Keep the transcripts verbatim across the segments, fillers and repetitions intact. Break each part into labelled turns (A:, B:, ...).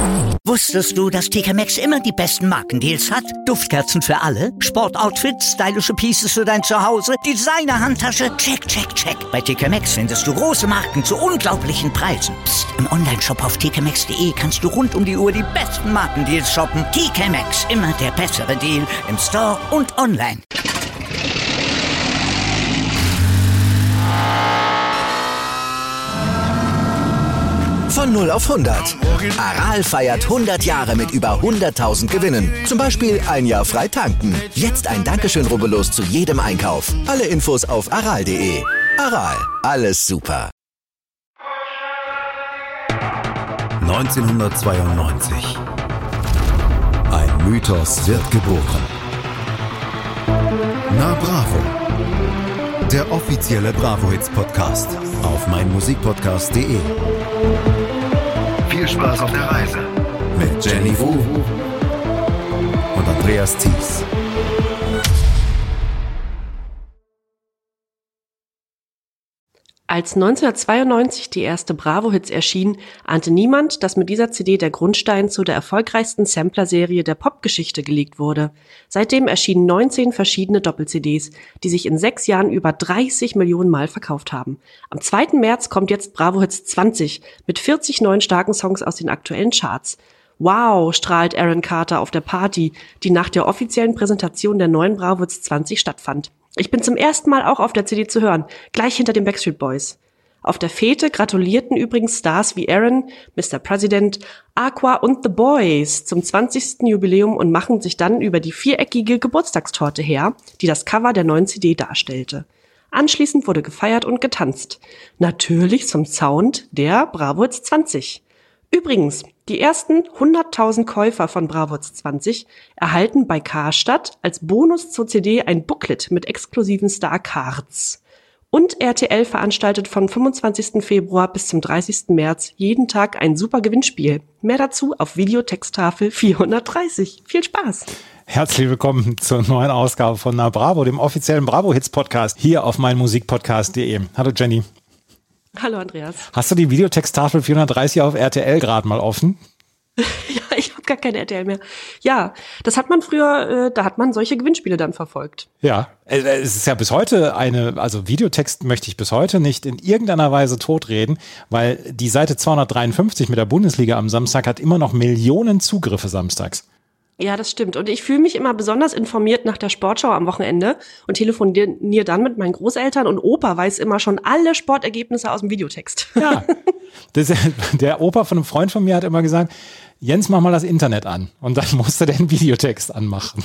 A: Wusstest du, dass T K Maxx immer die besten Markendeals hat? Duftkerzen für alle, Sportoutfits, stylische Pieces für dein Zuhause, Designer-Handtasche, check, check, check. Bei T K Maxx findest du große Marken zu unglaublichen Preisen. Psst. Im Onlineshop auf t k maxx punkt d e kannst du rund um die Uhr die besten Markendeals shoppen. T K Maxx, immer der bessere Deal im Store und online.
B: Von null auf hundert. Aral feiert hundert Jahre mit über hunderttausend Gewinnen. Zum Beispiel ein Jahr frei tanken. Jetzt ein Dankeschön, rubbellos zu jedem Einkauf. Alle Infos auf aral punkt de. Aral, alles super.
C: neunzehnhundertzweiundneunzig. Ein Mythos wird geboren. Na Bravo. Der offizielle Bravo-Hits-Podcast auf meinmusikpodcast punkt de. Viel Spaß auf der Reise mit Jenny Wu und Andreas Thies.
D: Als neunzehnhundertzweiundneunzig die erste Bravo-Hits erschien, ahnte niemand, dass mit dieser C D der Grundstein zu der erfolgreichsten Sampler-Serie der Popgeschichte gelegt wurde. Seitdem erschienen neunzehn verschiedene Doppel-C Ds, die sich in sechs Jahren über dreißig Millionen Mal verkauft haben. Am zweiten März kommt jetzt Bravo-Hits zwanzig mit vierzig neuen starken Songs aus den aktuellen Charts. Wow, strahlt Aaron Carter auf der Party, die nach der offiziellen Präsentation der neuen Bravo-Hits zwanzig stattfand. Ich bin zum ersten Mal auch auf der C D zu hören, gleich hinter den Backstreet Boys. Auf der Fete gratulierten übrigens Stars wie Aaron, Mister President, Aqua und The Boys zum zwanzigsten Jubiläum und machen sich dann über die viereckige Geburtstagstorte her, die das Cover der neuen C D darstellte. Anschließend wurde gefeiert und getanzt. Natürlich zum Sound der Bravo Hits zwanzig. Übrigens, die ersten hunderttausend Käufer von Bravo Hits zwanzig erhalten bei Karstadt als Bonus zur C D ein Booklet mit exklusiven Star-Cards. Und R T L veranstaltet vom fünfundzwanzigsten Februar bis zum dreißigsten März jeden Tag ein super Gewinnspiel. Mehr dazu auf Videotexttafel vierhundertdreißig. Viel Spaß!
E: Herzlich willkommen zur neuen Ausgabe von Na Bravo, dem offiziellen Bravo-Hits-Podcast hier auf meinmusikpodcast punkt de. Hallo Jenny.
D: Hallo Andreas.
E: Hast du die Videotexttafel vierhundertdreißig auf R T L gerade mal offen?
D: Ja, ich habe gar keine R T L mehr. Ja, das hat man früher, äh, da hat man solche Gewinnspiele dann verfolgt.
E: Ja, es ist ja bis heute eine, also Videotext möchte ich bis heute nicht in irgendeiner Weise totreden, weil die Seite zweihundertdreiundfünfzig mit der Bundesliga am Samstag hat immer noch Millionen Zugriffe samstags.
D: Ja, das stimmt. Und ich fühle mich immer besonders informiert nach der Sportschau am Wochenende und telefoniere dann mit meinen Großeltern und Opa weiß immer schon alle Sportergebnisse aus dem Videotext.
E: Ja, das, der Opa von einem Freund von mir hat immer gesagt, Jens, mach mal das Internet an. Und dann musste der einen Videotext anmachen.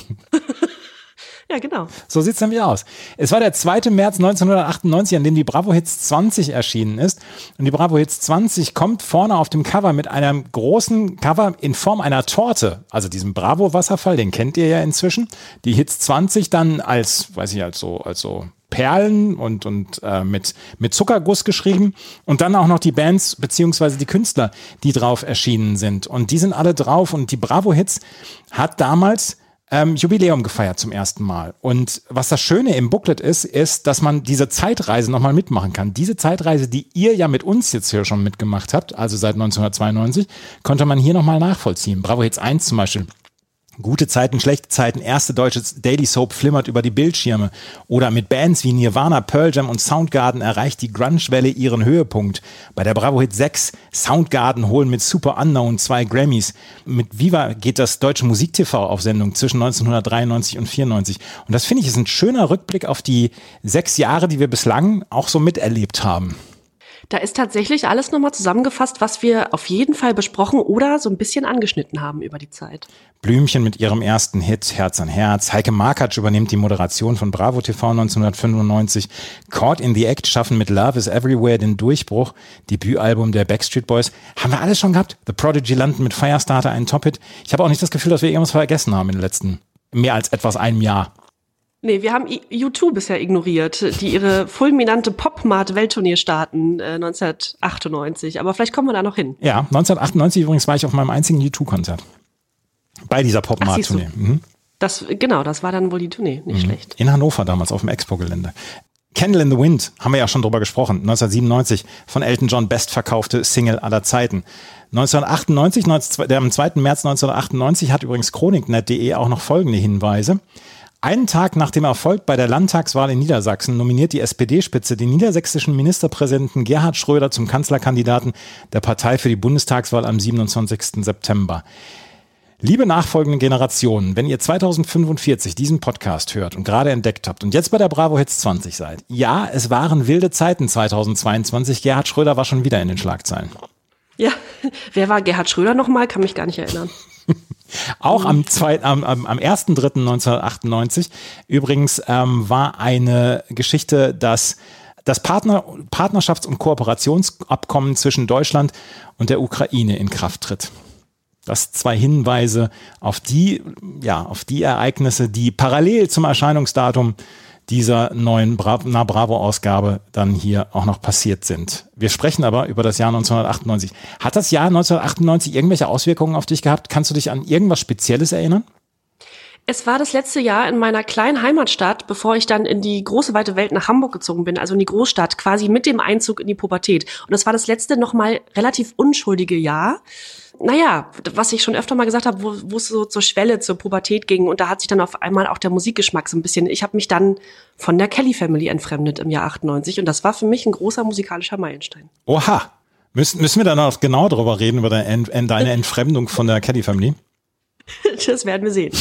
D: Ja, genau.
E: So sieht's nämlich aus. Es war der zweite März neunzehnhundertachtundneunzig, an dem die Bravo Hits zwanzig erschienen ist. Und die Bravo Hits zwanzig kommt vorne auf dem Cover mit einem großen Cover in Form einer Torte. Also diesem Bravo-Wasserfall, den kennt ihr ja inzwischen. Die Hits zwanzig dann als, weiß ich, als so, als so Perlen und, und äh, mit, mit Zuckerguss geschrieben. Und dann auch noch die Bands beziehungsweise die Künstler, die drauf erschienen sind. Und die sind alle drauf. Und die Bravo Hits hat damals Ähm, Jubiläum gefeiert zum ersten Mal. Und was das Schöne im Booklet ist, ist, dass man diese Zeitreise nochmal mitmachen kann. Diese Zeitreise, die ihr ja mit uns jetzt hier schon mitgemacht habt, also seit neunzehnhundertzweiundneunzig, konnte man hier nochmal nachvollziehen. Bravo Hits eins zum Beispiel. Gute Zeiten, schlechte Zeiten, erste deutsche Daily Soap flimmert über die Bildschirme. Oder mit Bands wie Nirvana, Pearl Jam und Soundgarden erreicht die Grunge-Welle ihren Höhepunkt. Bei der Bravo Hit sechs, Soundgarden holen mit Super Unknown zwei Grammys. Mit Viva geht das deutsche Musik-T V auf Sendung zwischen neunzehnhundertdreiundneunzig und vierundneunzig. Und das finde ich ist ein schöner Rückblick auf die sechs Jahre, die wir bislang auch so miterlebt haben.
D: Da ist tatsächlich alles nochmal zusammengefasst, was wir auf jeden Fall besprochen oder so ein bisschen angeschnitten haben über die Zeit.
E: Blümchen mit ihrem ersten Hit, Herz an Herz. Heike Markatsch übernimmt die Moderation von Bravo T V neunzehnhundertfünfundneunzig. Caught in the Act schaffen mit Love is Everywhere den Durchbruch. Debütalbum der Backstreet Boys. Haben wir alles schon gehabt? The Prodigy landen mit Firestarter einen Top-Hit. Ich habe auch nicht das Gefühl, dass wir irgendwas vergessen haben in den letzten mehr als etwas einem Jahr.
D: Nee, wir haben U zwei bisher ignoriert, die ihre fulminante Pop-Mart-Welttournee starten äh, neunzehnhundertachtundneunzig. Aber vielleicht kommen wir da noch hin.
E: Ja, neunzehnhundertachtundneunzig übrigens war ich auf meinem einzigen U zwei Konzert. Bei dieser Pop-Mart-Tournee. Mhm.
D: Das, genau, das war dann wohl die Tournee. Nicht mhm. schlecht.
E: In Hannover damals auf dem Expo-Gelände. Candle in the Wind, haben wir ja schon drüber gesprochen, neunzehnhundertsiebenundneunzig von Elton John bestverkaufte Single aller Zeiten. neunzehnhundertachtundneunzig, am zweiten März neunzehnhundertachtundneunzig hat übrigens chronik punkt net punkt de auch noch folgende Hinweise. Einen Tag nach dem Erfolg bei der Landtagswahl in Niedersachsen nominiert die S P D-Spitze den niedersächsischen Ministerpräsidenten Gerhard Schröder zum Kanzlerkandidaten der Partei für die Bundestagswahl am siebenundzwanzigsten September. Liebe nachfolgende Generationen, wenn ihr zweitausendfünfundvierzig diesen Podcast hört und gerade entdeckt habt und jetzt bei der Bravo Hits zwanzig seid, ja, es waren wilde Zeiten zweitausendzweiundzwanzig. Gerhard Schröder war schon wieder in den Schlagzeilen.
D: Ja, wer war Gerhard Schröder nochmal? Kann mich gar nicht erinnern.
E: Auch am, zwei, am, am, am ersten dritten neunzehnhundertachtundneunzig übrigens ähm, war eine Geschichte, dass das Partner, Partnerschafts- und Kooperationsabkommen zwischen Deutschland und der Ukraine in Kraft tritt. Das zwei Hinweise auf die, ja, auf die Ereignisse, die parallel zum Erscheinungsdatum dieser neuen Bra- Na Bravo-Ausgabe dann hier auch noch passiert sind. Wir sprechen aber über das Jahr neunzehnhundertachtundneunzig. Hat das Jahr neunzehnhundertachtundneunzig irgendwelche Auswirkungen auf dich gehabt? Kannst du dich an irgendwas Spezielles erinnern?
D: Es war das letzte Jahr in meiner kleinen Heimatstadt, bevor ich dann in die große weite Welt nach Hamburg gezogen bin, also in die Großstadt, quasi mit dem Einzug in die Pubertät. Und das war das letzte nochmal relativ unschuldige Jahr. Naja, was ich schon öfter mal gesagt habe, wo, wo es so zur Schwelle, zur Pubertät ging. Und da hat sich dann auf einmal auch der Musikgeschmack so ein bisschen, ich habe mich dann von der Kelly Family entfremdet im Jahr achtundneunzig. Und das war für mich ein großer musikalischer Meilenstein.
E: Oha, müssen, müssen wir dann noch genau darüber reden, über deine, deine Entfremdung von der Kelly Family?
D: Das werden wir sehen.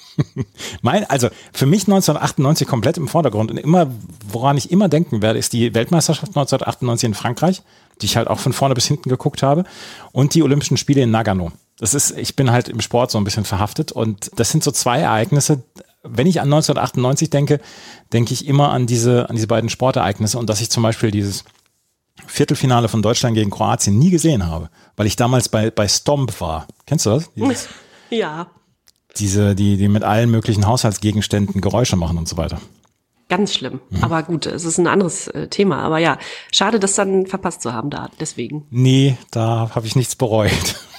E: Mein, also für mich neunzehnhundertachtundneunzig komplett im Vordergrund und immer, woran ich immer denken werde, ist die Weltmeisterschaft neunzehnhundertachtundneunzig in Frankreich, die ich halt auch von vorne bis hinten geguckt habe, und die Olympischen Spiele in Nagano. Das ist, ich bin halt im Sport so ein bisschen verhaftet und das sind so zwei Ereignisse. Wenn ich an neunzehnhundertachtundneunzig denke, denke ich immer an diese, an diese beiden Sportereignisse und dass ich zum Beispiel dieses Viertelfinale von Deutschland gegen Kroatien nie gesehen habe, weil ich damals bei, bei Stomp war. Kennst du das? Dieses,
D: ja.
E: Diese, die, die mit allen möglichen Haushaltsgegenständen Geräusche machen und so weiter.
D: Ganz schlimm. Mhm. Aber gut, es ist ein anderes äh, Thema. Aber ja, schade, das dann verpasst zu haben da, deswegen.
E: Nee, da habe ich nichts bereut.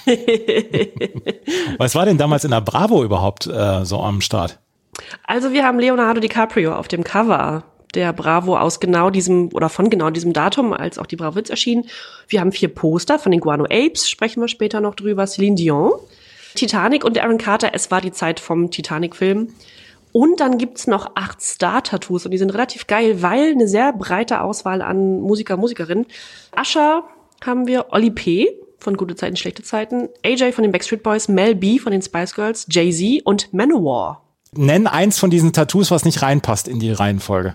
E: Was war denn damals in der Bravo überhaupt äh, so am Start?
D: Also wir haben Leonardo DiCaprio auf dem Cover der Bravo aus genau diesem oder von genau diesem Datum, als auch die Bravo Hits erschien. Wir haben vier Poster von den Guano Apes, sprechen wir später noch drüber, Celine Dion, Titanic und Aaron Carter, es war die Zeit vom Titanic-Film. Und dann gibt's noch acht Star-Tattoos und die sind relativ geil, weil eine sehr breite Auswahl an Musiker, Musikerinnen. Usher haben wir, Oli P. von Gute Zeiten, Schlechte Zeiten, A J von den Backstreet Boys, Mel B. von den Spice Girls, Jay-Z und Manowar.
E: Nenn eins von diesen Tattoos, was nicht reinpasst in die Reihenfolge.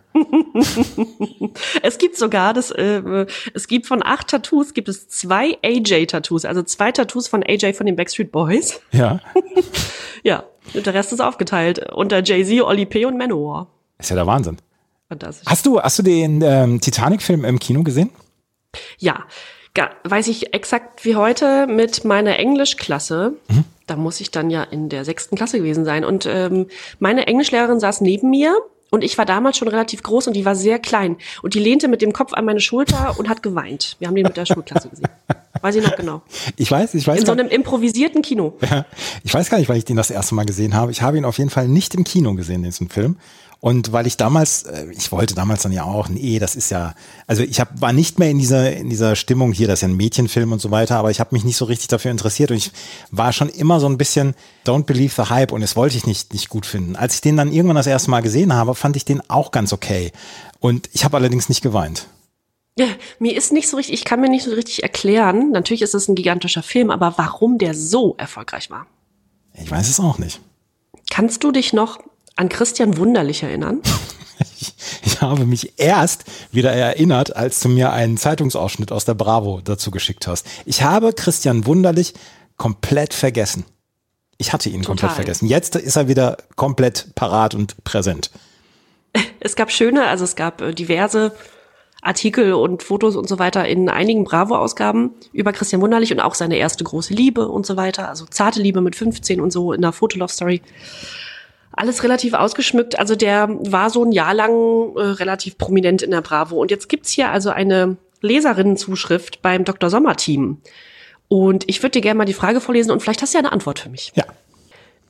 D: Es gibt sogar, das, äh, es gibt von acht Tattoos, gibt es zwei A J-Tattoos, also zwei Tattoos von A J von den Backstreet Boys.
E: Ja.
D: Ja, und der Rest ist aufgeteilt unter Jay-Z, Oli P. und Manowar.
E: Ist ja der Wahnsinn.
D: Fantastisch.
E: Hast du, hast du den ähm, Titanic-Film im Kino gesehen?
D: Ja, ga, weiß ich exakt wie heute mit meiner Englischklasse. Mhm. Da muss ich dann ja in der sechsten Klasse gewesen sein. Und ähm, meine Englischlehrerin saß neben mir und ich war damals schon relativ groß und die war sehr klein. Und die lehnte mit dem Kopf an meine Schulter und hat geweint. Wir haben den mit der Schulklasse gesehen. Weiß ich noch genau.
E: Ich weiß, ich weiß.
D: In so einem improvisierten Kino.
E: Ja, ich weiß gar nicht, weil ich den das erste Mal gesehen habe. Ich habe ihn auf jeden Fall nicht im Kino gesehen, diesen Film. Und weil ich damals, ich wollte damals dann ja auch, nee, das ist ja, also ich hab, war nicht mehr in dieser in dieser Stimmung hier, das ist ja ein Mädchenfilm und so weiter, aber ich habe mich nicht so richtig dafür interessiert und ich war schon immer so ein bisschen don't believe the hype und das wollte ich nicht nicht gut finden. Als ich den dann irgendwann das erste Mal gesehen habe, fand ich den auch ganz okay. Und ich habe allerdings nicht geweint.
D: Ja, mir ist nicht so richtig, ich kann mir nicht so richtig erklären, natürlich ist es ein gigantischer Film, aber warum der so erfolgreich war.
E: Ich weiß es auch nicht.
D: Kannst du dich noch an Christian Wunderlich erinnern?
E: Ich, ich habe mich erst wieder erinnert, als du mir einen Zeitungsausschnitt aus der Bravo dazu geschickt hast. Ich habe Christian Wunderlich komplett vergessen. Ich hatte ihn Total. komplett vergessen. Jetzt ist er wieder komplett parat und präsent.
D: Es gab schöne, also es gab diverse Artikel und Fotos und so weiter in einigen Bravo-Ausgaben über Christian Wunderlich und auch seine erste große Liebe und so weiter. Also zarte Liebe mit fünfzehn und so in der Fotolove-Story. Alles relativ ausgeschmückt. Also der war so ein Jahr lang äh, relativ prominent in der Bravo. Und jetzt gibt's hier also eine Leserinnenzuschrift beim Doktor Sommer-Team. Und ich würde dir gerne mal die Frage vorlesen und vielleicht hast du ja eine Antwort für mich.
E: Ja.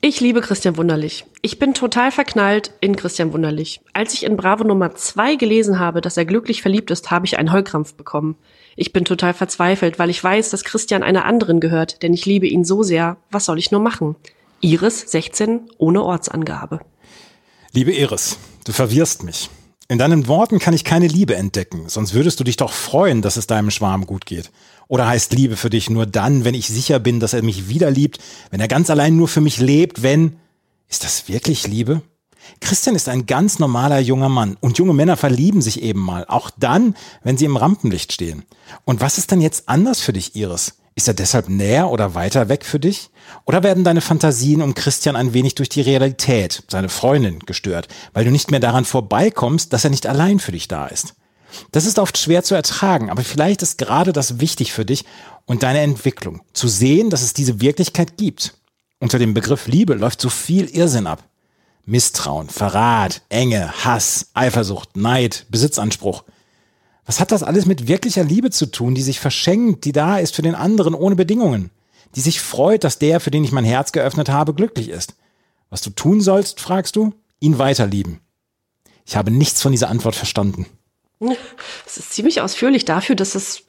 D: Ich liebe Christian Wunderlich. Ich bin total verknallt in Christian Wunderlich. Als ich in Bravo Nummer zwei gelesen habe, dass er glücklich verliebt ist, habe ich einen Heulkrampf bekommen. Ich bin total verzweifelt, weil ich weiß, dass Christian einer anderen gehört, denn ich liebe ihn so sehr. Was soll ich nur machen? Iris, sechzehn, ohne Ortsangabe.
E: Liebe Iris, du verwirrst mich. In deinen Worten kann ich keine Liebe entdecken, sonst würdest du dich doch freuen, dass es deinem Schwarm gut geht. Oder heißt Liebe für dich nur dann, wenn ich sicher bin, dass er mich wieder liebt, wenn er ganz allein nur für mich lebt, wenn... Ist das wirklich Liebe? Christian ist ein ganz normaler junger Mann und junge Männer verlieben sich eben mal, auch dann, wenn sie im Rampenlicht stehen. Und was ist denn jetzt anders für dich, Iris? Ist er deshalb näher oder weiter weg für dich? Oder werden deine Fantasien um Christian ein wenig durch die Realität, seine Freundin, gestört, weil du nicht mehr daran vorbeikommst, dass er nicht allein für dich da ist? Das ist oft schwer zu ertragen, aber vielleicht ist gerade das wichtig für dich und deine Entwicklung, zu sehen, dass es diese Wirklichkeit gibt. Unter dem Begriff Liebe läuft so viel Irrsinn ab. Misstrauen, Verrat, Enge, Hass, Eifersucht, Neid, Besitzanspruch. Was hat das alles mit wirklicher Liebe zu tun, die sich verschenkt, die da ist für den anderen ohne Bedingungen, die sich freut, dass der, für den ich mein Herz geöffnet habe, glücklich ist? Was du tun sollst, fragst du? Ihn weiterlieben. Ich habe nichts von dieser Antwort verstanden.
D: Das ist ziemlich ausführlich dafür, dass es,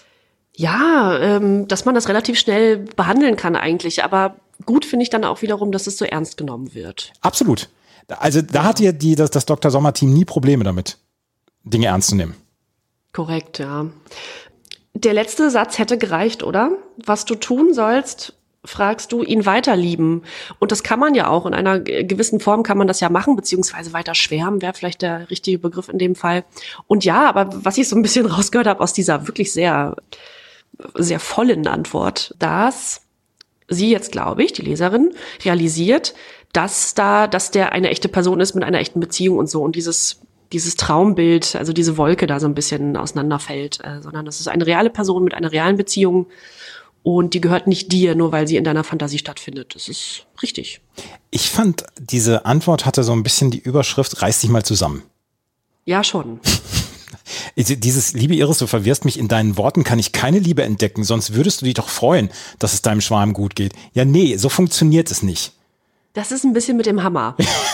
D: ja, ähm, dass man das relativ schnell behandeln kann eigentlich. Aber gut finde ich dann auch wiederum, dass es so ernst genommen wird.
E: Absolut. Also da hat ja die, das, das Doktor Sommer-Team nie Probleme damit, Dinge ernst zu nehmen.
D: Korrekt, ja. Der letzte Satz hätte gereicht, oder? Was du tun sollst, fragst du, ihn weiterlieben. Und das kann man ja auch. In einer gewissen Form kann man das ja machen, beziehungsweise weiter schwärmen, wäre vielleicht der richtige Begriff in dem Fall. Und ja, aber was ich so ein bisschen rausgehört habe aus dieser wirklich sehr, sehr vollen Antwort, dass sie jetzt, glaube ich, die Leserin, realisiert, dass da, dass der eine echte Person ist mit einer echten Beziehung und so. Und dieses dieses Traumbild, also diese Wolke da so ein bisschen auseinanderfällt, äh, sondern das ist eine reale Person mit einer realen Beziehung und die gehört nicht dir, nur weil sie in deiner Fantasie stattfindet. Das ist richtig.
E: Ich fand, diese Antwort hatte so ein bisschen die Überschrift, reiß dich mal zusammen.
D: Ja, schon.
E: Dieses, liebe Iris, du verwirrst mich, in deinen Worten kann ich keine Liebe entdecken, sonst würdest du dich doch freuen, dass es deinem Schwarm gut geht. Ja, nee, so funktioniert es nicht.
D: Das ist ein bisschen mit dem Hammer.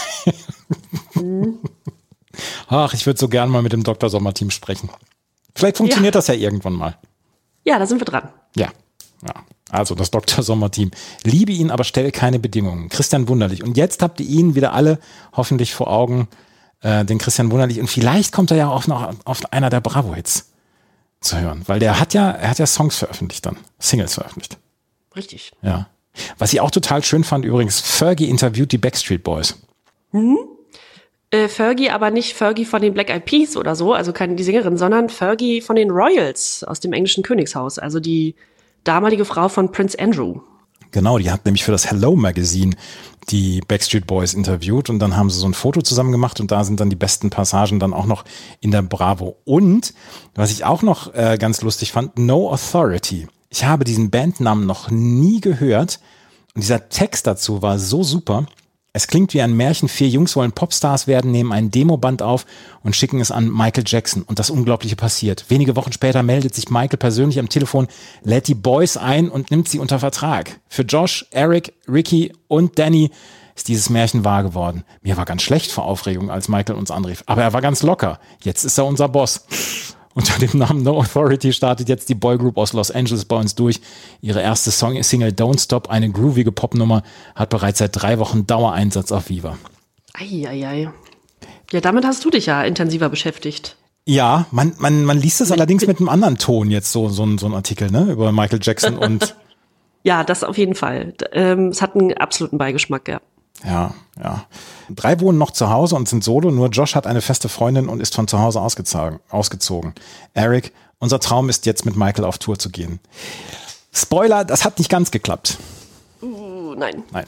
D: hm.
E: Ach, ich würde so gern mal mit dem Doktor Sommer-Team sprechen. Vielleicht funktioniert ja. das ja irgendwann mal.
D: Ja, da sind wir dran.
E: Ja, ja. Also das Doktor Sommer-Team. Liebe ihn, aber stelle keine Bedingungen. Christian Wunderlich. Und jetzt habt ihr ihn wieder alle hoffentlich vor Augen, äh, den Christian Wunderlich. Und vielleicht kommt er ja auch noch auf einer der Bravo-Hits zu hören. Weil der hat ja, er hat ja Songs veröffentlicht dann. Singles veröffentlicht.
D: Richtig.
E: Ja. Was ich auch total schön fand übrigens, Fergie interviewt die Backstreet Boys.
D: Mhm. Äh, Fergie, aber nicht Fergie von den Black Eyed Peas oder so, also keine die Sängerin, sondern Fergie von den Royals aus dem englischen Königshaus, also die damalige Frau von Prince Andrew.
E: Genau, die hat nämlich für das Hello Magazine die Backstreet Boys interviewt und dann haben sie so ein Foto zusammen gemacht und da sind dann die besten Passagen dann auch noch in der Bravo. Und, was ich auch noch äh, ganz lustig fand, No Authority. Ich habe diesen Bandnamen noch nie gehört und dieser Text dazu war so super. Es klingt wie ein Märchen, vier Jungs wollen Popstars werden, nehmen ein Demoband auf und schicken es an Michael Jackson. Und das Unglaubliche passiert. Wenige Wochen später meldet sich Michael persönlich am Telefon, lädt die Boys ein und nimmt sie unter Vertrag. Für Josh, Eric, Ricky und Danny ist dieses Märchen wahr geworden. Mir war ganz schlecht vor Aufregung, als Michael uns anrief. Aber er war ganz locker. Jetzt ist er unser Boss. Unter dem Namen No Authority startet jetzt die Boygroup aus Los Angeles bei uns durch. Ihre erste Song Single Don't Stop, eine groovige Popnummer, hat bereits seit drei Wochen Dauereinsatz auf Viva.
D: Eieiei. Ja, damit hast du dich ja intensiver beschäftigt.
E: Ja, man, man, man liest es mit, allerdings mit einem anderen Ton jetzt, so, so, ein, so ein Artikel, ne, über Michael Jackson und.
D: Ja, das auf jeden Fall. Ähm, es hat einen absoluten Beigeschmack, ja.
E: Ja, ja. Drei wohnen noch zu Hause und sind solo, nur Josh hat eine feste Freundin und ist von zu Hause ausgezogen. Eric, unser Traum ist jetzt mit Michael auf Tour zu gehen. Spoiler, das hat nicht ganz geklappt.
D: Uh, nein.
E: Nein.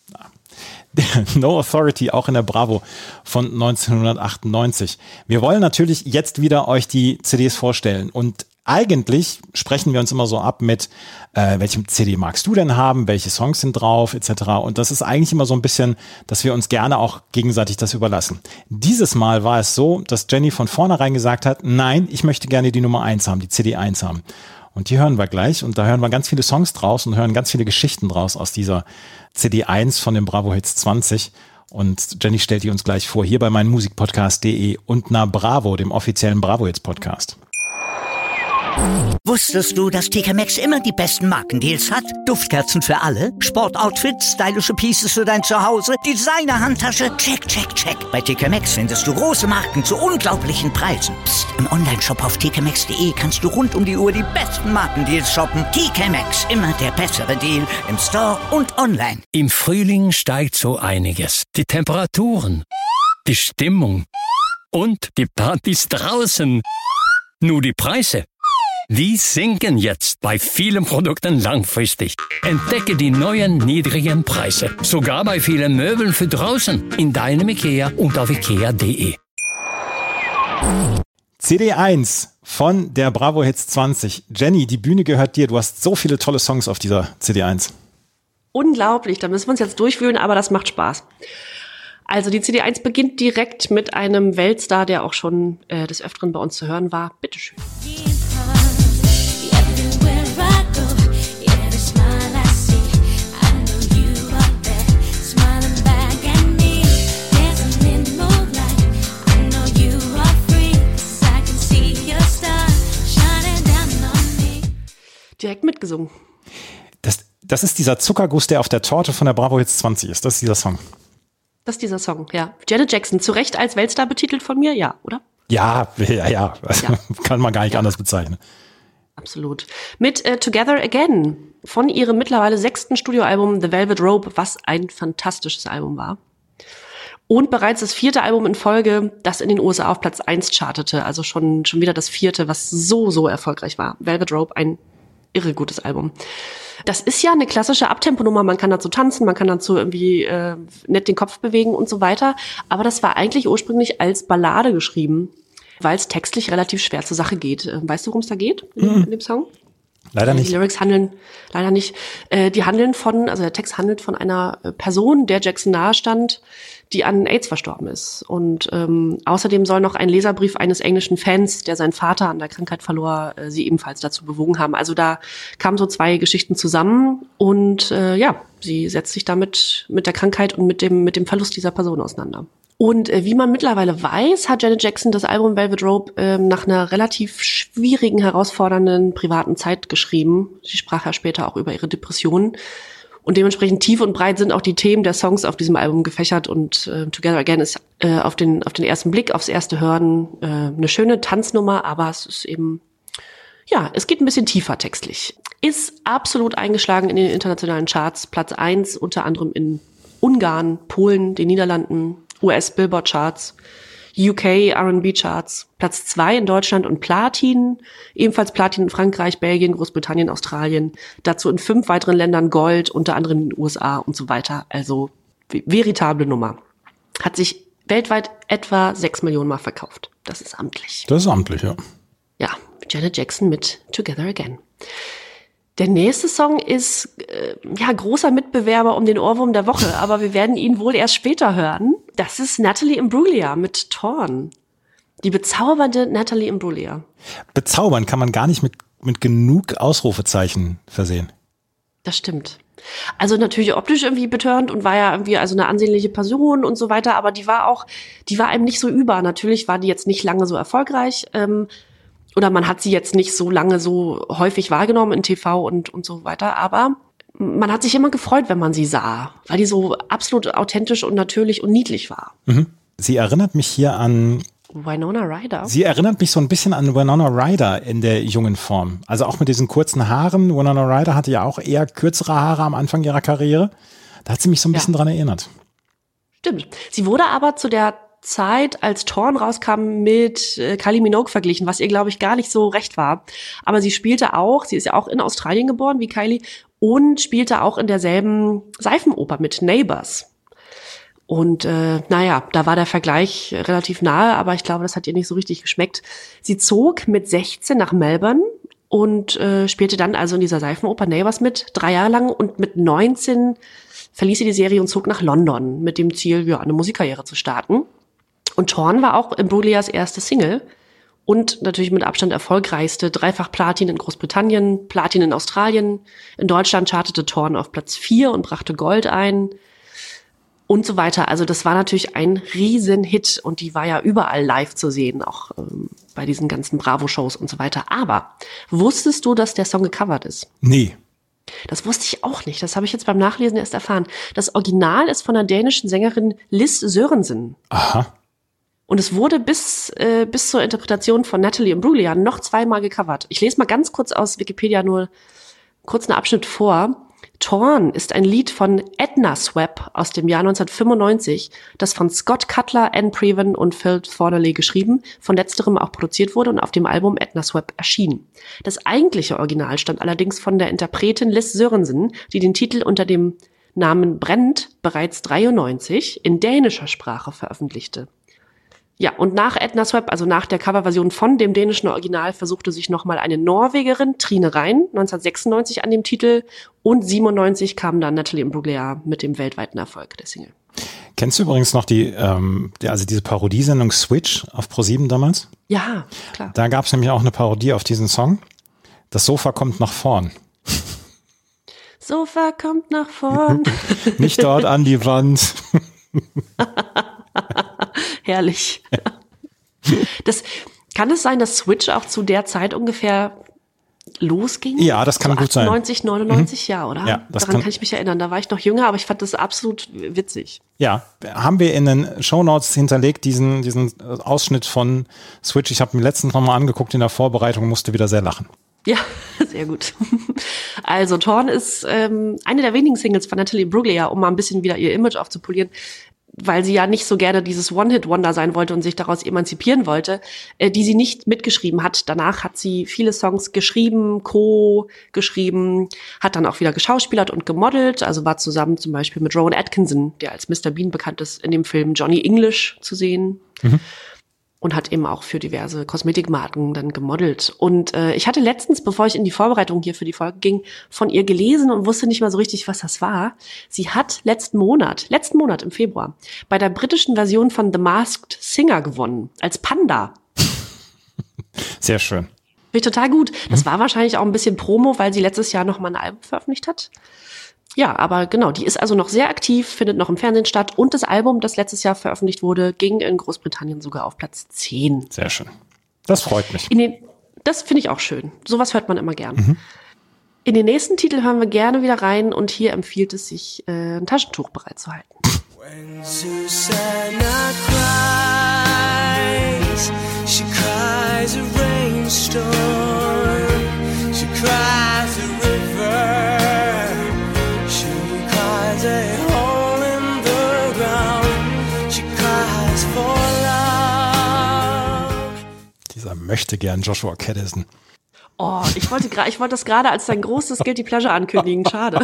E: No Authority, auch in der Bravo von neunzehnhundertachtundneunzig. Wir wollen natürlich jetzt wieder euch die C Ds vorstellen und eigentlich sprechen wir uns immer so ab mit, äh, welche C D magst du denn haben, welche Songs sind drauf, et cetera. Und das ist eigentlich immer so ein bisschen, dass wir uns gerne auch gegenseitig das überlassen. Dieses Mal war es so, dass Jenny von vornherein gesagt hat, nein, ich möchte gerne die Nummer eins haben, die C D eins haben. Und die hören wir gleich und da hören wir ganz viele Songs draus und hören ganz viele Geschichten draus aus dieser C D eins von den Bravo Hits zwanzig. Und Jenny stellt die uns gleich vor, hier bei meinmusikpodcast punkt de und na Bravo, dem offiziellen Bravo Hits Podcast.
A: Wusstest du, dass T K Maxx immer die besten Markendeals hat? Duftkerzen für alle, Sportoutfits, stylische Pieces für dein Zuhause, Designer-Handtasche, check, check, check. Bei T K Maxx findest du große Marken zu unglaublichen Preisen. Psst. Im Onlineshop auf t k maxx punkt de kannst du rund um die Uhr die besten Markendeals shoppen. T K Maxx, immer der bessere Deal im Store und online.
F: Im Frühling steigt so einiges. Die Temperaturen, die Stimmung und die Partys draußen. Nur die Preise, die sinken jetzt bei vielen Produkten langfristig. Entdecke die neuen niedrigen Preise. Sogar bei vielen Möbeln für draußen. In deinem Ikea und auf ikea punkt de.
E: C D eins von der Bravo Hits zwanzig. Jenny, die Bühne gehört dir. Du hast so viele tolle Songs auf dieser C D eins.
D: Unglaublich, da müssen wir uns jetzt durchwühlen, aber das macht Spaß. Also die C D eins beginnt direkt mit einem Weltstar, der auch schon äh, des Öfteren bei uns zu hören war. Bitteschön. Direkt mitgesungen.
E: Das, das ist dieser Zuckerguss, der auf der Torte von der Bravo Hits zwanzig ist. Das ist dieser Song.
D: Das ist dieser Song, ja. Janet Jackson, zu Recht als Weltstar betitelt von mir, ja, oder?
E: Ja, ja, ja. Also, ja. Kann man gar nicht ja. anders bezeichnen.
D: Absolut. Mit äh, Together Again von ihrem mittlerweile sechsten Studioalbum The Velvet Rope, was ein fantastisches Album war. Und bereits das vierte Album in Folge, das in den U S A auf Platz eins chartete. Also schon, schon wieder das vierte, was so, so erfolgreich war. Velvet Rope, ein irre gutes Album. Das ist ja eine klassische Abtemponummer. Man kann dazu tanzen, man kann dazu irgendwie äh, nett den Kopf bewegen und so weiter. Aber das war eigentlich ursprünglich als Ballade geschrieben, weil es textlich relativ schwer zur Sache geht. Weißt du, worum es da geht in, mhm. in dem Song?
E: Leider nicht.
D: Die Lyrics handeln, leider nicht. Äh, die handeln von, also der Text handelt von einer Person, der Jackson nahestand, die an AIDS verstorben ist. Und ähm, außerdem soll noch ein Leserbrief eines englischen Fans, der seinen Vater an der Krankheit verlor, äh, sie ebenfalls dazu bewogen haben. Also da kamen so zwei Geschichten zusammen und äh, ja, sie setzt sich damit mit der Krankheit und mit dem mit dem Verlust dieser Person auseinander. Und äh, wie man mittlerweile weiß, hat Janet Jackson das Album Velvet Rope äh, nach einer relativ schwierigen, herausfordernden privaten Zeit geschrieben. Sie sprach ja später auch über ihre Depressionen. Und dementsprechend tief und breit sind auch die Themen der Songs auf diesem Album gefächert. Und äh, Together Again ist äh, auf den auf den ersten Blick, aufs erste Hören äh, eine schöne Tanznummer, aber es ist eben, ja, es geht ein bisschen tiefer textlich. Ist absolut eingeschlagen in den internationalen Charts. Platz eins, unter anderem in Ungarn, Polen, den Niederlanden, U S-Billboard-Charts, U K R and B-Charts, Platz zwei in Deutschland und Platin, ebenfalls Platin in Frankreich, Belgien, Großbritannien, Australien, dazu in fünf weiteren Ländern Gold, unter anderem in den U S A und so weiter. Also veritable Nummer. Hat sich weltweit etwa sechs Millionen Mal verkauft. Das ist amtlich.
E: Das ist amtlich, ja.
D: Ja, Janet Jackson mit Together Again. Der nächste Song ist äh, ja großer Mitbewerber um den Ohrwurm der Woche, aber wir werden ihn wohl erst später hören. Das ist Natalie Imbruglia mit Torn. Die bezaubernde Natalie Imbruglia.
E: Bezaubern kann man gar nicht mit, mit genug Ausrufezeichen versehen.
D: Das stimmt. Also natürlich optisch irgendwie betörend und war ja irgendwie also eine ansehnliche Person und so weiter, aber die war auch, die war einem nicht so über. Natürlich war die jetzt nicht lange so erfolgreich, ähm, oder man hat sie jetzt nicht so lange so häufig wahrgenommen in T V und und so weiter, aber man hat sich immer gefreut, wenn man sie sah, weil die so absolut authentisch und natürlich und niedlich war.
E: Mhm. Sie erinnert mich hier an
D: Winona Ryder.
E: Sie erinnert mich so ein bisschen an Winona Ryder in der jungen Form. Also auch mit diesen kurzen Haaren. Winona Ryder hatte ja auch eher kürzere Haare am Anfang ihrer Karriere. Da hat sie mich so ein bisschen ja. dran erinnert.
D: Stimmt. Sie wurde aber zu der Zeit, als Torn rauskam, mit äh, Kylie Minogue verglichen, was ihr, glaube ich, gar nicht so recht war. Aber sie spielte auch, sie ist ja auch in Australien geboren, wie Kylie, und spielte auch in derselben Seifenoper mit Neighbours. Und äh, naja, da war der Vergleich relativ nahe, aber ich glaube, das hat ihr nicht so richtig geschmeckt. Sie zog mit sechzehn nach Melbourne und äh, spielte dann also in dieser Seifenoper Neighbours mit, drei Jahre lang, und mit neunzehn verließ sie die Serie und zog nach London mit dem Ziel, ja, eine Musikkarriere zu starten. Und Torn war auch Imbruglias erste Single. Und natürlich mit Abstand erfolgreichste, dreifach Platin in Großbritannien, Platin in Australien. In Deutschland chartete Torn auf Platz vier und brachte Gold ein und so weiter. Also das war natürlich ein Riesenhit und die war ja überall live zu sehen, auch ähm, bei diesen ganzen Bravo-Shows und so weiter. Aber wusstest du, dass der Song gecovert ist?
E: Nee.
D: Das wusste ich auch nicht. Das habe ich jetzt beim Nachlesen erst erfahren. Das Original ist von der dänischen Sängerin Lis Sørensen.
E: Aha.
D: Und es wurde bis äh, bis zur Interpretation von Natalie Imbruglia noch zweimal gecovert. Ich lese mal ganz kurz aus Wikipedia nur kurz einen Abschnitt vor. Torn ist ein Lied von Edna Swap aus dem Jahr neunzehnhundertfünfundneunzig, das von Scott Cutler, Anne Preven und Phil Thornley geschrieben, von letzterem auch produziert wurde und auf dem Album Edna Swap erschien. Das eigentliche Original stammt allerdings von der Interpretin Lis Sørensen, die den Titel unter dem Namen Brent bereits dreiundneunzig in dänischer Sprache veröffentlichte. Ja, und nach Edna Swap, also nach der Coverversion von dem dänischen Original, versuchte sich nochmal eine Norwegerin, Trine Rein, neunzehnhundertsechsundneunzig an dem Titel und siebenundneunzig kam dann Natalie Imbruglia mit dem weltweiten Erfolg der Single.
E: Kennst du übrigens noch die, ähm, die also diese Parodiesendung Switch auf ProSieben damals?
D: Ja, klar.
E: Da gab es nämlich auch eine Parodie auf diesen Song. Das Sofa kommt nach vorn.
D: Sofa kommt nach vorn.
E: Nicht dort an die Wand.
D: Herrlich. Das, kann es sein, dass Switch auch zu der Zeit ungefähr losging?
E: Ja, das kann
D: so
E: gut sein.
D: achtundneunzig, neunundneunzig, mhm. ja, oder?
E: Ja, das
D: Daran
E: kann,
D: kann ich mich erinnern. Da war ich noch jünger, aber ich fand das absolut witzig.
E: Ja, haben wir in den Shownotes hinterlegt, diesen, diesen Ausschnitt von Switch. Ich habe mir letztens nochmal angeguckt in der Vorbereitung, musste wieder sehr lachen.
D: Ja, sehr gut. Also Torn ist ähm, eine der wenigen Singles von Natalie Imbruglia, um mal ein bisschen wieder ihr Image aufzupolieren, weil sie ja nicht so gerne dieses One-Hit-Wonder sein wollte und sich daraus emanzipieren wollte, äh, die sie nicht mitgeschrieben hat. Danach hat sie viele Songs geschrieben, co-geschrieben, hat dann auch wieder geschauspielert und gemodelt, also war zusammen zum Beispiel mit Rowan Atkinson, der als Mister Bean bekannt ist, in dem Film Johnny English zu sehen. Mhm. Und hat eben auch für diverse Kosmetikmarken dann gemodelt. Und äh, ich hatte letztens, bevor ich in die Vorbereitung hier für die Folge ging, von ihr gelesen und wusste nicht mal so richtig, was das war. Sie hat letzten Monat, letzten Monat im Februar, bei der britischen Version von The Masked Singer gewonnen, als Panda.
E: Sehr schön.
D: Finde ich total gut. Das war wahrscheinlich auch ein bisschen Promo, weil sie letztes Jahr noch mal ein Album veröffentlicht hat. Ja, aber genau, die ist also noch sehr aktiv, findet noch im Fernsehen statt und das Album, das letztes Jahr veröffentlicht wurde, ging in Großbritannien sogar auf Platz zehn.
E: Sehr schön. Das freut mich.
D: In den, das finde ich auch schön. Sowas hört man immer gern. Mhm. In den nächsten Titel hören wir gerne wieder rein und hier empfiehlt es sich, äh, ein Taschentuch bereitzuhalten. When Susanna cries, she cries a rainstorm, she cries a river. A hole in the ground. She cries for love.
E: Dieser möchte gern Joshua Caddison.
D: Oh, ich wollte gerade, ich wollte das gerade als dein großes Guilty Pleasure ankündigen. Schade.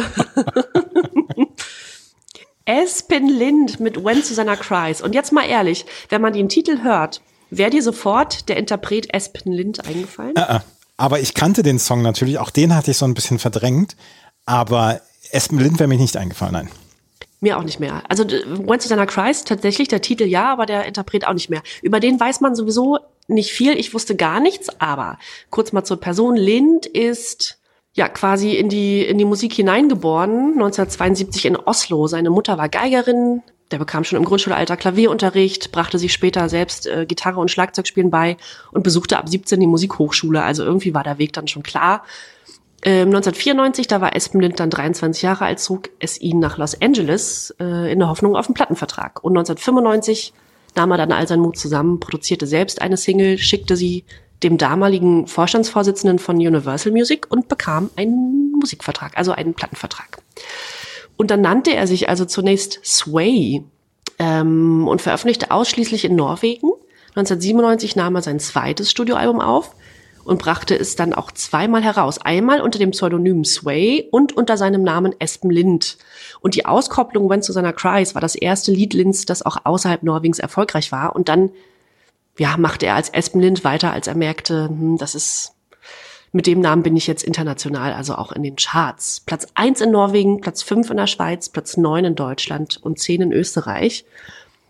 D: Espen Lind mit When Susanna Cries. Und jetzt mal ehrlich, wenn man den Titel hört, wäre dir sofort der Interpret Espen Lind eingefallen?
E: Äh, äh. Aber ich kannte den Song natürlich, auch den hatte ich so ein bisschen verdrängt, aber Espen Lind wäre mir nicht eingefallen, nein.
D: Mir auch nicht mehr. Also When Susanna Cries, tatsächlich der Titel ja, aber der Interpret auch nicht mehr. Über den weiß man sowieso nicht viel. Ich wusste gar nichts, aber kurz mal zur Person. Lind ist ja quasi in die in die Musik hineingeboren, neunzehnhundertzweiundsiebzig in Oslo. Seine Mutter war Geigerin, der bekam schon im Grundschulalter Klavierunterricht, brachte sich später selbst äh, Gitarre und Schlagzeugspielen bei und besuchte ab siebzehn die Musikhochschule. Also irgendwie war der Weg dann schon klar. Ähm, neunzehnhundertvierundneunzig, da war Espen Lind dann dreiundzwanzig Jahre alt, zog es ihn nach Los Angeles äh, in der Hoffnung auf einen Plattenvertrag. Und neunzehnhundertfünfundneunzig nahm er dann all seinen Mut zusammen, produzierte selbst eine Single, schickte sie dem damaligen Vorstandsvorsitzenden von Universal Music und bekam einen Musikvertrag, also einen Plattenvertrag. Und dann nannte er sich also zunächst Sway ähm, und veröffentlichte ausschließlich in Norwegen. neunzehnhundertsiebenundneunzig nahm er sein zweites Studioalbum auf und brachte es dann auch zweimal heraus. Einmal unter dem Pseudonym Sway und unter seinem Namen Espen Lind. Und die Auskopplung When Susanna Cries war das erste Lied Linds, das auch außerhalb Norwegens erfolgreich war. Und dann ja, machte er als Espen Lind weiter, als er merkte, hm, das ist, mit dem Namen bin ich jetzt international, also auch in den Charts. Platz eins in Norwegen, Platz fünf in der Schweiz, Platz neun in Deutschland und zehn in Österreich.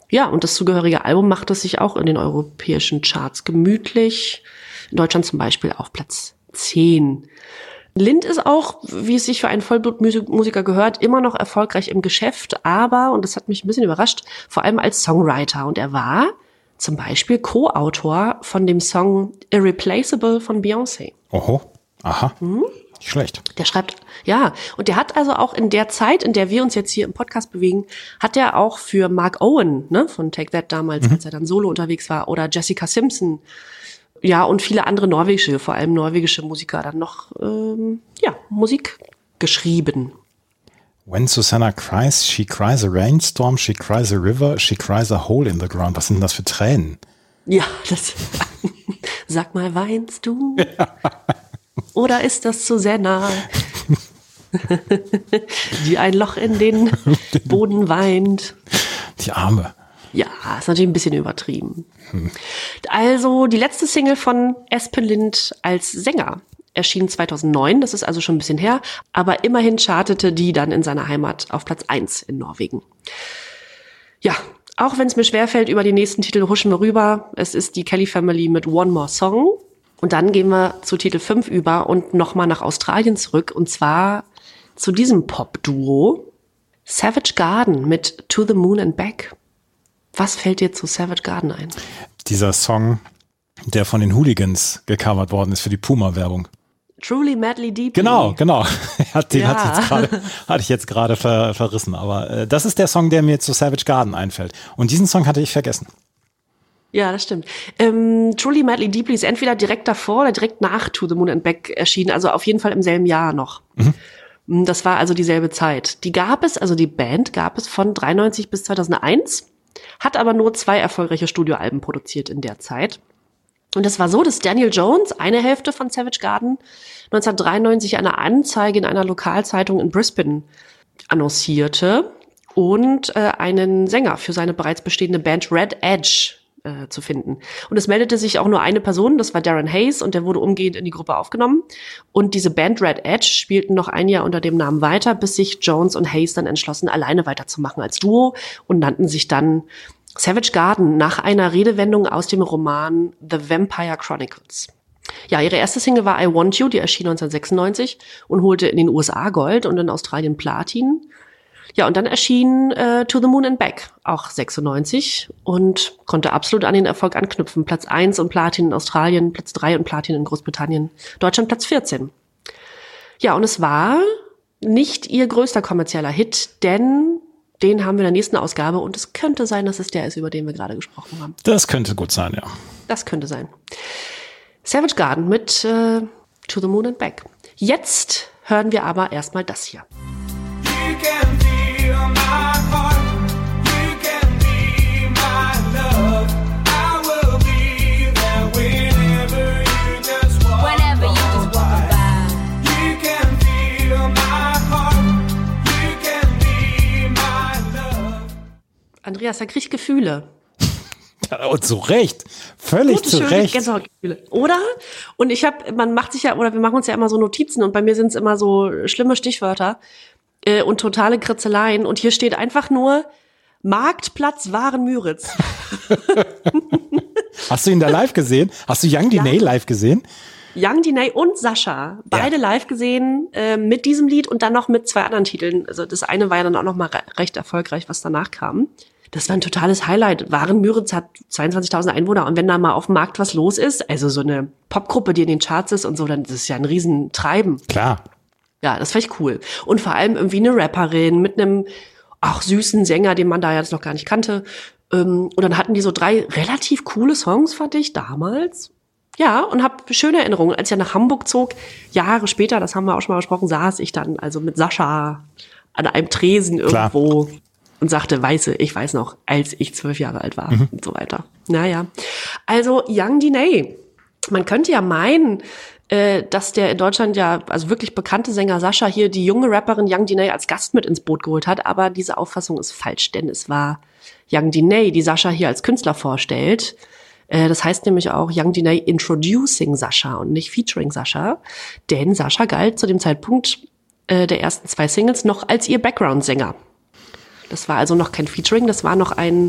D: Ja, und das zugehörige Album macht es sich auch in den europäischen Charts gemütlich. In Deutschland zum Beispiel auf Platz zehn. Lind ist auch, wie es sich für einen Vollblutmusiker gehört, immer noch erfolgreich im Geschäft, aber, und das hat mich ein bisschen überrascht, vor allem als Songwriter. Und er war zum Beispiel Co-Autor von dem Song Irreplaceable von Beyoncé.
E: Oho, aha, hm? Nicht schlecht.
D: Der schreibt, ja, und der hat also auch in der Zeit, in der wir uns jetzt hier im Podcast bewegen, hat er auch für Mark Owen, ne, von Take That damals, mhm. als er dann solo unterwegs war, oder Jessica Simpson, ja, und viele andere norwegische, vor allem norwegische Musiker dann noch, ähm, ja, Musik geschrieben.
E: When Susanna cries, she cries a rainstorm, she cries a river, she cries a hole in the ground. Was sind denn das für Tränen?
D: Ja, das, sag mal, weinst du? Ja. Oder ist das Susanna, die ein Loch in den Boden weint?
E: Die Arme.
D: Ja, ist natürlich ein bisschen übertrieben. Hm. Also die letzte Single von Espen Lind als Sänger erschien zweitausendneun, das ist also schon ein bisschen her, aber immerhin chartete die dann in seiner Heimat auf Platz eins in Norwegen. Ja, auch wenn es mir schwerfällt, über die nächsten Titel huschen wir rüber. Es ist die Kelly Family mit One More Song. Und dann gehen wir zu Titel fünf über und nochmal nach Australien zurück. Und zwar zu diesem Pop-Duo Savage Garden mit To the Moon and Back. Was fällt dir zu Savage Garden ein?
E: Dieser Song, der von den Hooligans gecovert worden ist für die Puma-Werbung.
D: Truly, Madly, Deeply.
E: Genau, genau. Den
D: ja.
E: hat's jetzt grade, hatte ich jetzt gerade ver, verrissen. Aber äh, das ist der Song, der mir zu Savage Garden einfällt. Und diesen Song hatte ich vergessen.
D: Ja, das stimmt. Ähm, Truly, Madly, Deeply ist entweder direkt davor oder direkt nach To the Moon and Back erschienen. Also auf jeden Fall im selben Jahr noch. Mhm. Das war also dieselbe Zeit. Die gab es, also die Band gab es von dreiundneunzig bis zweitausendeins. Hat aber nur zwei erfolgreiche Studioalben produziert in der Zeit. Und es war so, dass Daniel Jones, eine Hälfte von Savage Garden, neunzehnhundertdreiundneunzig eine Anzeige in einer Lokalzeitung in Brisbane annoncierte und äh, einen Sänger für seine bereits bestehende Band Red Edge äh, zu finden. Und es meldete sich auch nur eine Person, das war Darren Hayes, und der wurde umgehend in die Gruppe aufgenommen. Und diese Band Red Edge spielten noch ein Jahr unter dem Namen weiter, bis sich Jones und Hayes dann entschlossen, alleine weiterzumachen als Duo und nannten sich dann Savage Garden nach einer Redewendung aus dem Roman The Vampire Chronicles. Ja, ihre erste Single war I Want You, die erschien neunzehnhundertsechsundneunzig und holte in den U S A Gold und in Australien Platin. Ja, und dann erschien äh, To the Moon and Back, auch sechsundneunzig, und konnte absolut an den Erfolg anknüpfen. Platz eins und Platin in Australien, Platz drei und Platin in Großbritannien, Deutschland Platz vierzehn. Ja, und es war nicht ihr größter kommerzieller Hit, denn den haben wir in der nächsten Ausgabe und es könnte sein, dass es der ist, über den wir gerade gesprochen haben.
E: Das könnte gut sein, ja.
D: Das könnte sein. Savage Garden mit äh, To the Moon and Back. Jetzt hören wir aber erstmal das hier. You can feel my heart. You can be my love. I will be there whenever you just walk Whenever you just walk by. You can feel my heart. You can be my love. Andreas, da krieg ich Gefühle.
E: Ja, und zu Recht. Völlig Gute, zu Recht.
D: Gänsehautgefühle. Oder? Und ich habe, man macht sich ja, oder wir machen uns ja immer so Notizen und bei mir sind es immer so schlimme Stichwörter äh, und totale Kritzeleien. Und hier steht einfach nur Marktplatz Waren-Müritz.
E: Hast du ihn da live gesehen? Hast du Young Diney ja. live gesehen?
D: Young Diney und Sascha, beide ja. live gesehen äh, mit diesem Lied und dann noch mit zwei anderen Titeln. Also das eine war ja dann auch noch mal re- recht erfolgreich, was danach kam. Das war ein totales Highlight. Waren-Müritz hat zweiundzwanzigtausend Einwohner und wenn da mal auf dem Markt was los ist, also so eine Popgruppe, die in den Charts ist und so, dann ist es ja ein Riesentreiben.
E: Klar.
D: Ja, das fand ich cool. Und vor allem irgendwie eine Rapperin mit einem auch süßen Sänger, den man da jetzt noch gar nicht kannte. Und dann hatten die so drei relativ coole Songs, fand ich, damals. Ja, und habe schöne Erinnerungen. Als ich nach Hamburg zog, Jahre später, das haben wir auch schon mal besprochen, saß ich dann also mit Sascha an einem Tresen irgendwo. Klar. Und sagte, weiße, ich weiß noch, als ich zwölf Jahre alt war mhm. und so weiter. Naja, also Young Diney. Man könnte ja meinen, äh, dass der in Deutschland ja, also wirklich bekannte Sänger Sascha hier die junge Rapperin Young Diney als Gast mit ins Boot geholt hat, aber diese Auffassung ist falsch, denn es war Young Diney, die Sascha hier als Künstler vorstellt. Äh, das heißt nämlich auch Young Diney Introducing Sascha und nicht Featuring Sascha, denn Sascha galt zu dem Zeitpunkt äh, der ersten zwei Singles noch als ihr Background-Sänger. Das war also noch kein Featuring, das war noch ein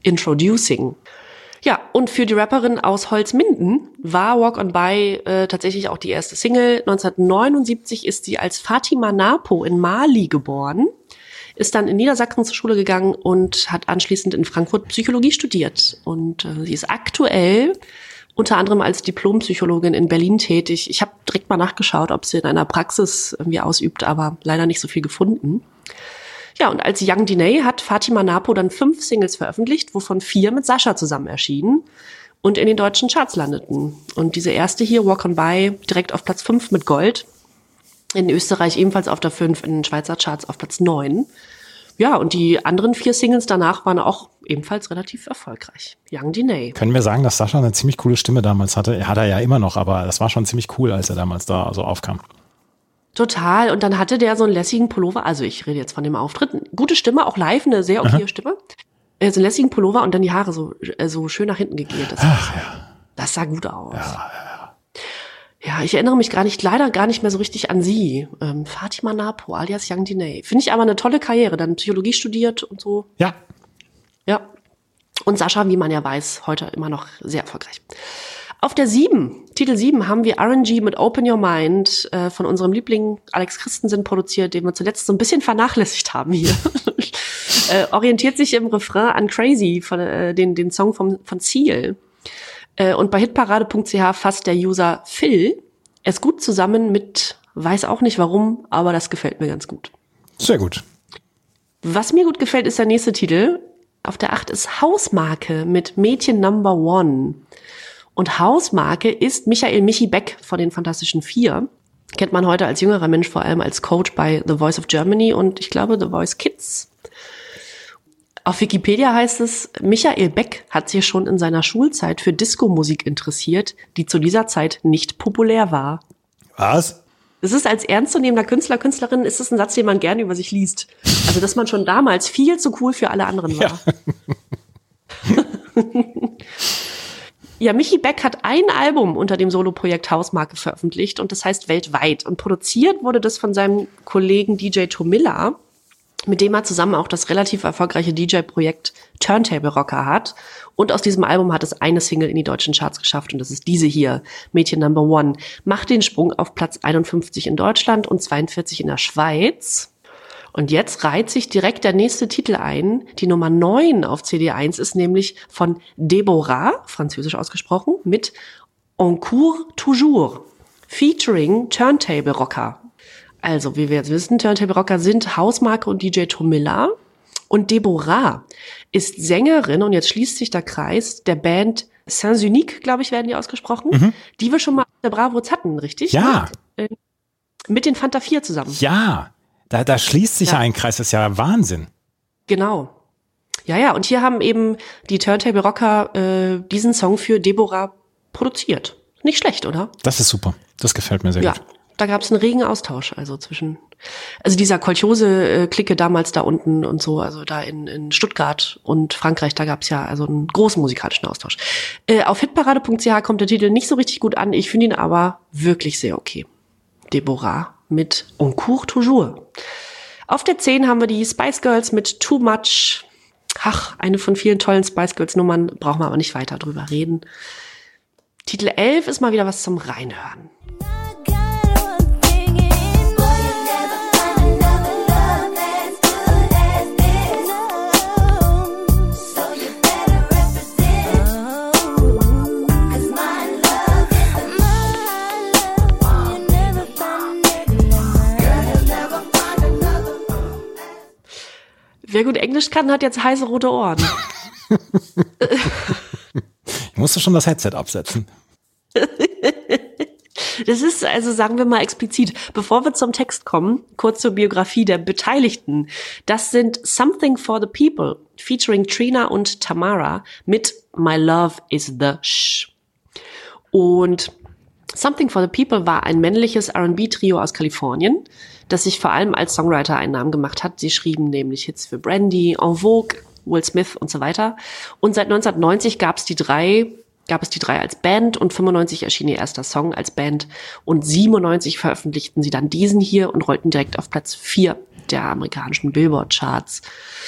D: Introducing. Ja, und für die Rapperin aus Holzminden war Walk on By äh, tatsächlich auch die erste Single. neunzehnhundertneunundsiebzig ist sie als Fatima Napo in Mali geboren, ist dann in Niedersachsen zur Schule gegangen und hat anschließend in Frankfurt Psychologie studiert. Und äh, sie ist aktuell unter anderem als Diplompsychologin in Berlin tätig. Ich habe direkt mal nachgeschaut, ob sie in einer Praxis irgendwie ausübt, aber leider nicht so viel gefunden. Ja, und als Young Diney hat Fatima Napo dann fünf Singles veröffentlicht, wovon vier mit Sascha zusammen erschienen und in den deutschen Charts landeten. Und diese erste hier, Walk on By, direkt auf Platz fünf mit Gold. In Österreich ebenfalls auf der fünf, in den Schweizer Charts auf Platz neun. Ja, und die anderen vier Singles danach waren auch ebenfalls relativ erfolgreich. Young Diney.
E: Können wir sagen, dass Sascha eine ziemlich coole Stimme damals hatte? Er hat er ja immer noch, aber das war schon ziemlich cool, als er damals da so aufkam.
D: Total. Und dann hatte der so einen lässigen Pullover. Also ich rede jetzt von dem Auftritt. Gute Stimme, auch live, eine sehr okaye Stimme. So einen lässigen Pullover und dann die Haare so, so schön nach hinten gegelt. Das,
E: Ach ja.
D: Das sah gut aus.
E: Ja, ja.
D: Ja, ich erinnere mich gar nicht, leider gar nicht mehr so richtig an sie. Ähm, Fatima Napo, alias Young Diney. Finde ich aber eine tolle Karriere. Dann Psychologie studiert und so.
E: Ja.
D: Ja. Und Sascha, wie man ja weiß, heute immer noch sehr erfolgreich. Auf der sieben, Titel sieben, haben wir R and G mit Open Your Mind äh, von unserem Liebling Alex Christensen produziert, den wir zuletzt so ein bisschen vernachlässigt haben hier. äh, orientiert sich im Refrain an Crazy, von, äh, den, den Song vom, von Seal. Äh, und bei hitparade punkt c h fasst der User Phil es gut zusammen mit, weiß auch nicht warum, aber das gefällt mir ganz gut.
E: Sehr gut.
D: Was mir gut gefällt, ist der nächste Titel. Auf der acht ist Hausmarke mit Mädchen Number One. Und Hausmarke ist Michael Michi Beck von den Fantastischen Vier. Kennt man heute als jüngerer Mensch vor allem als Coach bei The Voice of Germany und ich glaube The Voice Kids. Auf Wikipedia heißt es, Michael Beck hat sich schon in seiner Schulzeit für Disco-Musik interessiert, die zu dieser Zeit nicht populär war. Was? Das ist als ernstzunehmender Künstler, Künstlerin, ist das ein Satz, den man gerne über sich liest. Also, dass man schon damals viel zu cool für alle anderen war. Ja. Ja, Michi Beck hat ein Album unter dem Soloprojekt Hausmarke veröffentlicht und das heißt weltweit. Und produziert wurde das von seinem Kollegen D J Tomilla, mit dem er zusammen auch das relativ erfolgreiche D J-Projekt Turntable Rocker hat. Und aus diesem Album hat es eine Single in die deutschen Charts geschafft und das ist diese hier, Mädchen Number One. Macht den Sprung auf Platz einundfünfzig in Deutschland und zweiundvierzig in der Schweiz. Und jetzt reiht sich direkt der nächste Titel ein. Die Nummer neun auf C D eins ist nämlich von Deborah, französisch ausgesprochen, mit En cours toujours, featuring Turntable Rocker. Also, wie wir jetzt wissen, Turntable Rocker sind Hausmarke und D J Tomilla. Und Deborah ist Sängerin, und jetzt schließt sich der Kreis, der Band Saint-Unique, glaube ich, werden die ausgesprochen, mhm. die wir schon mal auf der Bravo hatten, richtig?
E: Ja.
D: Äh, mit den Fanta vier zusammen.
E: Ja. Da, da schließt sich ja. ja ein Kreis, das ist ja Wahnsinn.
D: Genau. Ja, ja, und hier haben eben die Turntable Rocker äh, diesen Song für Deborah produziert. Nicht schlecht, oder?
E: Das ist super. Das gefällt mir sehr
D: ja,
E: gut. Ja,
D: da gab es einen regen Austausch, also zwischen, also dieser Kolchose-Clique damals da unten und so, also da in, in Stuttgart und Frankreich, da gab es ja also einen großen musikalischen Austausch. Äh, auf hitparade punkt c h kommt der Titel nicht so richtig gut an, ich finde ihn aber wirklich sehr okay. Deborah mit En cours toujours. Auf der zehn haben wir die Spice Girls mit Too Much. Ach, eine von vielen tollen Spice Girls Nummern, brauchen wir aber nicht weiter drüber reden. Titel elf ist mal wieder was zum Reinhören. Wer gut Englisch kann, hat jetzt heiße rote Ohren.
E: Ich musste schon das Headset absetzen.
D: Das ist, also sagen wir mal explizit, bevor wir zum Text kommen, kurz zur Biografie der Beteiligten. Das sind Something for the People, featuring Trina und Tamara mit My Love is the Sh. Und Something for the People war ein männliches R and B-Trio aus Kalifornien, das sich vor allem als Songwriter einen Namen gemacht hat. Sie schrieben nämlich Hits für Brandy, En Vogue, Will Smith und so weiter. Und seit neunzehnhundertneunzig gab es die drei, gab es die drei als Band und fünfundneunzig erschien ihr erster Song als Band und siebenundneunzig veröffentlichten sie dann diesen hier und rollten direkt auf Platz vier der amerikanischen Billboard-Charts.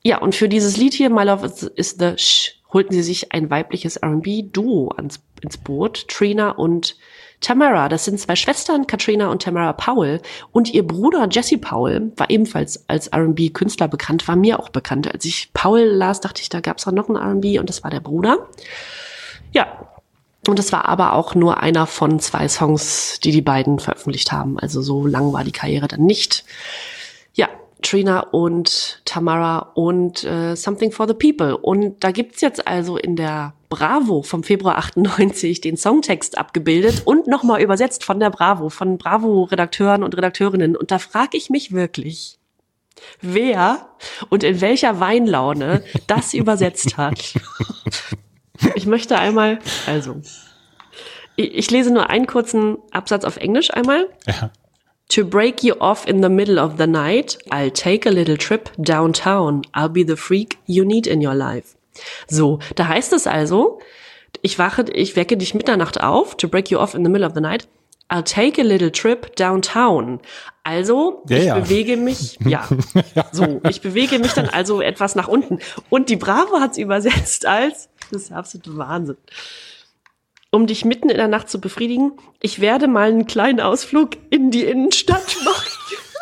D: Ja, und für dieses Lied hier, My Love is, is the Sh, holten sie sich ein weibliches R and B-Duo ans, ins Boot, Trina und Tamara. Das sind zwei Schwestern, Katrina und Tamara Powell. Und ihr Bruder Jesse Powell war ebenfalls als R and B-Künstler bekannt, war mir auch bekannt. Als ich Powell las, dachte ich, da gab es auch noch einen R and B und das war der Bruder. Ja, und das war aber auch nur einer von zwei Songs, die die beiden veröffentlicht haben. Also so lang war die Karriere dann nicht. Ja, Trina und Tamara und äh, Something for the People. Und da gibt's jetzt also in der Bravo vom Februar achtundneunzig den Songtext abgebildet und nochmal übersetzt von der Bravo, von Bravo-Redakteuren und Redakteurinnen. Und da frage ich mich wirklich, wer und in welcher Weinlaune das übersetzt hat. Ich möchte einmal, also, ich, ich lese nur einen kurzen Absatz auf Englisch einmal.
E: Ja.
D: To break you off in the middle of the night, I'll take a little trip downtown. I'll be the freak you need in your life. So, da heißt es also, ich wache, ich wecke dich Mitternacht auf, to break you off in the middle of the night, I'll take a little trip downtown. Also,
E: ja,
D: ich
E: ja.
D: bewege mich, ja, so, ich bewege mich dann also etwas nach unten. Und die Bravo hat's übersetzt als, das ist der absolute Wahnsinn. Um dich mitten in der Nacht zu befriedigen, ich werde mal einen kleinen Ausflug in die Innenstadt machen.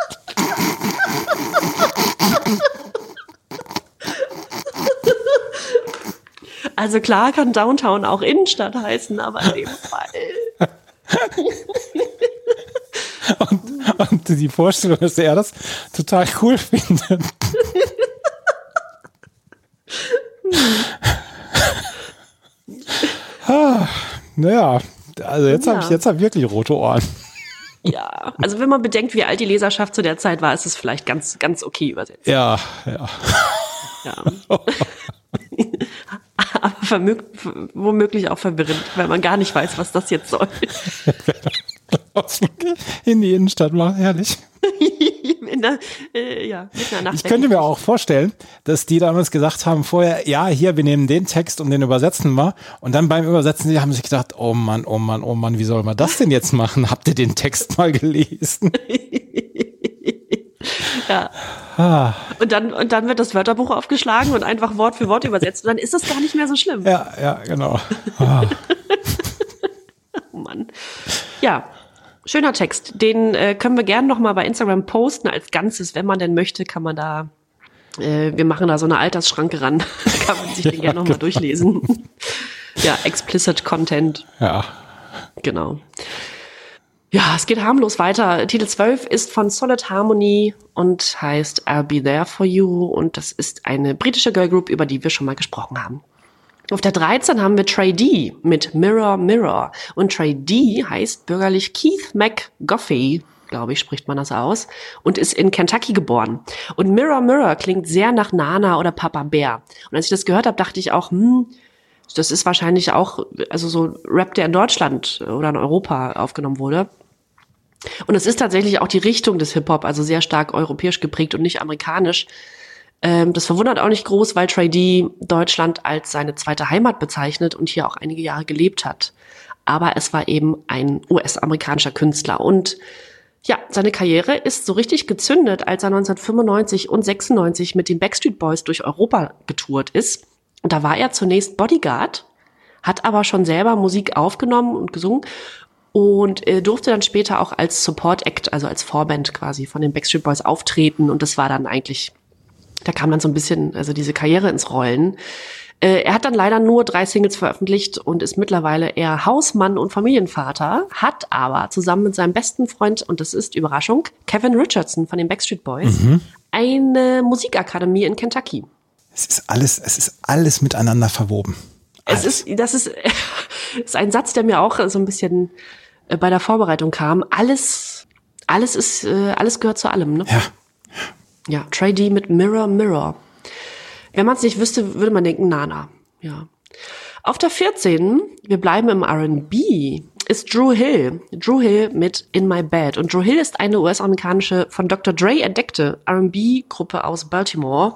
D: Also klar kann Downtown auch Innenstadt heißen, aber in dem Fall.
E: Und, und die Vorstellung, dass er das total cool findet. ah, naja, also jetzt ja. habe ich jetzt hab ich wirklich rote Ohren.
D: Ja, also wenn man bedenkt, wie alt die Leserschaft zu der Zeit war, ist es vielleicht ganz, ganz okay übersetzt.
E: Ja, ja.
D: Ja. Aber vermög- womöglich auch verwirrend, weil man gar nicht weiß, was das jetzt soll.
E: In die Innenstadt machen, herrlich.
D: In der, äh, ja, mit einer Nacht.
E: Ich könnte mir auch vorstellen, dass die damals gesagt haben vorher, ja, hier, wir nehmen den Text und den übersetzen wir. Und dann beim Übersetzen, die haben sich gedacht, oh Mann, oh Mann, oh Mann, wie soll man das denn jetzt machen? Habt ihr den Text mal gelesen?
D: Ja.
E: Ah.
D: Und dann, und dann wird das Wörterbuch aufgeschlagen und einfach Wort für Wort übersetzt. Und dann ist das gar nicht mehr so schlimm.
E: Ja, ja, genau. Ah.
D: Oh Mann. Ja. Schöner Text, den äh, können wir gerne noch mal bei Instagram posten als Ganzes, wenn man denn möchte, kann man da, äh, wir machen da so eine Altersschranke ran, kann man sich den ja, gerne noch mal genau. durchlesen. Ja, explicit Content.
E: Ja.
D: Genau. Ja, es geht harmlos weiter. Titel zwölf ist von Solid Harmony und heißt I'll Be There For You und das ist eine britische Girlgroup, über die wir schon mal gesprochen haben. Auf der dreizehn haben wir Trey D mit Mirror Mirror. Und Trey D heißt bürgerlich Keith McGoffey, glaube ich, spricht man das aus, und ist in Kentucky geboren. Und Mirror Mirror klingt sehr nach Nana oder Papa Bear. Und als ich das gehört habe, dachte ich auch, hm, das ist wahrscheinlich auch, also so Rap, der in Deutschland oder in Europa aufgenommen wurde. Und es ist tatsächlich auch die Richtung des Hip-Hop, also sehr stark europäisch geprägt und nicht amerikanisch. Ähm, das verwundert auch nicht groß, weil Trey D Deutschland als seine zweite Heimat bezeichnet und hier auch einige Jahre gelebt hat. Aber es war eben ein U S-amerikanischer Künstler. Und ja, seine Karriere ist so richtig gezündet, als er neunzehnhundertfünfundneunzig und sechsundneunzig mit den Backstreet Boys durch Europa getourt ist. Und da war er zunächst Bodyguard, hat aber schon selber Musik aufgenommen und gesungen und äh, durfte dann später auch als Support Act, also als Vorband quasi von den Backstreet Boys auftreten. Und das war dann eigentlich, da kam dann so ein bisschen, also diese Karriere ins Rollen. Äh, er hat dann leider nur drei Singles veröffentlicht und ist mittlerweile eher Hausmann und Familienvater, hat aber zusammen mit seinem besten Freund, und das ist Überraschung, Kevin Richardson von den Backstreet Boys, mhm. eine Musikakademie in Kentucky.
E: Es ist alles, es ist alles miteinander verwoben. Alles.
D: Es ist, das ist, ist ein Satz, der mir auch so ein bisschen bei der Vorbereitung kam. Alles, alles ist, alles gehört zu allem, ne?
E: Ja.
D: Ja, Trey D mit Mirror Mirror. Wenn man es nicht wüsste, würde man denken, Nana. Ja. Auf der vierzehn, wir bleiben im R and B, ist Dru Hill. Dru Hill mit In My Bed. Und Dru Hill ist eine U S-amerikanische, von Doktor Dre entdeckte R and B-Gruppe aus Baltimore.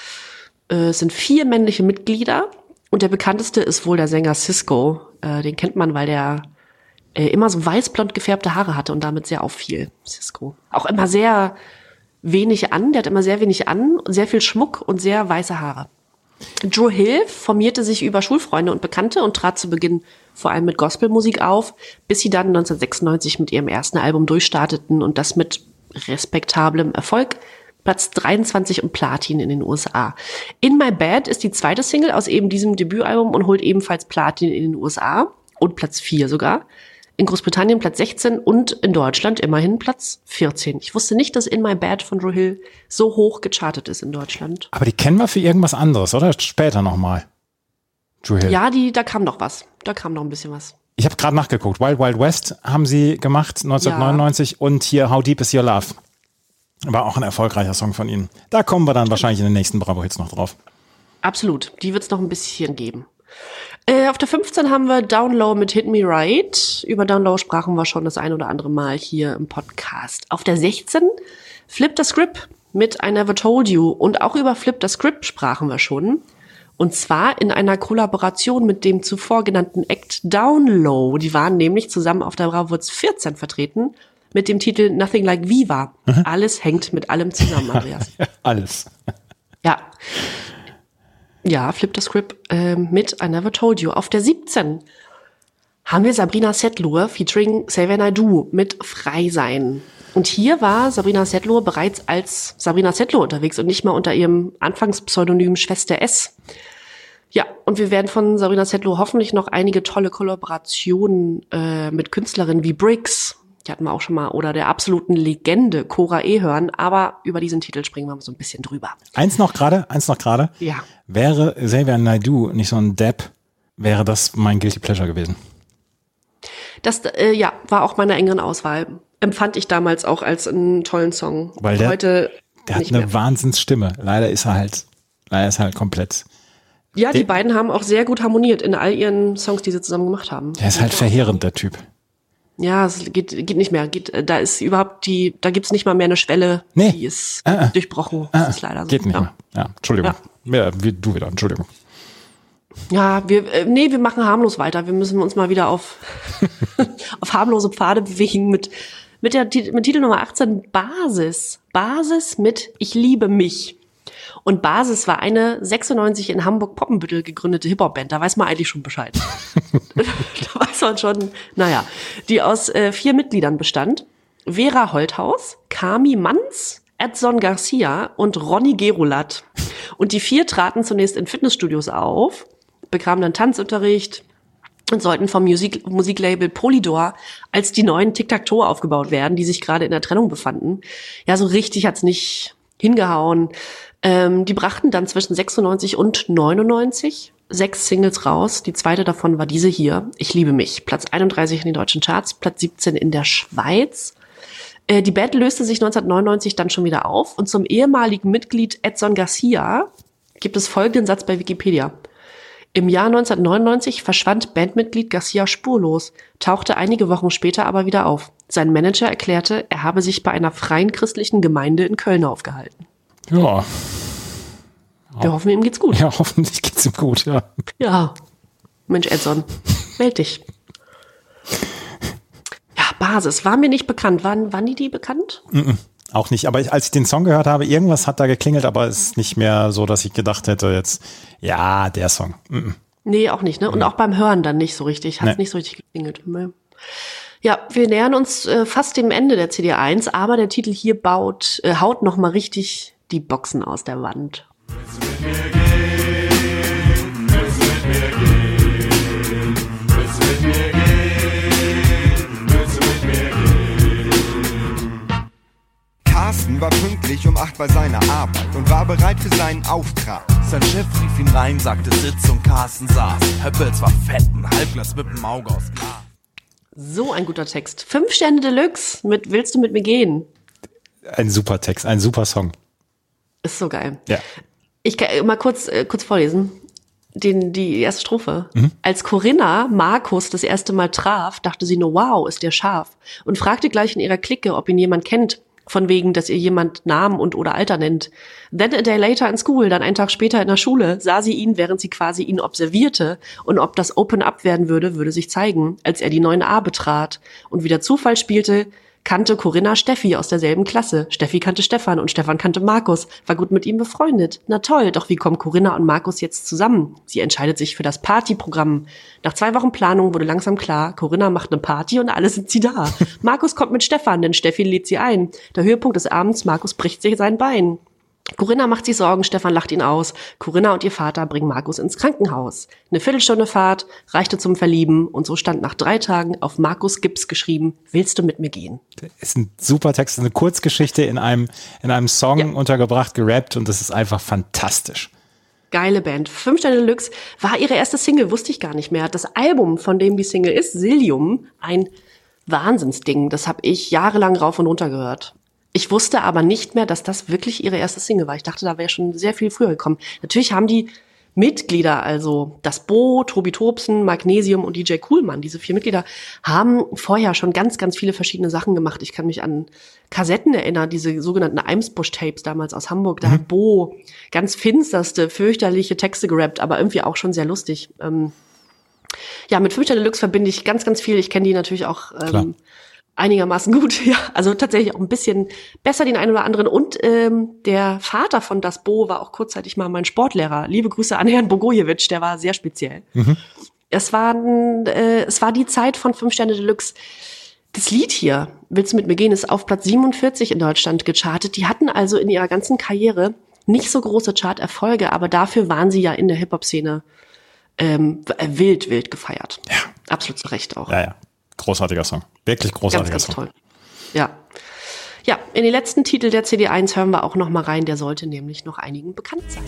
D: Es sind vier männliche Mitglieder. Und der bekannteste ist wohl der Sänger Sisqó. Äh, den kennt man, weil der äh, immer so weiß-blond gefärbte Haare hatte und damit sehr auffiel. Sisqó. Auch immer sehr wenig an, der hat immer sehr wenig an, sehr viel Schmuck und sehr weiße Haare. Drew Hill formierte sich über Schulfreunde und Bekannte und trat zu Beginn vor allem mit Gospelmusik auf, bis sie dann neunzehnhundertsechsundneunzig mit ihrem ersten Album durchstarteten und das mit respektablem Erfolg, Platz dreiundzwanzig und Platin in den U S A. In My Bed ist die zweite Single aus eben diesem Debütalbum und holt ebenfalls Platin in den U S A und Platz vier sogar. In Großbritannien Platz sechzehn und in Deutschland immerhin Platz vierzehn. Ich wusste nicht, dass In My Bed von Drew Hill so hoch gechartet ist in Deutschland.
E: Aber die kennen wir für irgendwas anderes, oder? Später nochmal. Drew Hill.
D: Ja, die, da kam noch was. Da kam noch ein bisschen was.
E: Ich habe gerade nachgeguckt. Wild Wild West haben sie gemacht, neunzehnhundertneunundneunzig. Ja. Und hier How Deep Is Your Love. War auch ein erfolgreicher Song von ihnen. Da kommen wir dann wahrscheinlich in den nächsten Bravo-Hits noch drauf.
D: Absolut. Die wird es noch ein bisschen geben. Äh, auf der fünfzehn haben wir Down Low mit Hit Me Right. Über Down Low sprachen wir schon das ein oder andere Mal hier im Podcast. Auf der sechzehn Flip the Script mit I Never Told You. Und auch über Flip the Script sprachen wir schon. Und zwar in einer Kollaboration mit dem zuvor genannten Act Down Low. Die waren nämlich zusammen auf der Bravo Hits vierzehn vertreten mit dem Titel Nothing Like Viva. Mhm. Alles hängt mit allem zusammen, Andreas.
E: Alles.
D: Ja. Ja, Flip the Script äh, mit I Never Told You. Auf der siebzehn haben wir Sabrina Setlur featuring Say When I Do mit Frei Sein. Und hier war Sabrina Setlur bereits als Sabrina Setlur unterwegs und nicht mal unter ihrem Anfangspseudonym Schwester S. Ja, und wir werden von Sabrina Setlur hoffentlich noch einige tolle Kollaborationen äh, mit Künstlerinnen wie Briggs, die hatten wir auch schon mal, oder der absoluten Legende Cora E. hören, aber über diesen Titel springen wir mal so ein bisschen drüber.
E: Eins noch gerade, eins noch gerade.
D: Ja.
E: Wäre Xavier Naidoo nicht so ein Depp, wäre das mein Guilty Pleasure gewesen.
D: Das, äh, ja, war auch meine engeren Auswahl. Empfand ich damals auch als einen tollen Song.
E: Weil der,
D: heute
E: der hat eine mehr. Wahnsinnsstimme. Leider ist er halt, leider ist er halt komplett.
D: Ja, die der, beiden haben auch sehr gut harmoniert in all ihren Songs, die sie zusammen gemacht haben.
E: Der ist halt verheerend, der Typ.
D: Ja, es geht, geht nicht mehr. Geht, da ist überhaupt die, da gibt's nicht mal mehr eine Schwelle,
E: nee.
D: die ist
E: ah,
D: durchbrochen.
E: Ah,
D: das ist leider so.
E: Geht nicht
D: ja.
E: mehr. Ja, Entschuldigung. Ja. Ja, wie, du wieder, Entschuldigung.
D: Ja, wir, äh, nee, wir machen harmlos weiter. Wir müssen uns mal wieder auf, auf harmlose Pfade bewegen mit, mit der, mit Titel Nummer achtzehn, Basis. Basis mit Ich liebe mich. Und Basis war eine sechsundneunzig in Hamburg-Poppenbüttel gegründete Hip-Hop-Band. Da weiß man eigentlich schon Bescheid. Da weiß man schon, naja, die aus äh, vier Mitgliedern bestand. Vera Holthaus, Kami Manz, Edson Garcia und Ronny Gerolat. Und die vier traten zunächst in Fitnessstudios auf, bekamen dann Tanzunterricht und sollten vom Musik- Musiklabel Polydor als die neuen Tic-Tac-Toe aufgebaut werden, die sich gerade in der Trennung befanden. Ja, so richtig hat's nicht hingehauen. Ähm, die brachten dann zwischen sechsundneunzig und neunundneunzig sechs Singles raus. Die zweite davon war diese hier, Ich liebe mich. Platz einunddreißig in den deutschen Charts, Platz siebzehn in der Schweiz. Äh, die Band löste sich neunzehnhundertneunundneunzig dann schon wieder auf. Und zum ehemaligen Mitglied Edson Garcia gibt es folgenden Satz bei Wikipedia. Im Jahr neunzehnhundertneunundneunzig verschwand Bandmitglied Garcia spurlos, tauchte einige Wochen später aber wieder auf. Sein Manager erklärte, er habe sich bei einer freien christlichen Gemeinde in Köln aufgehalten.
E: Ja.
D: Wir hoffen, ihm geht's gut.
E: Ja, hoffentlich geht's ihm gut, ja.
D: Ja. Mensch, Edson, meld dich. Ja, Basis. War mir nicht bekannt. Waren, waren die die bekannt?
E: Mm-mm, auch nicht. Aber ich, als ich den Song gehört habe, irgendwas hat da geklingelt, aber es ist nicht mehr so, dass ich gedacht hätte jetzt, ja, der Song. Mm-mm.
D: Nee, auch nicht, ne? Und auch beim Hören dann nicht so richtig. Hat's nee. nicht so richtig geklingelt. Ja, wir nähern uns äh, fast dem Ende der C D eins, aber der Titel hier baut, äh, haut noch mal richtig die Boxen aus der Wand.
G: Willst du mit mir gehen? Willst du mit mir gehen? Willst du mit mir gehen? Willst du mit mir gehen?
H: Carsten war pünktlich um acht bei seiner Arbeit und war bereit für seinen Auftrag.
I: Sein Chef rief ihn rein, sagte Sitz und Carsten saß. Höppels war fett, ein Halbglas mit dem Auge aus Glas.
D: So ein guter Text. Fünf Sterne Deluxe mit Willst du mit mir gehen?
E: Ein super Text, ein super Song.
D: Ist so geil.
E: Ja.
D: Ich kann mal kurz, äh, kurz vorlesen. Den, die erste Strophe. Mhm. Als Corinna Markus das erste Mal traf, dachte sie nur, wow, ist der scharf. Und fragte gleich in ihrer Clique, ob ihn jemand kennt. Von wegen, dass ihr jemand Namen und oder Alter nennt. Then a day later in school, dann einen Tag später in der Schule, sah sie ihn, während sie quasi ihn observierte. Und ob das Open Up werden würde, würde sich zeigen, als er die neun a betrat. Und wie der Zufall spielte, kannte Corinna Steffi aus derselben Klasse. Steffi kannte Stefan und Stefan kannte Markus, war gut mit ihm befreundet. Na toll, doch wie kommen Corinna und Markus jetzt zusammen? Sie entscheidet sich für das Partyprogramm. Nach zwei Wochen Planung wurde langsam klar, Corinna macht eine Party und alle sind sie da. Markus kommt mit Stefan, denn Steffi lädt sie ein. Der Höhepunkt des Abends, Markus bricht sich sein Bein. Corinna macht sich Sorgen, Stefan lacht ihn aus. Corinna und ihr Vater bringen Markus ins Krankenhaus. Eine Viertelstunde Fahrt reichte zum Verlieben und so stand nach drei Tagen auf Markus Gips geschrieben, willst du mit mir gehen?
E: Ist ein super Text, eine Kurzgeschichte in einem, in einem Song ja. untergebracht, gerappt und das ist einfach fantastisch.
D: Geile Band. Fünf Sterne Deluxe war ihre erste Single, wusste ich gar nicht mehr. Das Album, von dem die Single ist, Silium, ein Wahnsinnsding. Das habe ich jahrelang rauf und runter gehört. Ich wusste aber nicht mehr, dass das wirklich ihre erste Single war. Ich dachte, da wäre schon sehr viel früher gekommen. Natürlich haben die Mitglieder, also das Bo, Tobi Tobsen, Magnesium und D J Coolmann, diese vier Mitglieder, haben vorher schon ganz, ganz viele verschiedene Sachen gemacht. Ich kann mich an Kassetten erinnern, diese sogenannten Eimsbusch-Tapes damals aus Hamburg. Da mhm. hat Bo ganz finsterste, fürchterliche Texte gerappt, aber irgendwie auch schon sehr lustig. Ähm ja, mit Fünf Sterne Deluxe verbinde ich ganz, ganz viel. Ich kenne die natürlich auch ähm, einigermaßen gut, ja, also tatsächlich auch ein bisschen besser den einen oder anderen. Und ähm, der Vater von Das Bo war auch kurzzeitig mal mein Sportlehrer. Liebe Grüße an Herrn Bogojewitsch, der war sehr speziell. Mhm. Es war äh, es war die Zeit von Fünf Sterne Deluxe. Das Lied hier, Willst du mit mir gehen, ist auf Platz siebenundvierzig in Deutschland gechartet. Die hatten also in ihrer ganzen Karriere nicht so große Charterfolge, aber dafür waren sie ja in der Hip-Hop-Szene ähm, wild, wild gefeiert.
E: Ja.
D: Absolut zu Recht auch.
E: Ja, ja. Großartiger Song. Wirklich großartiger
D: ganz, ganz
E: Song.
D: Toll. Ja. Ja, in den letzten Titel der C D eins hören wir auch noch mal rein. Der sollte nämlich noch einigen bekannt sein.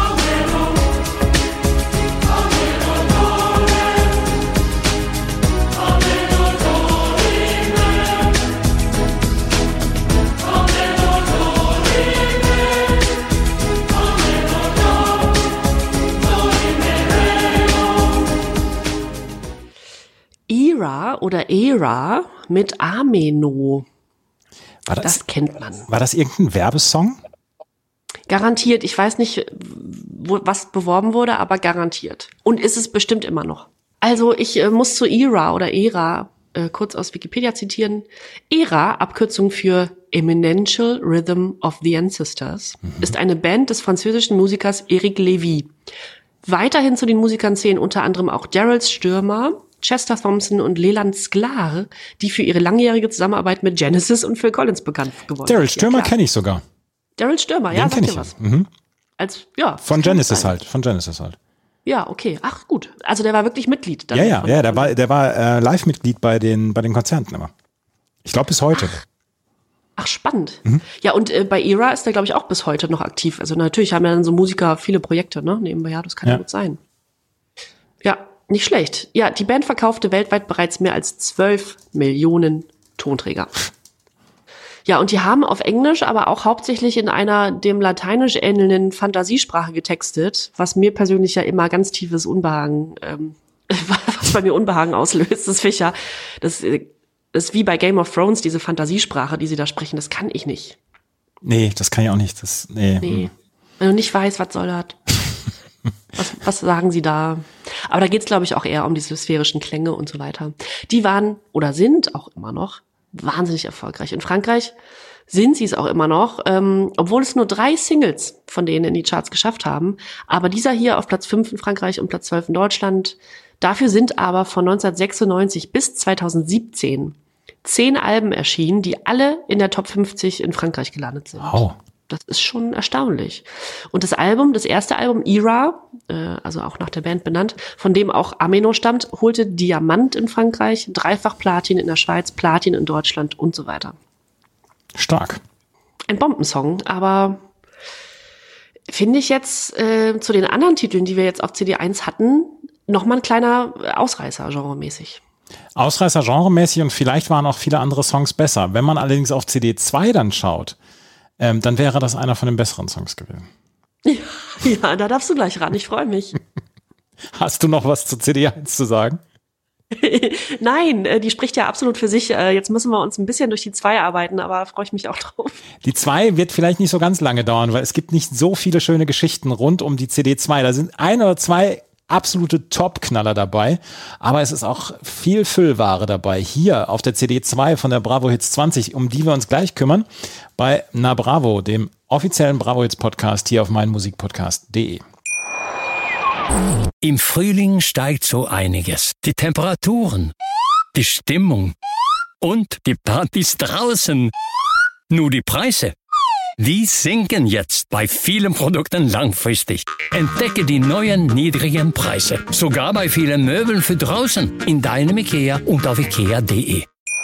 D: Era oder Era mit Ameno.
E: War das,
D: das kennt man.
E: War das irgendein Werbesong?
D: Garantiert. Ich weiß nicht, wo, was beworben wurde, aber garantiert. Und ist es bestimmt immer noch. Also ich äh, muss zu Era oder Era äh, kurz aus Wikipedia zitieren. Era, Abkürzung für Eminential Rhythm of the Ancestors, mhm. ist eine Band des französischen Musikers Eric Lévy. Weiterhin zu den Musikern zählen unter anderem auch Daryl Stürmer, Chester Thompson und Leland Sklar, die für ihre langjährige Zusammenarbeit mit Genesis und Phil Collins bekannt geworden sind.
E: Daryl Stürmer ja, kenne ich sogar.
D: Daryl Stürmer, ja, sagt dir was.
E: Mhm.
D: Als, ja,
E: von Genesis halt, von Genesis halt.
D: Ja, okay. Ach, gut. Also der war wirklich Mitglied. Dann
E: ja, ja, ja, der war, der war äh, Live-Mitglied bei den, bei den Konzerten immer. Ich glaube bis heute.
D: Ach, Ach spannend. Mhm. Ja, und äh, bei Era ist der, glaube ich, auch bis heute noch aktiv. Also natürlich haben ja dann so Musiker viele Projekte, ne? Nebenbei, ja, das kann ja, ja gut sein. Ja, nicht schlecht. Ja, die Band verkaufte weltweit bereits mehr als zwölf Millionen Tonträger. Ja, und die haben auf Englisch, aber auch hauptsächlich in einer dem Lateinisch ähnelnden Fantasiesprache getextet, was mir persönlich ja immer ganz tiefes Unbehagen, ähm, was bei mir Unbehagen auslöst, das Fischer. Das, das ist wie bei Game of Thrones, diese Fantasiesprache, die sie da sprechen, das kann ich nicht.
E: Nee, das kann ich auch nicht. Das, nee.
D: nee. Wenn du nicht weißt, was soll das? Was, was sagen sie da? Aber da geht's, glaube ich, auch eher um diese sphärischen Klänge und so weiter. Die waren oder sind auch immer noch wahnsinnig erfolgreich. In Frankreich sind sie es auch immer noch, ähm, obwohl es nur drei Singles von denen in die Charts geschafft haben. Aber dieser hier auf Platz fünf in Frankreich und Platz zwölf in Deutschland. Dafür sind aber von neunzehnhundertsechsundneunzig bis zweitausendsiebzehn zehn Alben erschienen, die alle in der Top fünfzig in Frankreich gelandet sind.
E: Wow.
D: Das ist schon erstaunlich. Und das Album, das erste Album, Era, äh, also auch nach der Band benannt, von dem auch Ameno stammt, holte Diamant in Frankreich, dreifach Platin in der Schweiz, Platin in Deutschland und so weiter.
E: Stark.
D: Ein Bombensong, aber finde ich jetzt äh, zu den anderen Titeln, die wir jetzt auf C D eins hatten, nochmal ein kleiner Ausreißer genremäßig.
E: Ausreißer genremäßig und vielleicht waren auch viele andere Songs besser. Wenn man allerdings auf C D zwei dann schaut, Ähm, dann wäre das einer von den besseren Songs gewesen.
D: Ja, ja, da darfst du gleich ran. Ich freue mich.
E: Hast du noch was zu C D eins zu sagen?
D: Nein, die spricht ja absolut für sich. Jetzt müssen wir uns ein bisschen durch die zwei arbeiten, aber da freue ich mich auch drauf.
E: Die zwei wird vielleicht nicht so ganz lange dauern, weil es gibt nicht so viele schöne Geschichten rund um die C D zwei. Da sind ein oder zwei absolute Top-Knaller dabei, aber es ist auch viel Füllware dabei. Hier auf der C D zwei von der Bravo Hits zwanzig, um die wir uns gleich kümmern, bei Na Bravo, dem offiziellen Bravo Hits Podcast hier auf meinmusikpodcast punkt de.
F: Im Frühling steigt so einiges. Die Temperaturen, die Stimmung und die Partys draußen. Nur die Preise, die sinken jetzt bei vielen Produkten langfristig. Entdecke die neuen niedrigen Preise. Sogar bei vielen Möbeln für draußen. In deinem Ikea und auf ikea punkt de.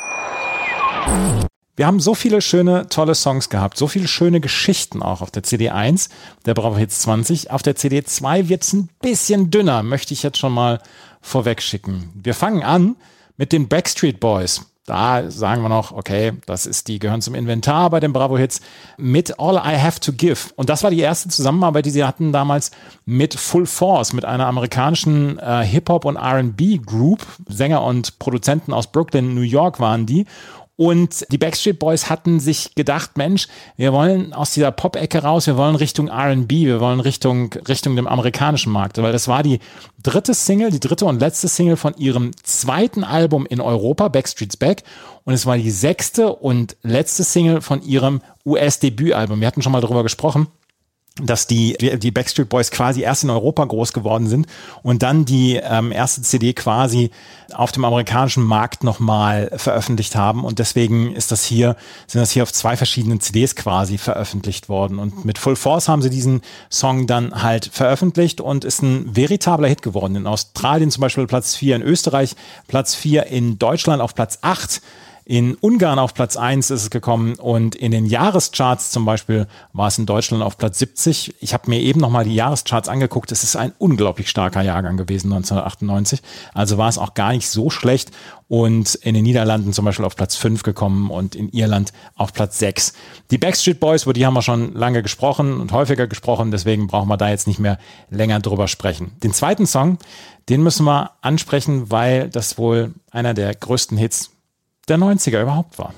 E: Wir haben so viele schöne, tolle Songs gehabt, so viele schöne Geschichten auch auf der C D eins, der Bravo Hits zwanzig. Auf der C D zwei wird es ein bisschen dünner, möchte ich jetzt schon mal vorweg schicken. Wir fangen an mit den Backstreet Boys. Da sagen wir noch, okay, das ist, die gehören zum Inventar bei den Bravo Hits mit All I Have to Give. Und das war die erste Zusammenarbeit, die sie hatten damals mit Full Force, mit einer amerikanischen äh, Hip-Hop- und R and B-Group. Sänger und Produzenten aus Brooklyn, New York waren die. Und die Backstreet Boys hatten sich gedacht, Mensch, wir wollen aus dieser Pop-Ecke raus, wir wollen Richtung R and B, wir wollen Richtung, Richtung dem amerikanischen Markt. Weil das war die dritte Single, die dritte und letzte Single von ihrem zweiten Album in Europa, Backstreet's Back. Und es war die sechste und letzte Single von ihrem U S-Debütalbum. Wir hatten schon mal darüber gesprochen, dass die, die Backstreet Boys quasi erst in Europa groß geworden sind und dann die ähm, erste C D quasi auf dem amerikanischen Markt nochmal veröffentlicht haben. Und deswegen ist das hier, sind das hier auf zwei verschiedenen C Ds quasi veröffentlicht worden. Und mit Full Force haben sie diesen Song dann halt veröffentlicht und ist ein veritabler Hit geworden. In Australien zum Beispiel Platz vier, in Österreich Platz vier, in Deutschland auf Platz acht. In Ungarn auf Platz eins ist es gekommen und in den Jahrescharts zum Beispiel war es in Deutschland auf Platz siebzig. Ich habe mir eben nochmal die Jahrescharts angeguckt. Es ist ein unglaublich starker Jahrgang gewesen, neunzehnhundertachtundneunzig. Also war es auch gar nicht so schlecht und in den Niederlanden zum Beispiel auf Platz fünf gekommen und in Irland auf Platz sechs. Die Backstreet Boys, über die haben wir schon lange gesprochen und häufiger gesprochen, deswegen brauchen wir da jetzt nicht mehr länger drüber sprechen. Den zweiten Song, den müssen wir ansprechen, weil das wohl einer der größten Hits der neunziger überhaupt war.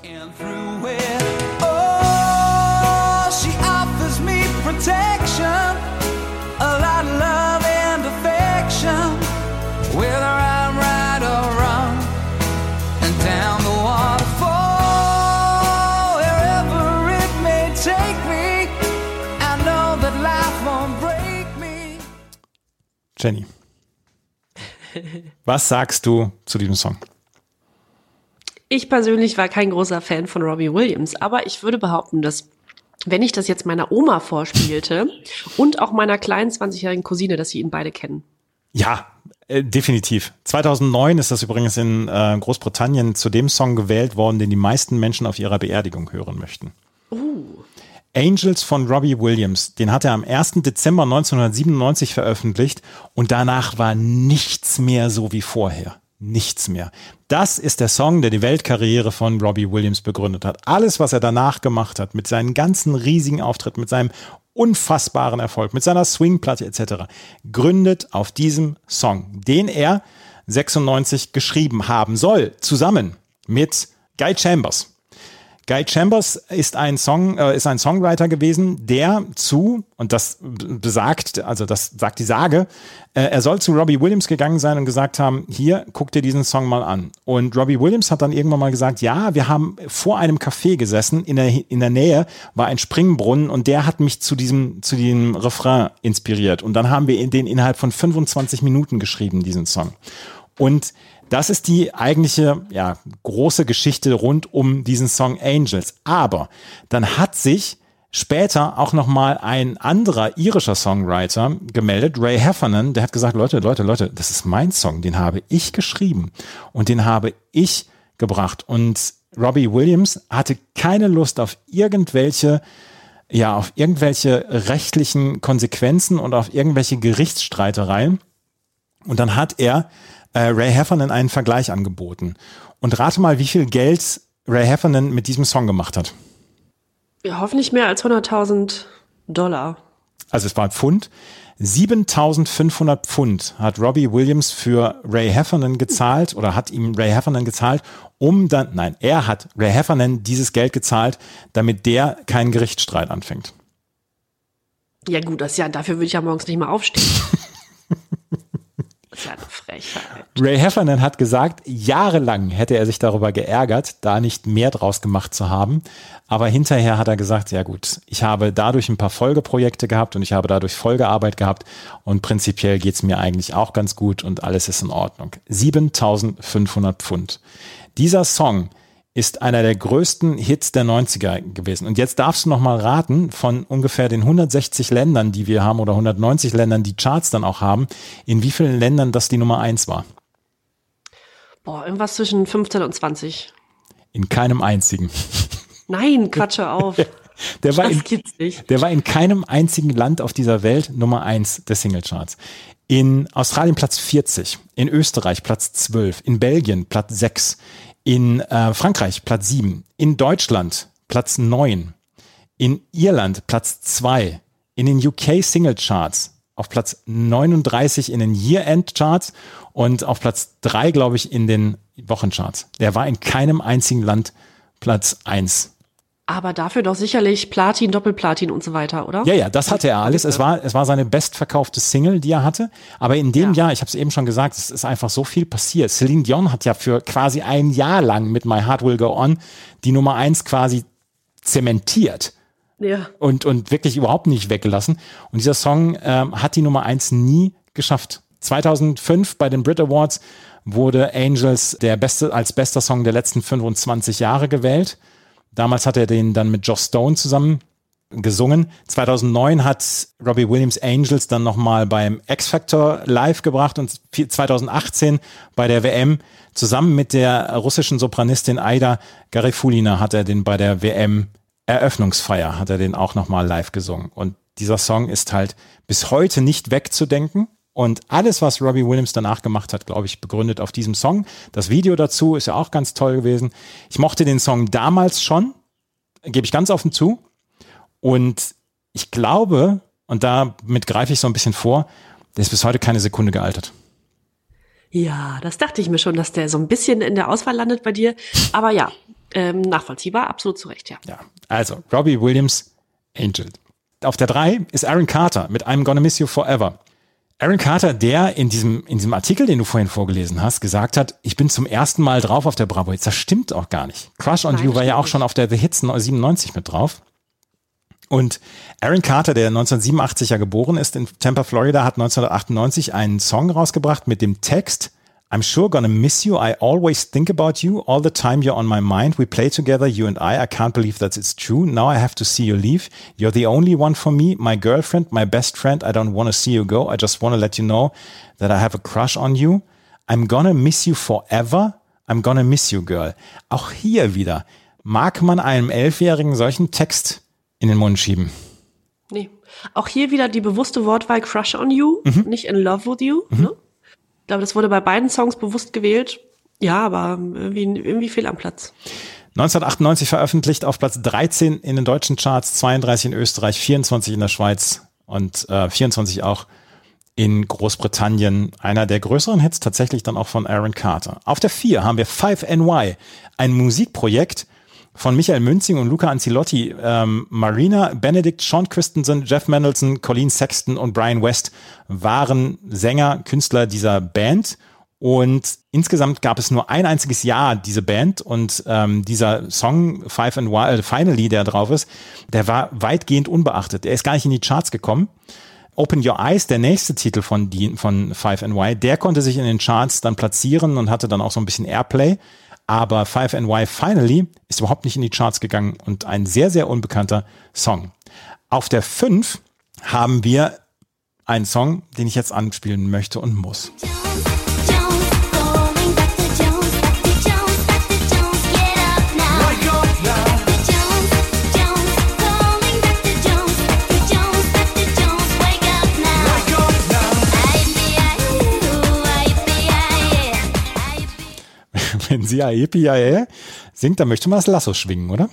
E: Jenny, was sagst du zu diesem Song?
D: Ich persönlich war kein großer Fan von Robbie Williams, aber ich würde behaupten, dass wenn ich das jetzt meiner Oma vorspielte und auch meiner kleinen zwanzigjährigen Cousine, dass sie ihn beide kennen.
E: Ja, äh, definitiv. zweitausendneun ist das übrigens in äh, Großbritannien zu dem Song gewählt worden, den die meisten Menschen auf ihrer Beerdigung hören möchten.
D: Uh.
E: Angels von Robbie Williams, den hat er am ersten Dezember neunzehnhundertsiebenundneunzig veröffentlicht und danach war nichts mehr so wie vorher. Nichts mehr. Das ist der Song, der die Weltkarriere von Robbie Williams begründet hat. Alles, was er danach gemacht hat, mit seinen ganzen riesigen Auftritten, mit seinem unfassbaren Erfolg, mit seiner Swingplatte et cetera, gründet auf diesem Song, den er sechsundneunzig geschrieben haben soll, zusammen mit Guy Chambers. Guy Chambers ist ein Song, äh, ist ein Songwriter gewesen, der zu, und das besagt, also das sagt die Sage, äh, er soll zu Robbie Williams gegangen sein und gesagt haben, hier, guck dir diesen Song mal an. Und Robbie Williams hat dann irgendwann mal gesagt, ja, wir haben vor einem Café gesessen, in der, in der Nähe war ein Springbrunnen und der hat mich zu diesem, zu diesem Refrain inspiriert. Und dann haben wir den innerhalb von fünfundzwanzig Minuten geschrieben, diesen Song. Und das ist die eigentliche, ja, große Geschichte rund um diesen Song Angels. Aber dann hat sich später auch nochmal ein anderer irischer Songwriter gemeldet, Ray Heffernan, der hat gesagt, Leute, Leute, Leute, das ist mein Song, den habe ich geschrieben und den habe ich gebracht. Und Robbie Williams hatte keine Lust auf irgendwelche, ja, auf irgendwelche rechtlichen Konsequenzen und auf irgendwelche Gerichtsstreitereien. Und dann hat er Ray Heffernan einen Vergleich angeboten. Und rate mal, wie viel Geld Ray Heffernan mit diesem Song gemacht hat.
D: Ja, hoffentlich mehr als hunderttausend Dollar.
E: Also es war ein Pfund. siebentausendfünfhundert Pfund hat Robbie Williams für Ray Heffernan gezahlt oder hat ihm Ray Heffernan gezahlt, um dann, nein, er hat Ray Heffernan dieses Geld gezahlt, damit der keinen Gerichtsstreit anfängt.
D: Ja gut, das ja, dafür würde ich ja morgens nicht mal aufstehen.
E: Ray Heffernan hat gesagt, jahrelang hätte er sich darüber geärgert, da nicht mehr draus gemacht zu haben. Aber hinterher hat er gesagt, ja gut, ich habe dadurch ein paar Folgeprojekte gehabt und ich habe dadurch Folgearbeit gehabt und prinzipiell geht's mir eigentlich auch ganz gut und alles ist in Ordnung. siebentausendfünfhundert Pfund. Dieser Song ist einer der größten Hits der neunziger gewesen. Und jetzt darfst du noch mal raten, von ungefähr den hundertsechzig Ländern, die wir haben, oder hundertneunzig Ländern, die Charts dann auch haben, in wie vielen Ländern das die Nummer eins war?
D: Boah, irgendwas zwischen fünfzehn und zwanzig.
E: In keinem einzigen.
D: Nein, Quatsch, hör auf.
E: Der war,
D: das
E: in,
D: gibt's nicht.
E: der war in keinem einzigen Land auf dieser Welt Nummer eins der Singlecharts. In Australien Platz vierzig, in Österreich Platz zwölf, in Belgien Platz sechs, in äh, Frankreich Platz sieben, in Deutschland Platz neun, in Irland Platz zwei, in den U K Single Charts auf Platz neununddreißig in den Year-End Charts und auf Platz drei, glaube ich, in den Wochencharts. Der war in keinem einzigen Land Platz eins.
D: Aber dafür doch sicherlich Platin, Doppelplatin und so weiter, oder?
E: Ja, ja, das hatte er alles. Es war, es war seine bestverkaufte Single, die er hatte. Aber in dem ja. Jahr, ich habe es eben schon gesagt, es ist einfach so viel passiert. Celine Dion hat ja für quasi ein Jahr lang mit My Heart Will Go On die Nummer eins quasi zementiert.
D: Ja.
E: Und, und wirklich überhaupt nicht weggelassen. Und dieser Song ähm, hat die Nummer eins nie geschafft. zweitausendfünf bei den Brit Awards wurde Angels der beste, als bester Song der letzten fünfundzwanzig Jahre gewählt. Damals hat er den dann mit Joss Stone zusammen gesungen. zweitausendneun hat Robbie Williams Angels dann nochmal beim X-Factor live gebracht und zweitausendachtzehn bei der W M zusammen mit der russischen Sopranistin Aida Garifulina hat er den bei der W M Eröffnungsfeier, hat er den auch nochmal live gesungen. Und dieser Song ist halt bis heute nicht wegzudenken. Und alles, was Robbie Williams danach gemacht hat, glaube ich, begründet auf diesem Song. Das Video dazu ist ja auch ganz toll gewesen. Ich mochte den Song damals schon, gebe ich ganz offen zu. Und ich glaube, und damit greife ich so ein bisschen vor, der ist bis heute keine Sekunde gealtert.
D: Ja, das dachte ich mir schon, dass der so ein bisschen in der Auswahl landet bei dir. Aber ja, ähm, nachvollziehbar, absolut zu Recht, ja.
E: Ja, also Robbie Williams, Angel. Auf der drei ist Aaron Carter mit I'm Gonna Miss You Forever. Aaron Carter, der in diesem, in diesem Artikel, den du vorhin vorgelesen hast, gesagt hat, ich bin zum ersten Mal drauf auf der Bravo Hits. Das stimmt auch gar nicht. Crush on
D: Nein,
E: You war ja auch
D: nicht.
E: schon auf der The Hits siebenundneunzig mit drauf. Und Aaron Carter, der neunzehnhundertsiebenundachtzig ja geboren ist in Tampa, Florida, hat neunzehnhundertachtundneunzig einen Song rausgebracht mit dem Text I'm sure gonna miss you, I always think about you, all the time you're on my mind, we play together, you and I, I can't believe that it's true, now I have to see you leave, you're the only one for me, my girlfriend, my best friend, I don't wanna see you go, I just wanna let you know that I have a crush on you, I'm gonna miss you forever, I'm gonna miss you, girl. Auch hier wieder, mag man einem Elfjährigen solchen Text in den Mund schieben?
D: Nee. Auch hier wieder die bewusste Wortwahl Crush on You,
E: Mhm.
D: nicht In Love with You.
E: Mhm.
D: Ne? Ich glaube, das wurde bei beiden Songs bewusst gewählt. Ja, aber irgendwie, irgendwie fehl am Platz.
E: neunzehnhundertachtundneunzig veröffentlicht auf Platz dreizehn in den deutschen Charts, zweiunddreißig in Österreich, vierundzwanzig in der Schweiz und äh, vierundzwanzig auch in Großbritannien. Einer der größeren Hits tatsächlich dann auch von Aaron Carter. Auf der vier haben wir five N Y, ein Musikprojekt von Michael Münzing und Luca Anzilotti. Ähm, Marina Benedict, Sean Christensen, Jeff Mendelsohn, Colleen Sexton und Brian West waren Sänger, Künstler dieser Band. Und insgesamt gab es nur ein einziges Jahr diese Band und ähm, dieser Song five N Y, äh, Finally, der drauf ist, der war weitgehend unbeachtet. Der ist gar nicht in die Charts gekommen. Open Your Eyes, der nächste Titel von, die, von five N Y, der konnte sich in den Charts dann platzieren und hatte dann auch so ein bisschen Airplay. Aber five N Y Finally ist überhaupt nicht in die Charts gegangen und ein sehr, sehr unbekannter Song. Auf der fünf haben wir einen Song, den ich jetzt anspielen möchte und muss. Wenn sie Aepi singt, dann möchte man das Lasso schwingen, oder?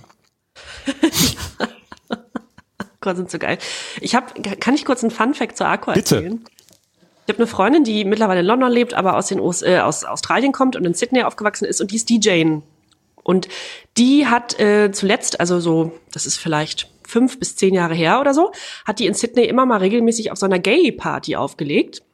D: Gott, sind so geil. Ich habe, kann ich kurz einen Funfact zur Aqua
E: Bitte.
D: erzählen? Ich habe eine Freundin, die mittlerweile in London lebt, aber aus den U S, äh, aus Australien kommt und in Sydney aufgewachsen ist und die ist D J. Und die hat äh, zuletzt, also so, das ist vielleicht fünf bis zehn Jahre her oder so, hat die in Sydney immer mal regelmäßig auf so einer Gay-Party aufgelegt.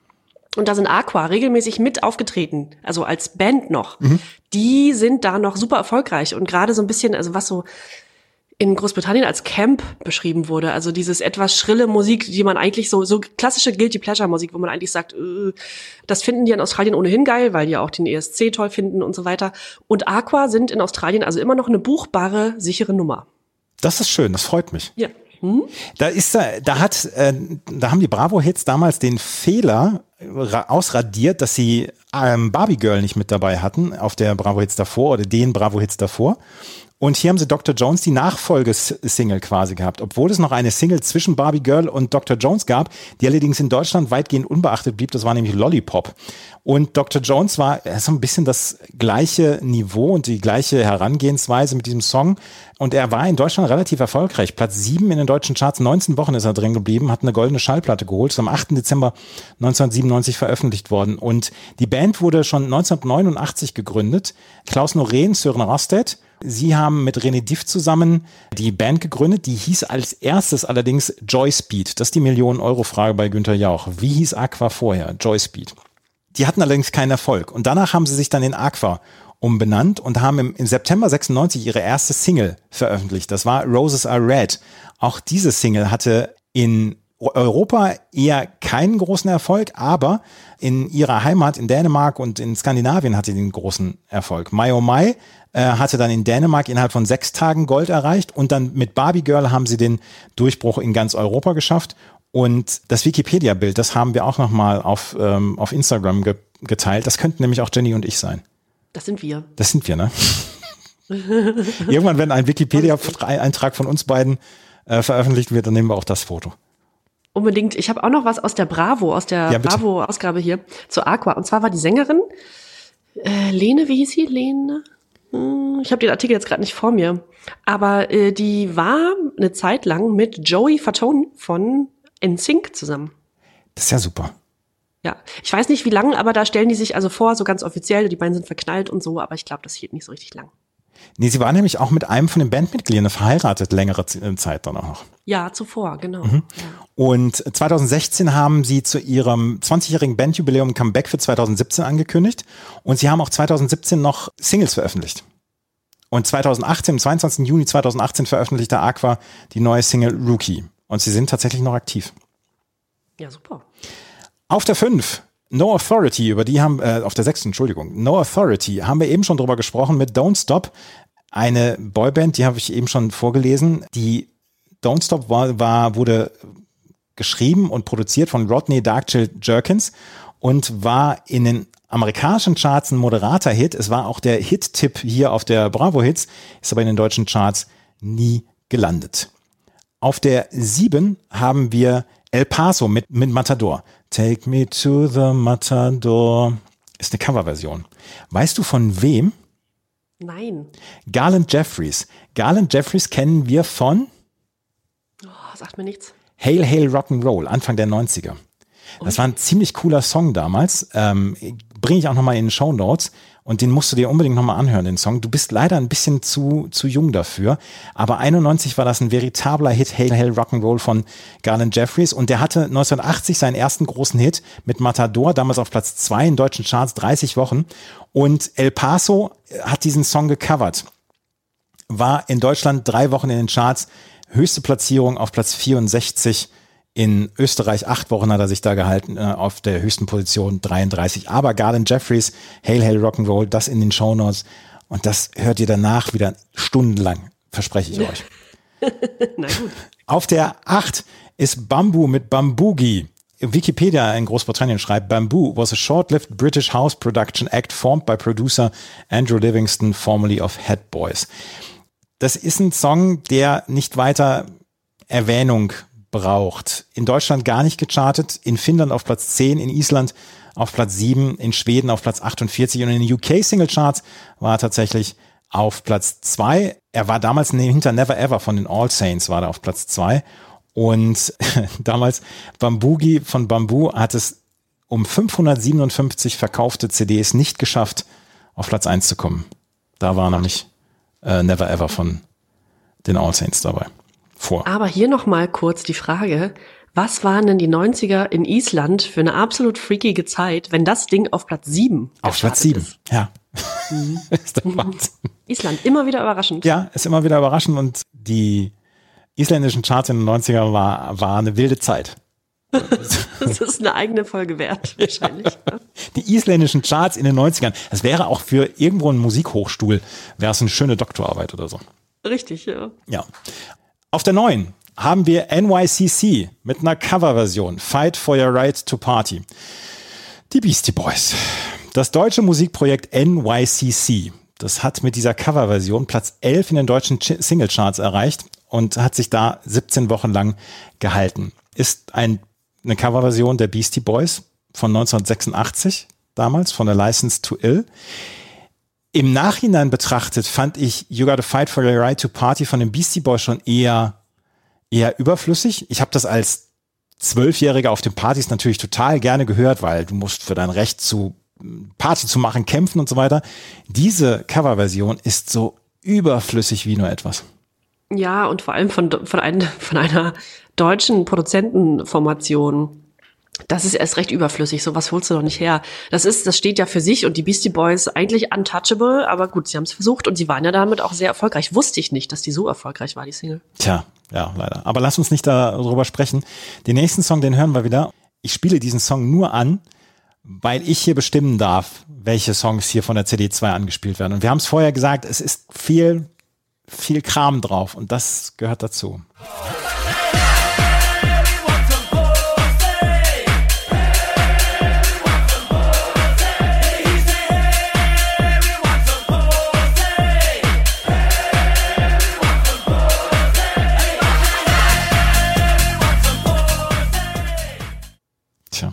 D: Und da sind Aqua regelmäßig mit aufgetreten, also als Band noch. Mhm. Die sind da noch super erfolgreich und gerade so ein bisschen, also was so in Großbritannien als Camp beschrieben wurde, also dieses etwas schrille Musik, die man eigentlich so, so klassische Guilty Pleasure Musik, wo man eigentlich sagt, äh, das finden die in Australien ohnehin geil, weil die auch den E S C toll finden und so weiter. Und Aqua sind in Australien also immer noch eine buchbare, sichere Nummer.
E: Das ist schön, das freut mich.
D: Ja. Hm?
E: Da ist da, da hat, äh, da haben die Bravo-Hits damals den Fehler ra- ausradiert, dass sie ähm, Barbie Girl nicht mit dabei hatten auf der Bravo-Hits davor oder den Bravo-Hits davor. Und hier haben sie Doktor Jones die Nachfolgesingle quasi gehabt, obwohl es noch eine Single zwischen Barbie Girl und Doktor Jones gab, die allerdings in Deutschland weitgehend unbeachtet blieb. Das war nämlich Lollipop. Und Doktor Jones war so ein bisschen das gleiche Niveau und die gleiche Herangehensweise mit diesem Song. Und er war in Deutschland relativ erfolgreich. Platz sieben in den deutschen Charts, neunzehn Wochen ist er drin geblieben, hat eine goldene Schallplatte geholt, ist am achten Dezember neunzehnhundertsiebenundneunzig veröffentlicht worden. Und die Band wurde schon neunzehnhundertneunundachtzig gegründet. Klaus Noreen, Sören Rostedt. Sie haben mit René Diff zusammen die Band gegründet, die hieß als erstes allerdings Joyspeed. Das ist die Millionen-Euro-Frage bei Günther Jauch. Wie hieß Aqua vorher? Joyspeed. Die hatten allerdings keinen Erfolg. Und danach haben sie sich dann in Aqua umbenannt und haben im, im September sechsundneunzig ihre erste Single veröffentlicht. Das war Roses Are Red. Auch diese Single hatte in Europa eher keinen großen Erfolg, aber in ihrer Heimat in Dänemark und in Skandinavien hatte sie den großen Erfolg. My Oh My äh, hatte dann in Dänemark innerhalb von sechs Tagen Gold erreicht und dann mit Barbie Girl haben sie den Durchbruch in ganz Europa geschafft. Und das Wikipedia-Bild, das haben wir auch nochmal auf, ähm, auf Instagram ge- geteilt. Das könnten nämlich auch Jenny und ich sein.
D: Das sind wir.
E: Das sind wir, ne? Irgendwann, wenn ein Wikipedia-Eintrag von uns beiden äh, veröffentlicht wird, dann nehmen wir auch das Foto.
D: Unbedingt. Ich habe auch noch was aus der Bravo, aus der
E: Ja, bitte.
D: Bravo-Ausgabe hier zu Aqua. Und zwar war die Sängerin äh, Lene, wie hieß sie? Lene? Hm, ich habe den Artikel jetzt gerade nicht vor mir. Aber äh, die war eine Zeit lang mit Joey Fatone von N Sync zusammen.
E: Das ist ja super.
D: Ja, ich weiß nicht wie lang, aber da stellen die sich also vor, so ganz offiziell, die beiden sind verknallt und so, aber ich glaube, das hielt nicht so richtig lang.
E: Nee, sie war nämlich auch mit einem von den Bandmitgliedern verheiratet, längere Z- Zeit dann auch noch.
D: Ja, zuvor, genau.
E: Mhm.
D: Ja.
E: Und zweitausendsechzehn haben sie zu ihrem zwanzigjährigen Bandjubiläum ein Comeback für zweitausendsiebzehn angekündigt und sie haben auch zweitausendsiebzehn noch Singles veröffentlicht. Und zweitausendachtzehn, am zweiundzwanzigsten Juni zweitausendachtzehn veröffentlichte Aqua die neue Single Rookie. Und sie sind tatsächlich noch aktiv.
D: Ja, super.
E: Auf der fünf, No Authority, über die haben, äh, auf der sechs, Entschuldigung, No Authority, haben wir eben schon drüber gesprochen mit Don't Stop. Eine Boyband, die habe ich eben schon vorgelesen. Die Don't Stop war, war, wurde geschrieben und produziert von Rodney Darkchill Jerkins und war in den amerikanischen Charts ein moderater Hit. Es war auch der Hit-Tipp hier auf der Bravo Hits, ist aber in den deutschen Charts nie gelandet. Auf der sieben haben wir El Paso mit, mit Matador. Take me to the Matador. Ist eine Coverversion. Weißt du von wem?
D: Nein.
E: Garland Jeffries. Garland Jeffries kennen wir von
D: Oh, sagt mir nichts.
E: Hail Hail Rock'n'Roll, Anfang der neunziger. Das war ein ziemlich cooler Song damals. Ähm, bringe ich auch nochmal in den Shownotes. Und den musst du dir unbedingt nochmal anhören, den Song. Du bist leider ein bisschen zu, zu jung dafür. Aber einundneunzig war das ein veritabler Hit, Hail Hail Rock'n'Roll von Garland Jeffries. Und der hatte neunzehnhundertachtzig seinen ersten großen Hit mit Matador, damals auf Platz zwei in deutschen Charts, dreißig Wochen. Und El Paso hat diesen Song gecovert. War in Deutschland drei Wochen in den Charts. Höchste Platzierung auf Platz vierundsechzig. In Österreich acht Wochen hat er sich da gehalten, äh, auf der höchsten Position dreiunddreißig. Aber Garland Jeffries, Hail Hail Rock'n'Roll, das in den Shownotes. Und das hört ihr danach wieder stundenlang, verspreche ich euch.
D: Na gut.
E: Auf der acht ist Bamboo mit Bamboogie. Wikipedia in Großbritannien schreibt, Bamboo was a short-lived British house production act formed by producer Andrew Livingston, formerly of Head Boys. Das ist ein Song, der nicht weiter Erwähnung braucht. In Deutschland gar nicht gechartet, in Finnland auf Platz zehn, in Island auf Platz sieben, in Schweden auf Platz achtundvierzig und in den U K Single Charts war er tatsächlich auf Platz zwei. Er war damals hinter Never Ever von den All Saints, war er auf Platz zwei. Und damals Bamboogie von Bamboo hat es um fünfhundertsiebenundfünfzig verkaufte C Ds nicht geschafft, auf Platz eins zu kommen. Da war nämlich äh, Never Ever von den All Saints dabei. Vor.
D: Aber hier noch mal kurz die Frage, Was waren denn die neunziger in Island für eine absolut freakige Zeit, wenn das Ding auf Platz sieben
E: Auf Platz sieben,
D: ist?
E: ja.
D: Mhm.
E: Ist der Wahnsinn.
D: Island, immer wieder überraschend.
E: Ja, ist immer wieder überraschend und die isländischen Charts in den neunzigern war, war eine wilde Zeit.
D: Das ist eine eigene Folge wert, wahrscheinlich. Ja.
E: Die isländischen Charts in den neunzigern, das wäre auch für irgendwo einen Musikhochstuhl, wäre es eine schöne Doktorarbeit oder so.
D: Richtig, ja.
E: Ja. Auf der neuen haben wir N Y C C mit einer Coverversion, Fight for Your Right to Party. Die Beastie Boys. Das deutsche Musikprojekt N Y C C, das hat mit dieser Coverversion Platz elf in den deutschen Singlecharts erreicht und hat sich da siebzehn Wochen lang gehalten. Ist ein, eine Coverversion der Beastie Boys von neunzehnhundertsechsundachtzig, damals von der License to Ill. Im Nachhinein betrachtet fand ich You Gotta Fight for Your Right to Party von den Beastie Boys schon eher, eher überflüssig. Ich habe das als Zwölfjähriger auf den Partys natürlich total gerne gehört, weil du musst für dein Recht zu Party zu machen, kämpfen und so weiter. Diese Coverversion ist so überflüssig wie nur etwas.
D: Ja, und vor allem von, von, ein, von einer deutschen Produzentenformation. Das ist erst recht überflüssig. Sowas holst du doch nicht her. Das ist, das steht ja für sich und die Beastie Boys eigentlich untouchable, aber gut, sie haben es versucht und sie waren ja damit auch sehr erfolgreich. Wusste ich nicht, dass die so erfolgreich war, die Single.
E: Tja, ja, leider. Aber lass uns nicht darüber sprechen. Den nächsten Song, den hören wir wieder. Ich spiele diesen Song nur an, weil ich hier bestimmen darf, welche Songs hier von der C D zwei angespielt werden. Und wir haben es vorher gesagt, es ist viel, viel Kram drauf und das gehört dazu. Tja.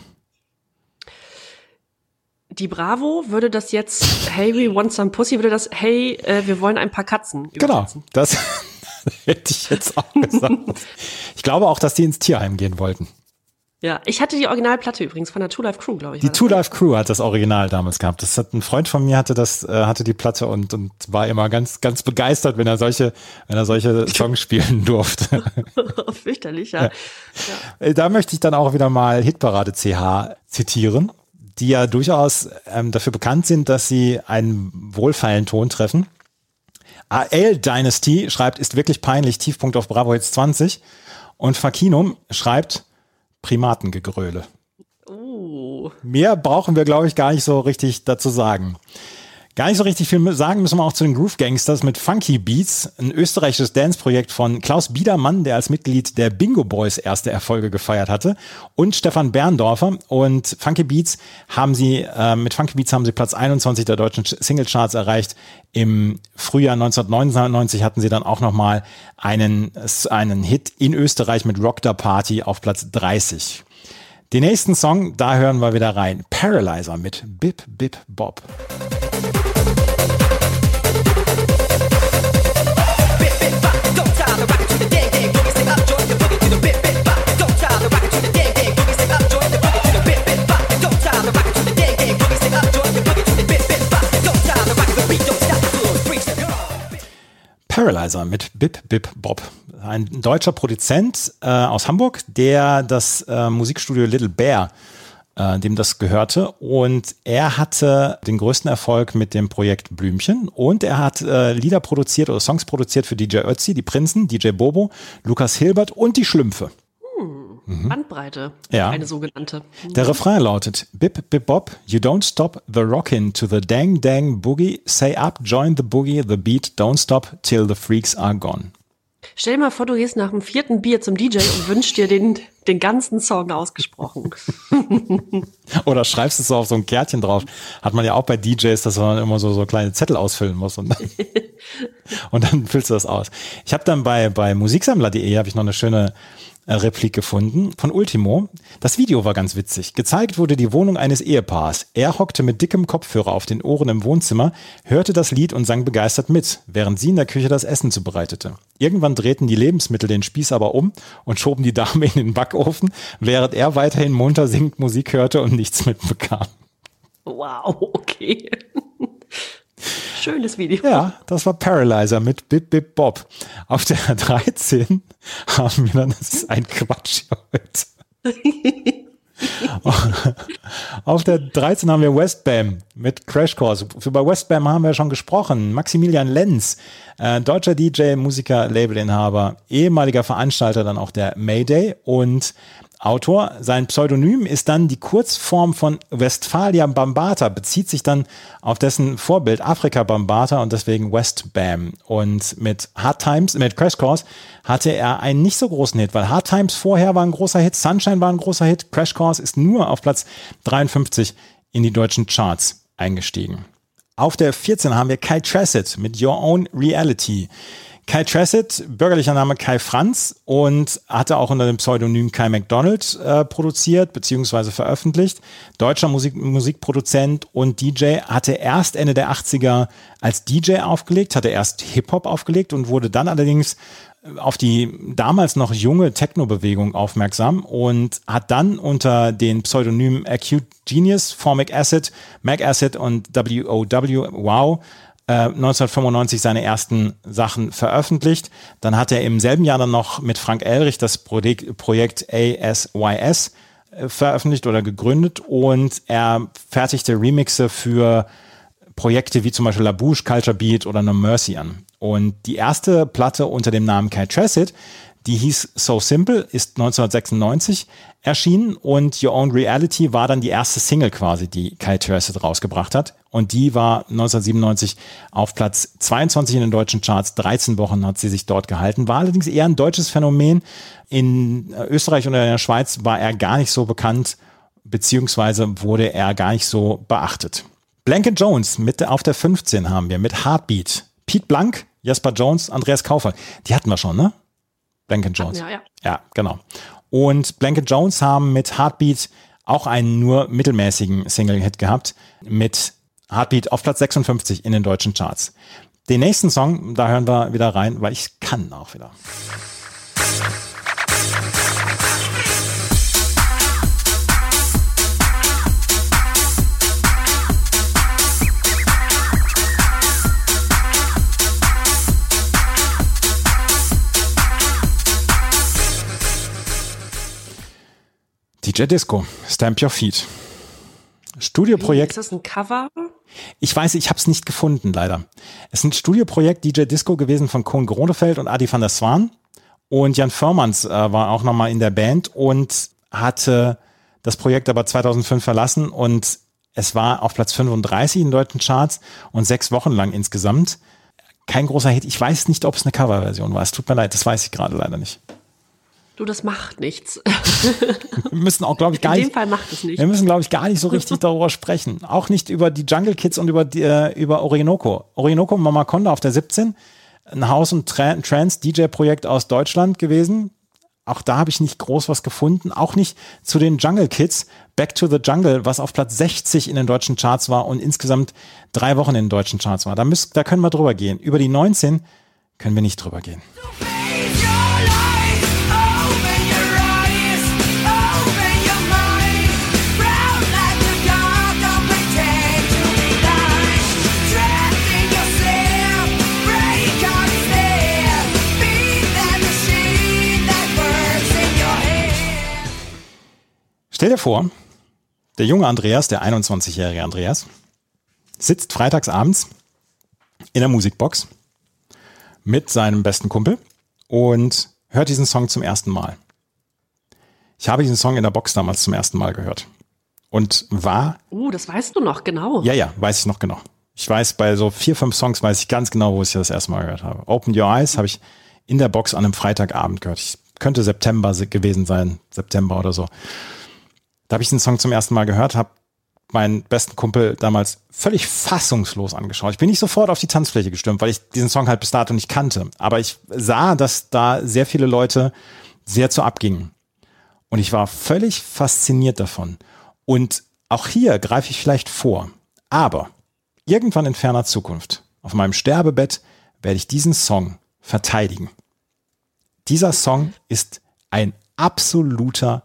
D: Die Bravo würde das jetzt, hey, we want some pussy, würde das, hey, äh, wir wollen ein paar Katzen übersetzen.
E: Genau, das hätte ich jetzt auch gesagt. Ich glaube auch, dass die ins Tierheim gehen wollten.
D: Ja, ich hatte die Originalplatte übrigens von der Two Life Crew, glaube ich.
E: Die Two Life Crew hat das Original damals gehabt. Das hat ein Freund von mir hatte das, äh, hatte die Platte und, und war immer ganz, ganz begeistert, wenn er solche, wenn er solche Songs spielen durfte.
D: Fürchterlich, ja.
E: Ja. Ja. Da möchte ich dann auch wieder mal Hitparade C H zitieren, die ja durchaus ähm, dafür bekannt sind, dass sie einen wohlfeilen Ton treffen. A L Dynasty schreibt, ist wirklich peinlich, Tiefpunkt auf Bravo Hits zwanzig. Und Fakinum schreibt, Primatengegröle.
D: Oh.
E: Mehr brauchen wir, glaube ich, gar nicht so richtig dazu sagen. Gar nicht so richtig viel sagen müssen wir auch zu den Groove Gangsters mit Funky Beats, ein österreichisches Dance-Projekt von Klaus Biedermann, der als Mitglied der Bingo Boys erste Erfolge gefeiert hatte, und Stefan Berndorfer. Und Funky Beats haben sie, äh, mit Funky Beats haben sie Platz einundzwanzig der deutschen Singlecharts erreicht. Im Frühjahr neunzehnhundertneunundneunzig hatten sie dann auch nochmal einen, einen Hit in Österreich mit Rock Da Party auf Platz dreißig. Den nächsten Song, da hören wir wieder rein. Paralyzer mit Bip Bip Bob. Paralyzer mit Bip Bip Bob. Ein deutscher Produzent äh, aus Hamburg, der das äh, Musikstudio Little Bear, äh, dem das gehörte. Und er hatte den größten Erfolg mit dem Projekt Blümchen. Und er hat äh, Lieder produziert oder Songs produziert für D J Ötzi, die Prinzen, D J Bobo, Lukas Hilbert und die Schlümpfe.
D: Hm, mhm. Bandbreite,
E: ja.
D: Eine sogenannte.
E: Der Refrain lautet, Bip Bip Bob, you don't stop the rockin' to the dang dang boogie, say up, join the boogie, the beat don't stop till the freaks are gone.
D: Stell dir mal vor, du gehst nach dem vierten Bier zum D J und wünschst dir den, den ganzen Song ausgesprochen.
E: Oder schreibst es so auf so ein Kärtchen drauf. Hat man ja auch bei D Js, dass man immer so, so kleine Zettel ausfüllen muss und dann, und dann füllst du das aus. Ich habe dann bei, bei musiksammler punkt de habe ich noch eine schöne Replik gefunden von Ultimo. Das Video war ganz witzig. Gezeigt wurde die Wohnung eines Ehepaars. Er hockte mit dickem Kopfhörer auf den Ohren im Wohnzimmer, hörte das Lied und sang begeistert mit, während sie in der Küche das Essen zubereitete. Irgendwann drehten die Lebensmittel den Spieß aber um und schoben die Dame in den Backofen, während er weiterhin munter singend Musik hörte und nichts mitbekam.
D: Wow, okay. Schönes Video.
E: Ja, das war Paralyzer mit Bip Bip Bob. Auf der dreizehn haben wir dann, das ist ein Quatsch heute. Auf der dreizehn haben wir Westbam mit Crash Course. Für bei Westbam haben wir schon gesprochen. Maximilian Lenz, äh, deutscher D J, Musiker, Labelinhaber, ehemaliger Veranstalter dann auch der Mayday und Autor. Sein Pseudonym ist dann die Kurzform von Westphalia Bambata, bezieht sich dann auf dessen Vorbild Afrika Bambata und deswegen Westbam. Und mit Hard Times, mit Crash Course hatte er einen nicht so großen Hit, weil Hard Times vorher war ein großer Hit, Sunshine war ein großer Hit, Crash Course ist nur auf Platz dreiundfünfzig in die deutschen Charts eingestiegen. Auf der vierzehn haben wir Kai Tracid mit Your Own Reality. Kai Tracid, bürgerlicher Name Kai Franz und hatte auch unter dem Pseudonym Kai McDonald äh, produziert bzw. veröffentlicht. Deutscher Musik, Musikproduzent und D J, hatte erst Ende der achtziger als D J aufgelegt, hatte erst Hip-Hop aufgelegt und wurde dann allerdings auf die damals noch junge Techno-Bewegung aufmerksam und hat dann unter den Pseudonymen Acute Genius, Formic Acid, Mac Acid und W O W, wow, neunzehnhundertfünfundneunzig seine ersten Sachen veröffentlicht. Dann hat er im selben Jahr dann noch mit Frank Elrich das Projekt A S Y S veröffentlicht oder gegründet und er fertigte Remixe für Projekte wie zum Beispiel La Bouche, Culture Beat oder No Mercy an. Und die erste Platte unter dem Namen Kai Tracid, die hieß So Simple, ist neunzehnhundertsechsundneunzig erschienen und Your Own Reality war dann die erste Single quasi, die Kai Tracid rausgebracht hat. Und die war neunzehnhundertsiebenundneunzig auf Platz zweiundzwanzig in den deutschen Charts. dreizehn Wochen hat sie sich dort gehalten. War allerdings eher ein deutsches Phänomen. In Österreich und in der Schweiz war er gar nicht so bekannt, beziehungsweise wurde er gar nicht so beachtet. Blanket Jones mit auf der fünfzehn haben wir mit Heartbeat. Pete Blank, Jesper Jones, Andreas Kaufer. Die hatten wir schon, ne? Blanket Jones.
D: Ja, ja.
E: Ja, genau. Und Blanket Jones haben mit Heartbeat auch einen nur mittelmäßigen Single-Hit gehabt, mit Heartbeat auf Platz sechsundfünfzig in den deutschen Charts. Den nächsten Song, da hören wir wieder rein, weil ich kann auch wieder. D J Disco, Stamp Your Feet. Studioprojekt.
D: Ist das ein Cover?
E: Ich weiß, ich habe es nicht gefunden, leider. Es ist ein Studioprojekt D J Disco gewesen von Koen Gronefeld und Adi van der Zwaan. Und Jan Förmans äh, war auch nochmal in der Band und hatte das Projekt aber zweitausendfünf verlassen und es war auf Platz fünfunddreißig in den deutschen Charts und sechs Wochen lang insgesamt. Kein großer Hit. Ich weiß nicht, ob es eine Coverversion war. Es tut mir leid, das weiß ich gerade leider nicht.
D: Du, das macht nichts.
E: Wir müssen auch, glaube ich, gar
D: In dem
E: nicht.
D: Fall macht es nicht.
E: Wir müssen, glaube ich, gar nicht so richtig darüber sprechen. Auch nicht über die Jungle Kids und über die, äh, über Orinoco. Orinoco Mama Conda auf der siebzehn. Ein House- und Tra- Trance-D J-Projekt aus Deutschland gewesen. Auch da habe ich nicht groß was gefunden. Auch nicht zu den Jungle Kids. Back to the Jungle, was auf Platz sechzig in den deutschen Charts war und insgesamt drei Wochen in den deutschen Charts war. Da, müssen, da können wir drüber gehen. Über die neunzehn können wir nicht drüber gehen. Stell dir vor, der junge Andreas, der einundzwanzigjährige Andreas, sitzt freitags abends in der Musikbox mit seinem besten Kumpel und hört diesen Song zum ersten Mal. Ich habe diesen Song in der Box damals zum ersten Mal gehört und war...
D: Uh, das weißt du noch genau.
E: Ja, ja, weiß ich noch genau. Ich weiß, bei so vier, fünf Songs weiß ich ganz genau, wo ich das erste Mal gehört habe. Open Your Eyes habe ich in der Box an einem Freitagabend gehört. Ich, könnte September gewesen sein, September oder so. Da habe ich den Song zum ersten Mal gehört, habe meinen besten Kumpel damals völlig fassungslos angeschaut. Ich bin nicht sofort auf die Tanzfläche gestürmt, weil ich diesen Song halt bis dato nicht kannte. Aber ich sah, dass da sehr viele Leute sehr zu abgingen. Und ich war völlig fasziniert davon. Und auch hier greife ich vielleicht vor. Aber irgendwann in ferner Zukunft, auf meinem Sterbebett, werde ich diesen Song verteidigen. Dieser Song ist ein absoluter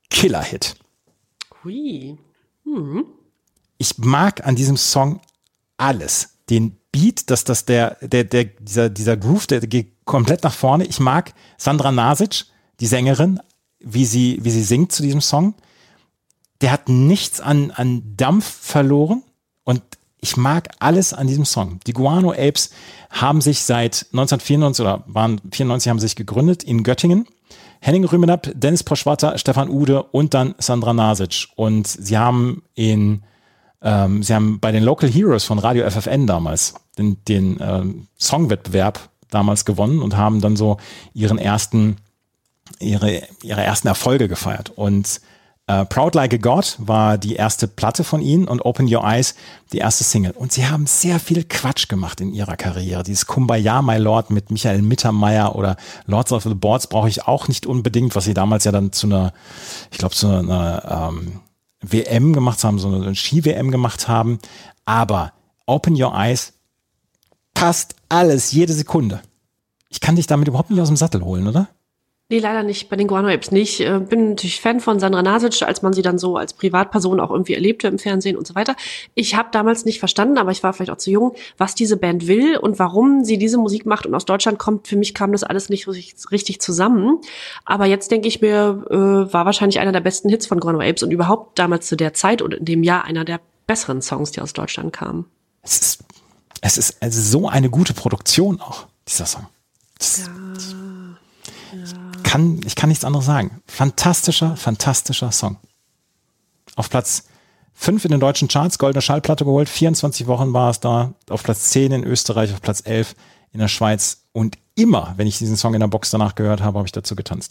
E: Killer-Hit.
D: Hui. Hm.
E: Ich mag an diesem Song alles. Den Beat, dass das der, der, der, dieser, dieser Groove, der geht komplett nach vorne. Ich mag Sandra Nasic, die Sängerin, wie sie, wie sie singt zu diesem Song. Der hat nichts an, an Dampf verloren und ich mag alles an diesem Song. Die Guano Apes haben sich seit neunzehnhundertvierundneunzig oder waren vierundneunzig haben sich gegründet in Göttingen. Henning Rümenab, Dennis Poschwatter, Stefan Ude und dann Sandra Nasic. Und sie haben in, ähm, sie haben bei den Local Heroes von Radio F F N damals den, den ähm, Songwettbewerb damals gewonnen und haben dann so ihren ersten, ihre, ihre ersten Erfolge gefeiert. Und Uh, Proud Like a God war die erste Platte von ihnen und Open Your Eyes die erste Single. Und sie haben sehr viel Quatsch gemacht in ihrer Karriere. Dieses Kumbaya, My Lord mit Michael Mittermeier oder Lords of the Boards brauche ich auch nicht unbedingt, was sie damals ja dann zu einer, ich glaube, zu einer ähm, W M gemacht haben, so eine Ski-W M gemacht haben. Aber Open Your Eyes passt alles, jede Sekunde. Ich kann dich damit überhaupt nicht aus dem Sattel holen, oder?
D: Nee, leider nicht, bei den Guano Apes nicht. Äh, bin natürlich Fan von Sandra Nasic, als man sie dann so als Privatperson auch irgendwie erlebte im Fernsehen und so weiter. Ich habe damals nicht verstanden, aber ich war vielleicht auch zu jung, was diese Band will und warum sie diese Musik macht und aus Deutschland kommt. Für mich kam das alles nicht richtig zusammen. Aber jetzt denke ich mir, äh, war wahrscheinlich einer der besten Hits von Guano Apes und überhaupt damals zu der Zeit und in dem Jahr einer der besseren Songs, die aus Deutschland kamen.
E: Es ist, es ist also so eine gute Produktion auch, dieser Song. Das,
D: ja.
E: Das, Kann, ich kann nichts anderes sagen. Fantastischer, fantastischer Song. Auf Platz fünf in den deutschen Charts, goldene Schallplatte geholt, vierundzwanzig Wochen war es da, auf Platz zehn in Österreich, auf Platz elf in der Schweiz und immer, wenn ich diesen Song in der Box danach gehört habe, habe ich dazu getanzt.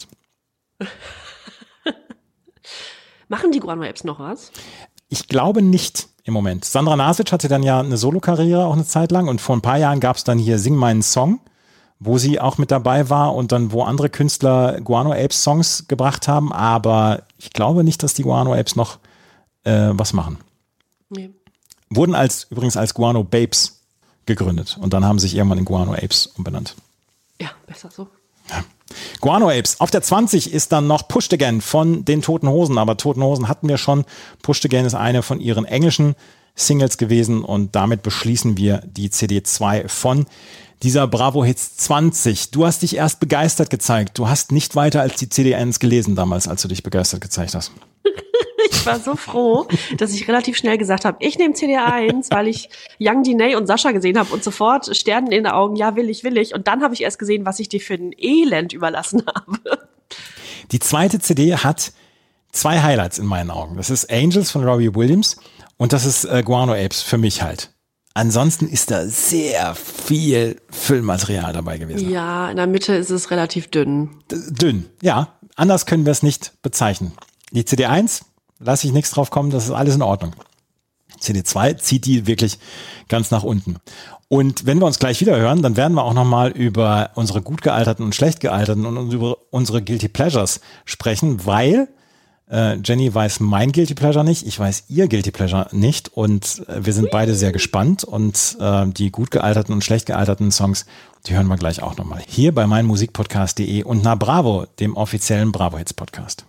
D: Machen die Guano Apes noch was?
E: Ich glaube nicht im Moment. Sandra Nasic hatte dann ja eine Solokarriere auch eine Zeit lang und vor ein paar Jahren gab es dann hier Sing meinen Song, wo sie auch mit dabei war und dann, wo andere Künstler Guano Apes Songs gebracht haben, aber ich glaube nicht, dass die Guano Apes noch äh, was machen. Nee. Wurden als übrigens als Guano Babes gegründet und dann haben sich irgendwann in Guano Apes umbenannt.
D: Ja, besser so.
E: Ja. Guano Apes. Auf der zwanzig ist dann noch Pushed Again von den Toten Hosen, aber Toten Hosen hatten wir schon. Pushed Again ist eine von ihren englischen Singles gewesen und damit beschließen wir die C D zwei von dieser Bravo Hits zwanzig. Du hast dich erst begeistert gezeigt. Du hast nicht weiter als die C D eins gelesen damals, als du dich begeistert gezeigt hast.
D: Ich war so froh, dass ich relativ schnell gesagt habe, ich nehme C D eins, weil ich Young Diney und Sascha gesehen habe und sofort Sternen in den Augen, ja will ich, will ich. Und dann habe ich erst gesehen, was ich dir für ein Elend überlassen habe.
E: Die zweite C D hat zwei Highlights in meinen Augen. Das ist Angels von Robbie Williams und das ist äh, Guano Apes für mich halt. Ansonsten ist da sehr viel Füllmaterial dabei gewesen.
D: Ja, in der Mitte ist es relativ dünn.
E: D- dünn, ja. Anders können wir es nicht bezeichnen. Die C D eins, lasse ich nichts drauf kommen, das ist alles in Ordnung. C D zwei zieht die wirklich ganz nach unten. Und wenn wir uns gleich wieder hören, dann werden wir auch nochmal über unsere gut gealterten und schlecht gealterten und über unsere Guilty Pleasures sprechen, weil äh, Jenny weiß mein Guilty Pleasure nicht, ich weiß ihr Guilty Pleasure nicht und äh, wir sind beide sehr gespannt und äh, die gut gealterten und schlecht gealterten Songs, die hören wir gleich auch nochmal. Hier bei meinmusikpodcast punkt de und na Bravo, dem offiziellen Bravo Hits Podcast.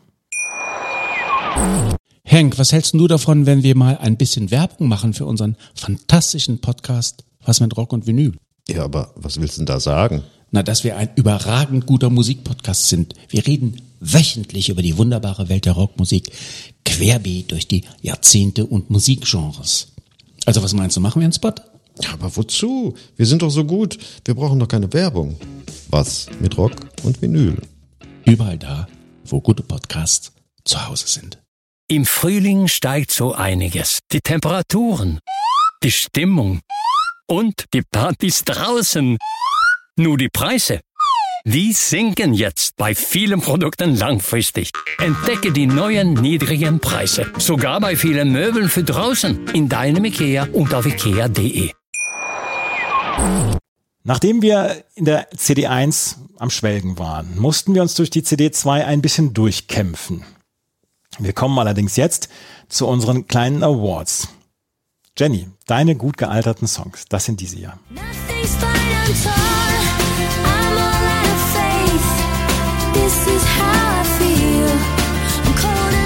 J: Henk, was hältst du davon, wenn wir mal ein bisschen Werbung machen für unseren fantastischen Podcast Was mit Rock und Vinyl?
K: Ja, aber was willst du denn da sagen?
J: Na, dass wir ein überragend guter Musikpodcast sind. Wir reden wöchentlich über die wunderbare Welt der Rockmusik, querbeet durch die Jahrzehnte und Musikgenres. Also was meinst du, machen wir einen Spot?
K: Ja, aber wozu? Wir sind doch so gut. Wir brauchen doch keine Werbung. Was mit Rock und Vinyl?
J: Überall da, wo gute Podcasts zu Hause sind.
F: Im Frühling steigt so einiges. Die Temperaturen, die Stimmung und die Partys draußen. Nur die Preise, die sinken jetzt bei vielen Produkten langfristig. Entdecke die neuen niedrigen Preise. Sogar bei vielen Möbeln für draußen. In deinem Ikea und auf ikea punkt de.
E: Nachdem wir in der C D eins am Schwelgen waren, mussten wir uns durch die C D zwei ein bisschen durchkämpfen. Wir kommen allerdings jetzt zu unseren kleinen Awards. Jenny, deine gut gealterten Songs, das sind diese hier.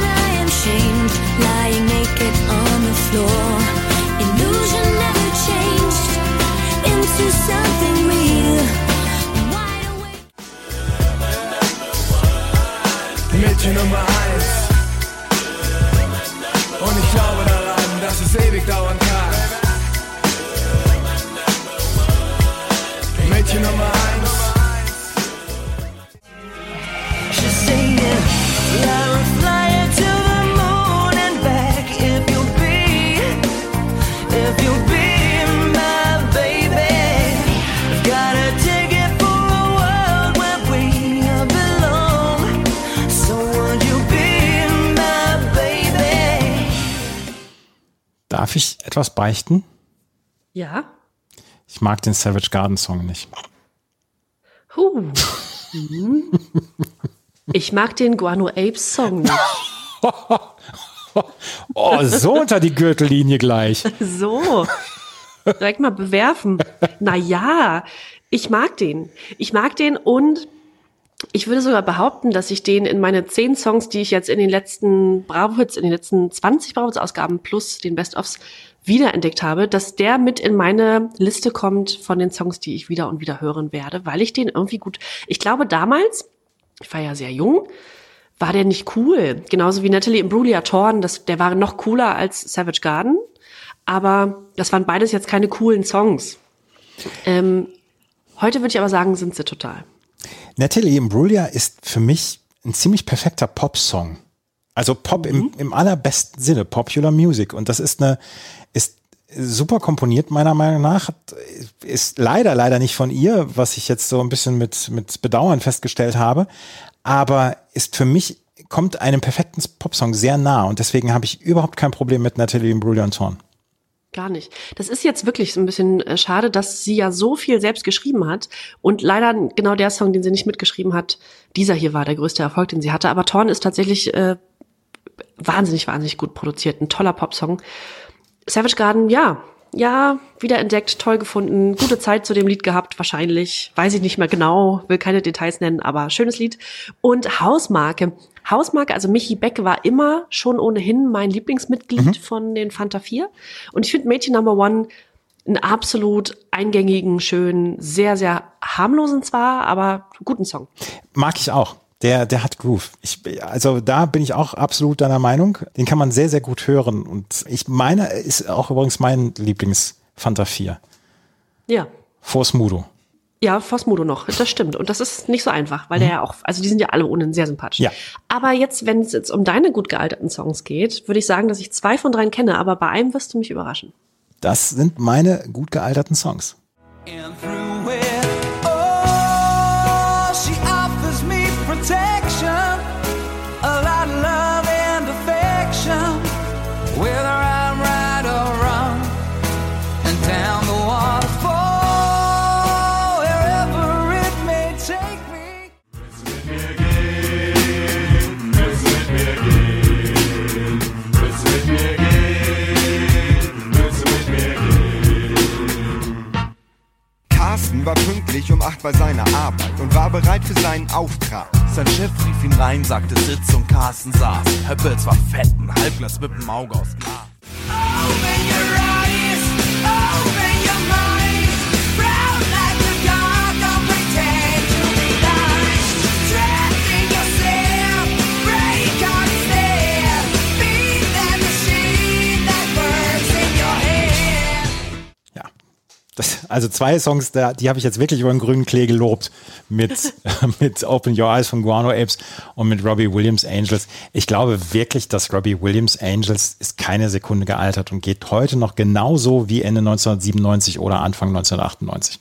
L: Lying naked on the floor. Illusion never changed.
E: Darf ich etwas beichten?
D: Ja.
E: Ich mag den Savage Garden Song nicht.
D: Huh. Mhm. Ich mag den Guano Apes Song nicht.
E: Oh, so unter die Gürtellinie gleich.
D: So. Direkt mal bewerfen. Naja, ich mag den. Ich mag den und ich würde sogar behaupten, dass ich den in meine zehn Songs, die ich jetzt in den letzten Bravo-Hits, in den letzten zwanzig Bravo-Hits-Ausgaben plus den Best-ofs wiederentdeckt habe, dass der mit in meine Liste kommt von den Songs, die ich wieder und wieder hören werde, weil ich den irgendwie gut, ich glaube damals, ich war ja sehr jung, war der nicht cool. Genauso wie Natalie Imbruglia Torn, das, der war noch cooler als Savage Garden, aber das waren beides jetzt keine coolen Songs. Ähm, heute würde ich aber sagen, sind sie total.
E: Natalie Imbruglia ist für mich ein ziemlich perfekter Pop-Song. Also Pop mhm. im, im allerbesten Sinne, Popular Music. Und das ist eine, ist super komponiert, meiner Meinung nach. Ist leider, leider nicht von ihr, was ich jetzt so ein bisschen mit, mit Bedauern festgestellt habe. Aber ist für mich, kommt einem perfekten Popsong sehr nah. Und deswegen habe ich überhaupt kein Problem mit Natalie Imbruglia und Torn.
D: Gar nicht. Das ist jetzt wirklich so ein bisschen äh, schade, dass sie ja so viel selbst geschrieben hat und leider genau der Song, den sie nicht mitgeschrieben hat, dieser hier war der größte Erfolg, den sie hatte. Aber Torn ist tatsächlich äh, wahnsinnig, wahnsinnig gut produziert. Ein toller Popsong. Savage Garden, ja, ja, wiederentdeckt, toll gefunden, gute Zeit zu dem Lied gehabt, wahrscheinlich. Weiß ich nicht mehr genau, will keine Details nennen, aber schönes Lied. Und Hausmarke. Hausmarke, also Michi Beck war immer schon ohnehin mein Lieblingsmitglied mhm. von den Fanta vier. Und ich finde Mädchen Number One einen absolut eingängigen, schönen, sehr, sehr harmlosen zwar, aber guten Song.
E: Mag ich auch. Der, der hat Groove. Ich, also da bin ich auch absolut deiner Meinung. Den kann man sehr, sehr gut hören. Und ich meine, ist auch übrigens mein Lieblings-Fanta vier.
D: Ja.
E: Vor Smudo.
D: Ja, vor Smudo noch. Das stimmt. Und das ist nicht so einfach, weil mhm. der ja auch, also die sind ja alle ohnehin sehr sympathisch.
E: Ja.
D: Aber jetzt, wenn es jetzt um deine gut gealterten Songs geht, würde ich sagen, dass ich zwei von dreien kenne, aber bei einem wirst du mich überraschen.
E: Das sind meine gut gealterten Songs.
L: And through it, oh, she offers me protection, a lot of love and affection, whether I'm right or wrong, and down the waterfall, wherever it may take me.
G: Willst du mit mir gehen? Willst du mit mir gehen? Willst du mit mir gehen? Willst du mit mir gehen?
H: Carsten war pünktlich um acht bei seiner Arbeit und war bereit für seinen Auftrag.
I: Sein Chef rief ihn rein, sagte Sitz und Carsten saß. Höppels war fett, ein Halbglas mit dem Auge aus Glas.
L: Open your eyes, open your mind, proud like a dog, don't pretend to be nice. Trapped in yourself, break on stare, be that machine that works in your head.
E: Ja. Das, also zwei Songs, da, die habe ich jetzt wirklich über den grünen Klee gelobt mit, mit Open Your Eyes von Guano Apes und mit Robbie Williams Angels. Ich glaube wirklich, dass Robbie Williams Angels ist keine Sekunde gealtert und geht heute noch genauso wie Ende neunzehnhundertsiebenundneunzig oder Anfang neunzehnhundertachtundneunzig.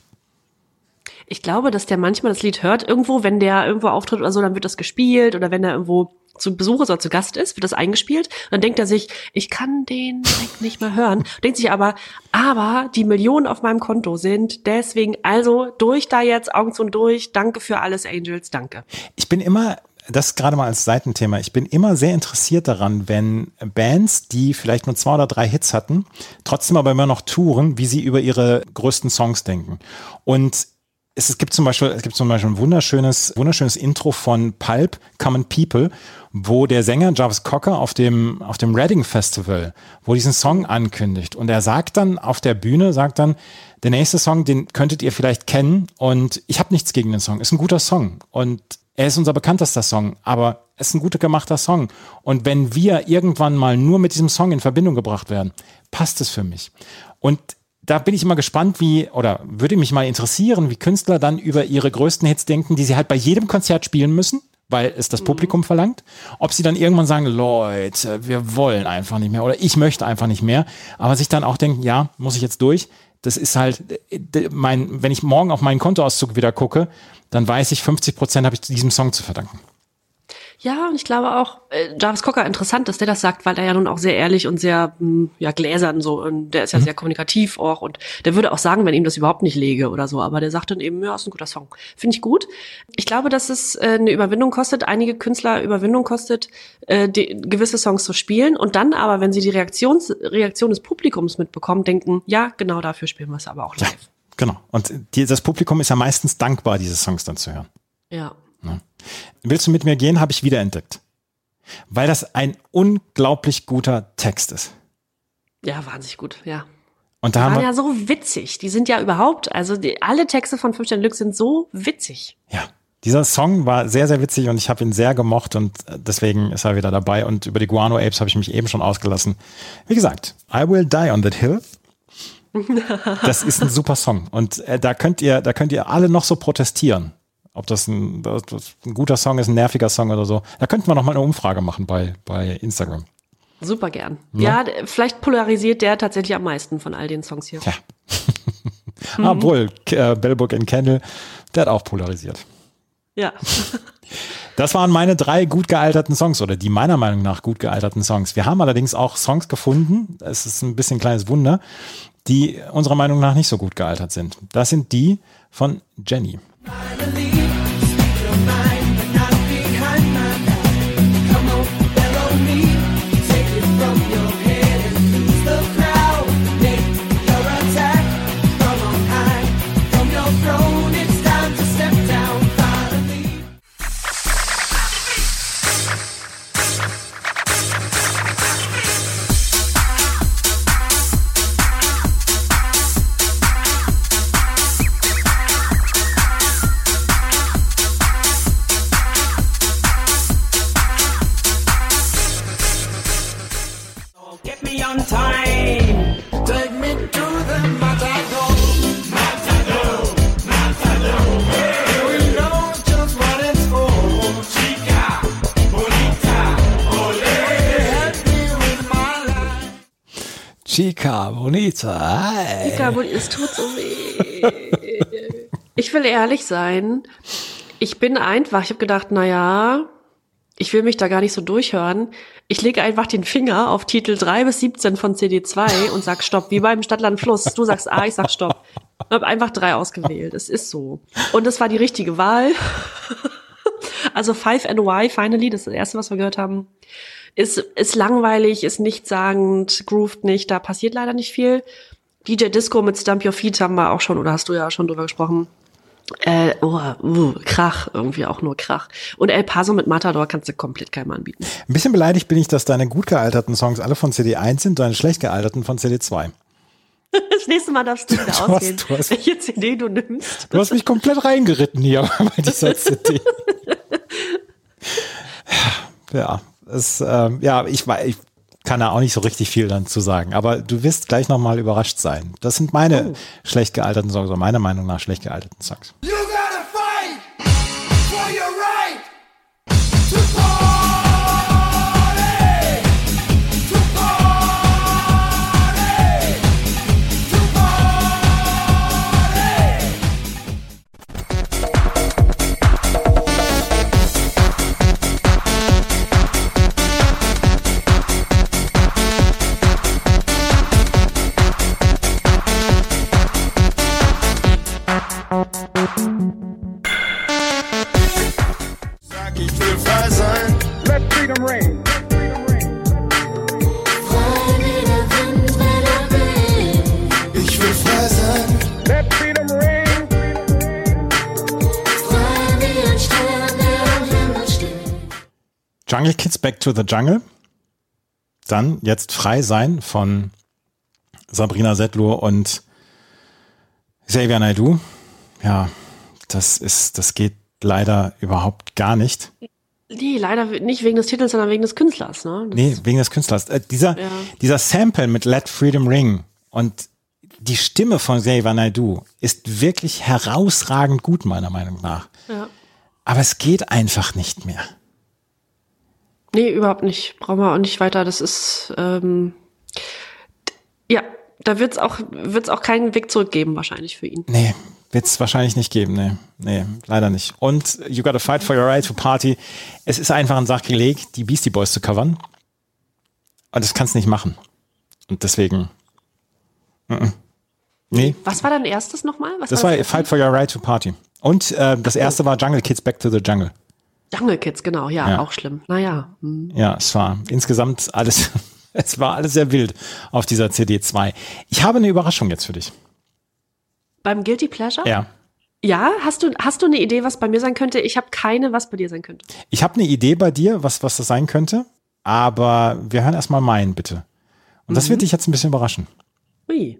D: Ich glaube, dass der manchmal das Lied hört irgendwo, wenn der irgendwo auftritt oder so, dann wird das gespielt oder wenn er irgendwo zu Besuch ist oder zu Gast ist, wird das eingespielt. Und dann denkt er sich, ich kann den direkt nicht mehr hören. Denkt sich aber, aber die Millionen auf meinem Konto sind deswegen, also durch da jetzt, Augen zu und durch. Danke für alles, Angels, danke.
E: Ich bin immer, das gerade mal als Seitenthema, ich bin immer sehr interessiert daran, wenn Bands, die vielleicht nur zwei oder drei Hits hatten, trotzdem aber immer noch touren, wie sie über ihre größten Songs denken. Und Es, es gibt zum Beispiel, es gibt zum Beispiel ein wunderschönes, wunderschönes Intro von Pulp, Common People, wo der Sänger Jarvis Cocker auf dem, auf dem Reading Festival, wo diesen Song ankündigt. Und er sagt dann auf der Bühne, sagt dann, der nächste Song, den könntet ihr vielleicht kennen. Und ich habe nichts gegen den Song. Ist ein guter Song. Und er ist unser bekanntester Song. Aber es ist ein gut gemachter Song. Und wenn wir irgendwann mal nur mit diesem Song in Verbindung gebracht werden, passt es für mich. Und da bin ich immer gespannt, wie, oder würde mich mal interessieren, wie Künstler dann über ihre größten Hits denken, die sie halt bei jedem Konzert spielen müssen, weil es das Publikum mhm. verlangt. Ob sie dann irgendwann sagen, Leute, wir wollen einfach nicht mehr oder ich möchte einfach nicht mehr, aber sich dann auch denken, ja, muss ich jetzt durch. Das ist halt, mein, wenn ich morgen auf meinen Kontoauszug wieder gucke, dann weiß ich, fünfzig Prozent habe ich diesem Song zu verdanken.
D: Ja, und ich glaube auch, äh, Jarvis Cocker, interessant, dass der das sagt, weil er ja nun auch sehr ehrlich und sehr mh, ja gläsern so, und der ist ja
E: Mhm.
D: sehr kommunikativ auch, und der würde auch sagen, wenn ihm das überhaupt nicht läge oder so, aber der sagt dann eben, ja, ist ein guter Song. Finde ich gut. Ich glaube, dass es äh, eine Überwindung kostet, einige Künstler Überwindung kostet, äh, die, gewisse Songs zu spielen, und dann aber, wenn sie die Reaktions, Reaktion des Publikums mitbekommen, denken, ja, genau dafür spielen wir es aber auch live.
E: Genau. Und die, das Publikum ist ja meistens dankbar, diese Songs dann zu hören.
D: Ja.
E: Ja. Willst du mit mir gehen, habe ich wiederentdeckt. Weil das ein unglaublich guter Text ist.
D: Ja, wahnsinnig gut, ja.
E: Und
D: Die
E: da haben
D: waren
E: wir,
D: ja so witzig. Die sind ja überhaupt, also die, alle Texte von Fünf Sterne Glück sind so witzig.
E: dieser Song war sehr, sehr witzig und ich habe ihn sehr gemocht und deswegen ist er wieder dabei. Und über die Guano Apes habe ich mich eben schon ausgelassen. Wie gesagt, I Will Die on That Hill. Das ist ein super Song. Und äh, da könnt ihr, da könnt ihr alle noch so protestieren. Ob das ein, das ein guter Song ist, ein nerviger Song oder so. Da könnten wir noch mal eine Umfrage machen bei, bei Instagram.
D: Super gern.
E: Ja.
D: Ja, vielleicht polarisiert der tatsächlich am meisten von all den Songs hier.
E: Ja. Mhm. Obwohl, äh, Bellbook and Candle, der hat auch polarisiert.
D: Ja.
E: Das waren meine drei gut gealterten Songs oder die meiner Meinung nach gut gealterten Songs. Wir haben allerdings auch Songs gefunden, es ist ein bisschen ein kleines Wunder, die unserer Meinung nach nicht so gut gealtert sind. Das sind die von Jenny.
L: Get me on time. Take me to the Matador. Matador, Matador. Hey, we know just what it's for. Chica, bonita, ole. Help me with my life.
E: Chica Bonita. Hey.
D: Chica Bonita, es tut so weh. Ich will ehrlich sein. Ich bin einfach, ich habe gedacht, na ja, ich will mich da gar nicht so durchhören. Ich lege einfach den Finger auf Titel drei bis siebzehn von C D zwei und sag Stopp, wie beim Stadtland Fluss. Du sagst A, ich sag Stopp. Ich habe einfach drei ausgewählt. Es ist so. Und es war die richtige Wahl. Also Five and Why, Finally, das ist das erste, was wir gehört haben. Ist, ist langweilig, ist nichtssagend, grooved nicht, da passiert leider nicht viel. D J Disco mit Stump Your Feet haben wir auch schon, oder hast du ja schon drüber gesprochen. Äh, oh, uh, Krach, irgendwie auch nur Krach. Und El Paso mit Matador kannst du komplett keinem anbieten.
E: Ein bisschen beleidigt bin ich, dass deine gut gealterten Songs alle von C D eins sind, deine schlecht gealterten von C D zwei.
D: Das nächste Mal darfst du wieder
E: Du hast-
D: auswählen,
E: du hast-
D: welche C D du nimmst.
E: Du hast mich komplett reingeritten hier bei dieser C D. Ja, es, ähm, ja, ich, wei- ich kann da auch nicht so richtig viel dann zu sagen, aber du wirst gleich nochmal überrascht sein. Das sind meine
D: Oh.
E: schlecht gealterten Songs, oder meiner Meinung nach schlecht gealterten Songs.
L: You gotta fight for your right to party. To party. To Sag, ich will frei sein. Let freedom ring. Ich will frei sein. Let freedom ring.
E: Jungle Kids Back to the Jungle. Dann jetzt Frei sein von Sabrina Settler und Xavier Naidoo. Ja, das ist, das geht leider überhaupt gar nicht.
D: Nee, leider nicht wegen des Titels, sondern wegen des Künstlers, ne? Das
E: Nee, wegen des Künstlers. Äh, dieser,
D: Ja.
E: dieser Sample mit Let Freedom Ring und die Stimme von Xavier Naidoo ist wirklich herausragend gut, meiner Meinung nach.
D: Ja.
E: Aber es geht einfach nicht mehr.
D: Nee, überhaupt nicht. Brauchen wir auch nicht weiter. Das ist, ähm, ja, da wird's auch, wird's auch keinen Weg zurückgeben, wahrscheinlich für ihn.
E: Nee, Wird es wahrscheinlich nicht geben, nee. Nee, leider nicht. Und You Gotta Fight for Your Right to Party. Es ist einfach ein Sakrileg, die Beastie Boys zu covern. Und das kannst du nicht machen. Und deswegen. Mm-mm. Nee.
D: Was war dein erstes nochmal? Was
E: Das
D: war
E: war
D: das
E: Fight for Your Right to Party. Und äh, das erste war Jungle Kids Back to the Jungle.
D: Jungle Kids, genau, ja,
E: Ja.
D: auch schlimm. Naja. Hm.
E: Ja, es war insgesamt alles, es war alles sehr wild auf dieser C D zwei. Ich habe eine Überraschung jetzt für dich.
D: Beim Guilty Pleasure?
E: Ja.
D: Ja, hast du, hast du eine Idee, was bei mir sein könnte? Ich habe keine, was bei dir sein könnte.
E: Ich habe eine Idee bei dir, was, was das sein könnte, aber wir hören erstmal meinen, bitte. Und das
D: Mhm.
E: wird dich jetzt ein bisschen überraschen.
D: Ui.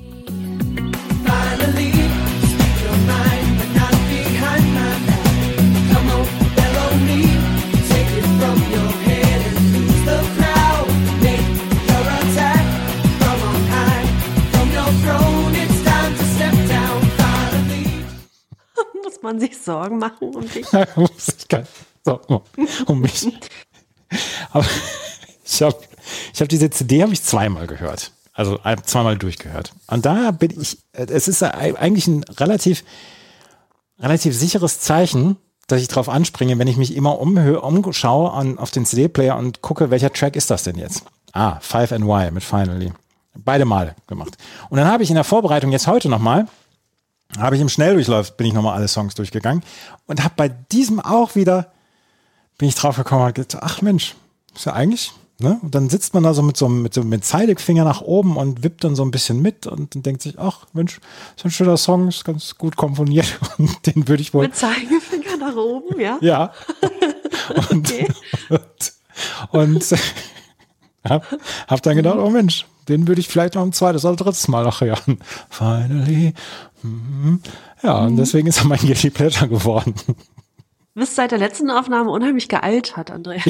L: Finally, speak your mind, but not behind my back. Come on, follow me, take it from your head and lose the crowd. Make your attack from on high, from your throne. It's time to step down. Finally.
D: Muss man sich Sorgen machen um dich?
E: Muss ich gar nicht Sorgen um mich. Aber ich habe ich hab diese C D habe ich zweimal gehört. Also ein- zweimal durchgehört. Und da bin ich, es ist eigentlich ein relativ, relativ sicheres Zeichen, dass ich drauf anspringe, wenn ich mich immer umhö- umschaue an, auf den C D-Player und gucke, welcher Track ist das denn jetzt? Ah, Five and Y mit Finally. Beide Male gemacht. Und dann habe ich in der Vorbereitung jetzt heute nochmal, habe ich im Schnelldurchlauf, bin ich nochmal alle Songs durchgegangen und habe bei diesem auch wieder, bin ich drauf gekommen und gedacht, ach Mensch, ist ja eigentlich, ne? Und dann sitzt man da so mit so einem, mit so mit Zeigefinger nach oben und wippt dann so ein bisschen mit und, und denkt sich, ach Mensch, ist ein schöner Song, ist ganz gut komponiert und den würde ich wohl.
D: Mit Zeigefinger nach oben, ja?
E: Ja. Und,
D: Okay.
E: und, und hab, hab dann gedacht, oh Mensch, den würde ich vielleicht noch ein zweites oder drittes Mal noch hören. Finally. Mhm. Ja, und deswegen ist er mein Guilty Pleasure geworden.
D: Du bist seit der letzten Aufnahme unheimlich gealtert, Andreas.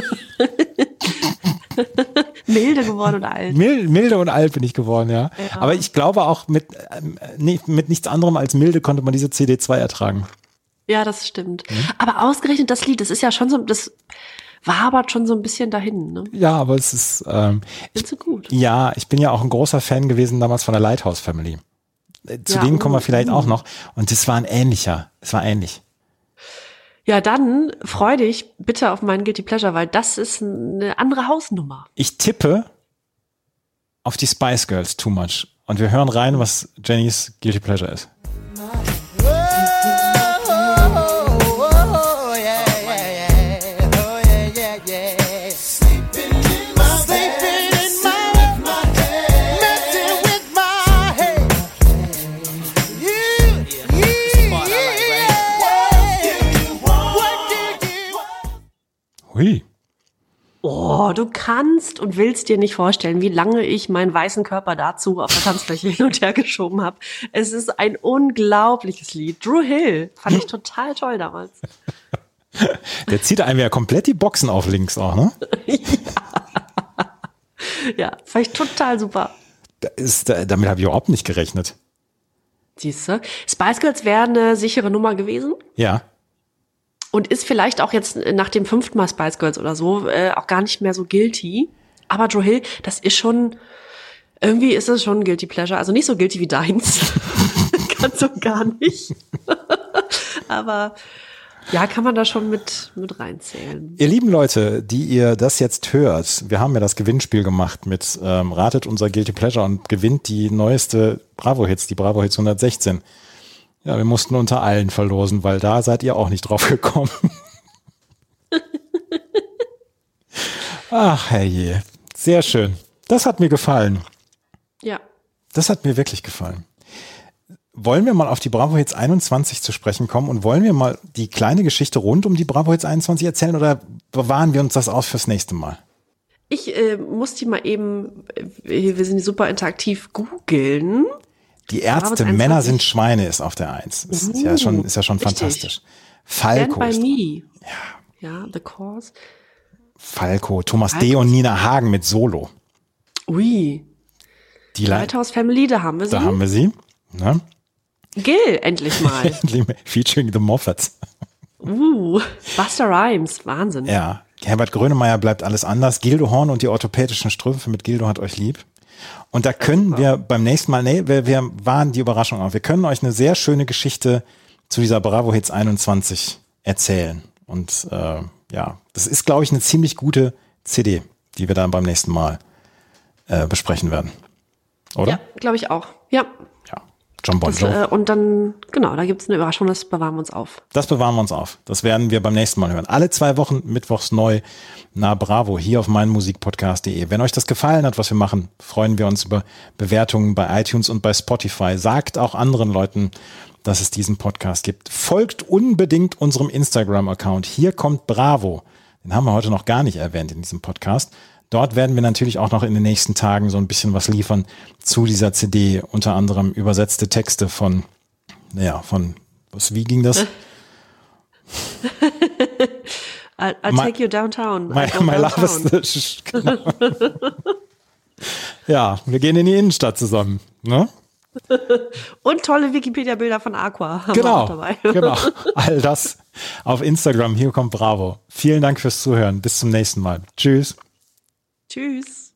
D: Milde geworden und alt.
E: Milde, milde und alt bin ich geworden, ja.
D: Ja.
E: Aber ich glaube auch mit, ähm, nee, mit nichts anderem als milde konnte man diese C D zwei ertragen.
D: Ja, das stimmt. Aber ausgerechnet das Lied, das ist ja schon so, das wabert schon so ein bisschen dahin, ne?
E: Ja, aber es ist, ähm,
D: Ist so gut.
E: ja, ich bin ja auch ein großer Fan gewesen damals von der Lighthouse Family. Äh, Zu
D: Ja,
E: denen kommen wir
D: uh,
E: vielleicht
D: uh.
E: auch noch. Und das war ein ähnlicher, es war ähnlich.
D: Ja, dann freu dich bitte auf meinen Guilty Pleasure, weil das ist eine andere Hausnummer.
E: Ich tippe auf die Spice Girls too much. Und wir hören rein, was Jennys Guilty Pleasure ist. Hui.
D: Oh, du kannst und willst dir nicht vorstellen, wie lange ich meinen weißen Körper dazu auf der Tanzfläche hin und her geschoben habe. Es ist ein unglaubliches Lied. Drew Hill fand ich total toll damals.
E: Der zieht einem ja komplett die Boxen auf links auch, ne?
D: Ja, fand ich total super.
E: Da ist, da- damit habe ich überhaupt nicht gerechnet.
D: Siehst du? Spice Girls wäre eine sichere Nummer gewesen.
E: Ja.
D: Und ist vielleicht auch jetzt nach dem fünften Mal Spice Girls oder so äh, auch gar nicht mehr so guilty. Aber Drew Hill, das ist schon, irgendwie ist es schon ein Guilty Pleasure. Also nicht so guilty wie deins. Ganz so gar nicht. Aber ja, kann man da schon mit, mit reinzählen.
E: Ihr lieben Leute, die ihr das jetzt hört, wir haben ja das Gewinnspiel gemacht mit ähm, Ratet unser Guilty Pleasure und gewinnt die neueste Bravo-Hits, die Bravo-Hits hundertsechzehn. Ja, wir mussten unter allen verlosen, weil da seid ihr auch nicht drauf gekommen. Ach, herrje. Sehr schön. Das hat mir gefallen.
D: Ja.
E: Das hat mir wirklich gefallen. Wollen wir mal auf die Bravo Hits einundzwanzig zu sprechen kommen und wollen wir mal die kleine Geschichte rund um die Bravo Hits einundzwanzig erzählen oder bewahren wir uns das aus fürs nächste Mal?
D: Ich äh, muss die mal eben, äh, wir sind super interaktiv, googeln.
E: Die
D: Bravo
E: Ärzte,
D: Hits
E: Männer
D: einundzwanzig.
E: sind Schweine ist auf der Eins. Das ist ja schon, ist ja schon
D: Richtig.
E: fantastisch.
D: Stand
E: Falco,
D: by
E: ist-
D: Me. Ja. Ja, The Cause.
E: Falco, Thomas
D: Falco.
E: D. und Nina Hagen mit Solo.
D: Ui.
E: Die Le-
D: Lighthouse Family, da haben wir sie.
E: Da haben wir sie. Ne?
D: Gil, endlich mal.
E: Featuring The Moffats.
D: uh, Buster Rhymes, Wahnsinn.
E: Ja. Herbert Grönemeyer bleibt alles anders. Gildo Horn und die orthopädischen Strümpfe mit Gildo hat euch lieb. Und da können wir beim nächsten Mal, nee, wir, wir waren die Überraschung auf. Wir können euch eine sehr schöne Geschichte zu dieser Bravo Hits einundzwanzig erzählen. Und äh, ja, das ist, glaube ich, eine ziemlich gute C D, die wir dann beim nächsten Mal äh, besprechen werden. Oder?
D: Ja, glaube ich auch. Ja.
E: John Bon
D: Das,
E: Jovi.
D: äh, und dann, genau, da gibt es eine Überraschung, das bewahren wir uns auf.
E: Das bewahren wir uns auf. Das werden wir beim nächsten Mal hören. Alle zwei Wochen mittwochs neu. Na Bravo, hier auf meinmusikpodcast punkt de. Wenn euch das gefallen hat, was wir machen, freuen wir uns über Bewertungen bei iTunes und bei Spotify. Sagt auch anderen Leuten, dass es diesen Podcast gibt. Folgt unbedingt unserem Instagram-Account. Hier kommt Bravo. Den haben wir heute noch gar nicht erwähnt in diesem Podcast. Dort werden wir natürlich auch noch in den nächsten Tagen so ein bisschen was liefern zu dieser C D, unter anderem übersetzte Texte von, naja, von, was, wie ging das?
D: I'll, I'll
E: My-
D: take you downtown.
E: My,
D: I'll go
E: my love
D: downtown.
E: is the, genau. Ja, wir gehen in die Innenstadt zusammen, ne?
D: Und tolle Wikipedia-Bilder von Aqua haben wir auch
E: Genau,
D: dabei.
E: genau. All das auf Instagram. Hier kommt Bravo. Vielen Dank fürs Zuhören. Bis zum nächsten Mal. Tschüss.
D: Tschüss.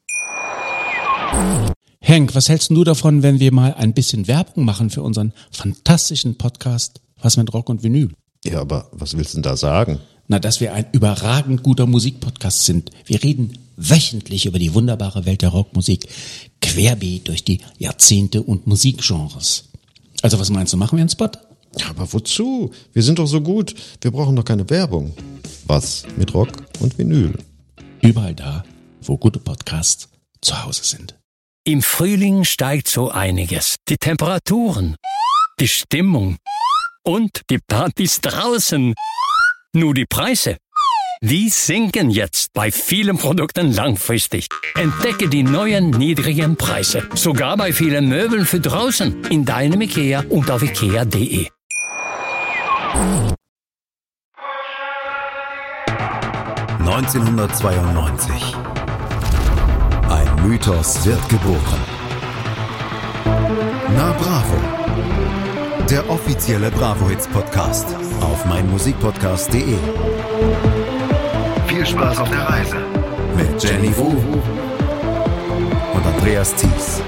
J: Henk, was hältst du davon, wenn wir mal ein bisschen Werbung machen für unseren fantastischen Podcast Was mit Rock und Vinyl?
K: Ja, aber was willst du denn da sagen?
J: Na, dass wir ein überragend guter Musikpodcast sind. Wir reden wöchentlich über die wunderbare Welt der Rockmusik, querbeet durch die Jahrzehnte und Musikgenres. Also was meinst du, machen wir einen Spot?
K: Ja, aber wozu? Wir sind doch so gut. Wir brauchen doch keine Werbung. Was mit Rock und Vinyl?
J: Überall da, wo gute Podcasts zu Hause sind.
F: Im Frühling steigt so einiges. Die Temperaturen, die Stimmung und die Partys draußen. Nur die Preise, die sinken jetzt bei vielen Produkten langfristig. Entdecke die neuen niedrigen Preise. Sogar bei vielen Möbeln für draußen. In deinem Ikea und auf ikea punkt de.
C: neunzehnhundertzweiundneunzig. Ein Mythos wird geboren. Na Bravo. Der offizielle Bravo Hits Podcast auf meinmusikpodcast punkt de. Viel Spaß auf der Reise mit Jenny Wu und Andreas Thies.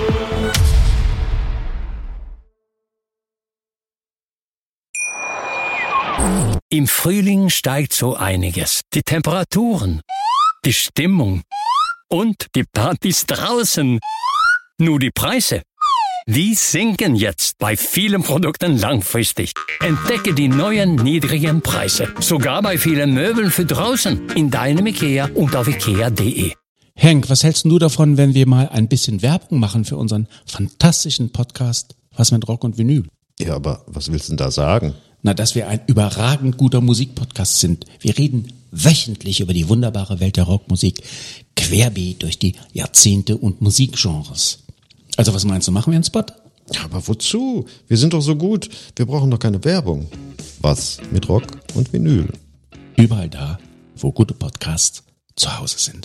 F: Im Frühling steigt so einiges. Die Temperaturen, die Stimmung und die Partys draußen. Nur die Preise, die sinken jetzt bei vielen Produkten langfristig. Entdecke die neuen niedrigen Preise. Sogar bei vielen Möbeln für draußen. In deinem Ikea und auf ikea punkt de.
J: Henk, was hältst du davon, wenn wir mal ein bisschen Werbung machen für unseren fantastischen Podcast Was mit Rock und Vinyl?
K: Ja, aber was willst du denn da sagen?
J: Na, dass wir ein überragend guter Musikpodcast sind. Wir reden wöchentlich über die wunderbare Welt der Rockmusik, querbeet durch die Jahrzehnte und Musikgenres. Also was meinst du, machen wir einen Spot?
K: Ja, aber wozu? Wir sind doch so gut. Wir brauchen doch keine Werbung. Was mit Rock und Vinyl?
J: Überall da, wo gute Podcasts zu Hause sind.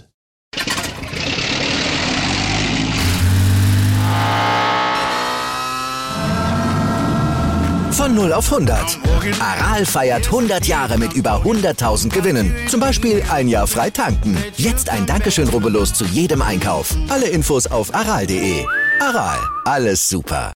B: Von null auf hundert. Aral feiert hundert Jahre mit über hunderttausend Gewinnen. Zum Beispiel ein Jahr frei tanken. Jetzt ein Dankeschön, rubbellos zu jedem Einkauf. Alle Infos auf aral punkt de. Aral, alles super.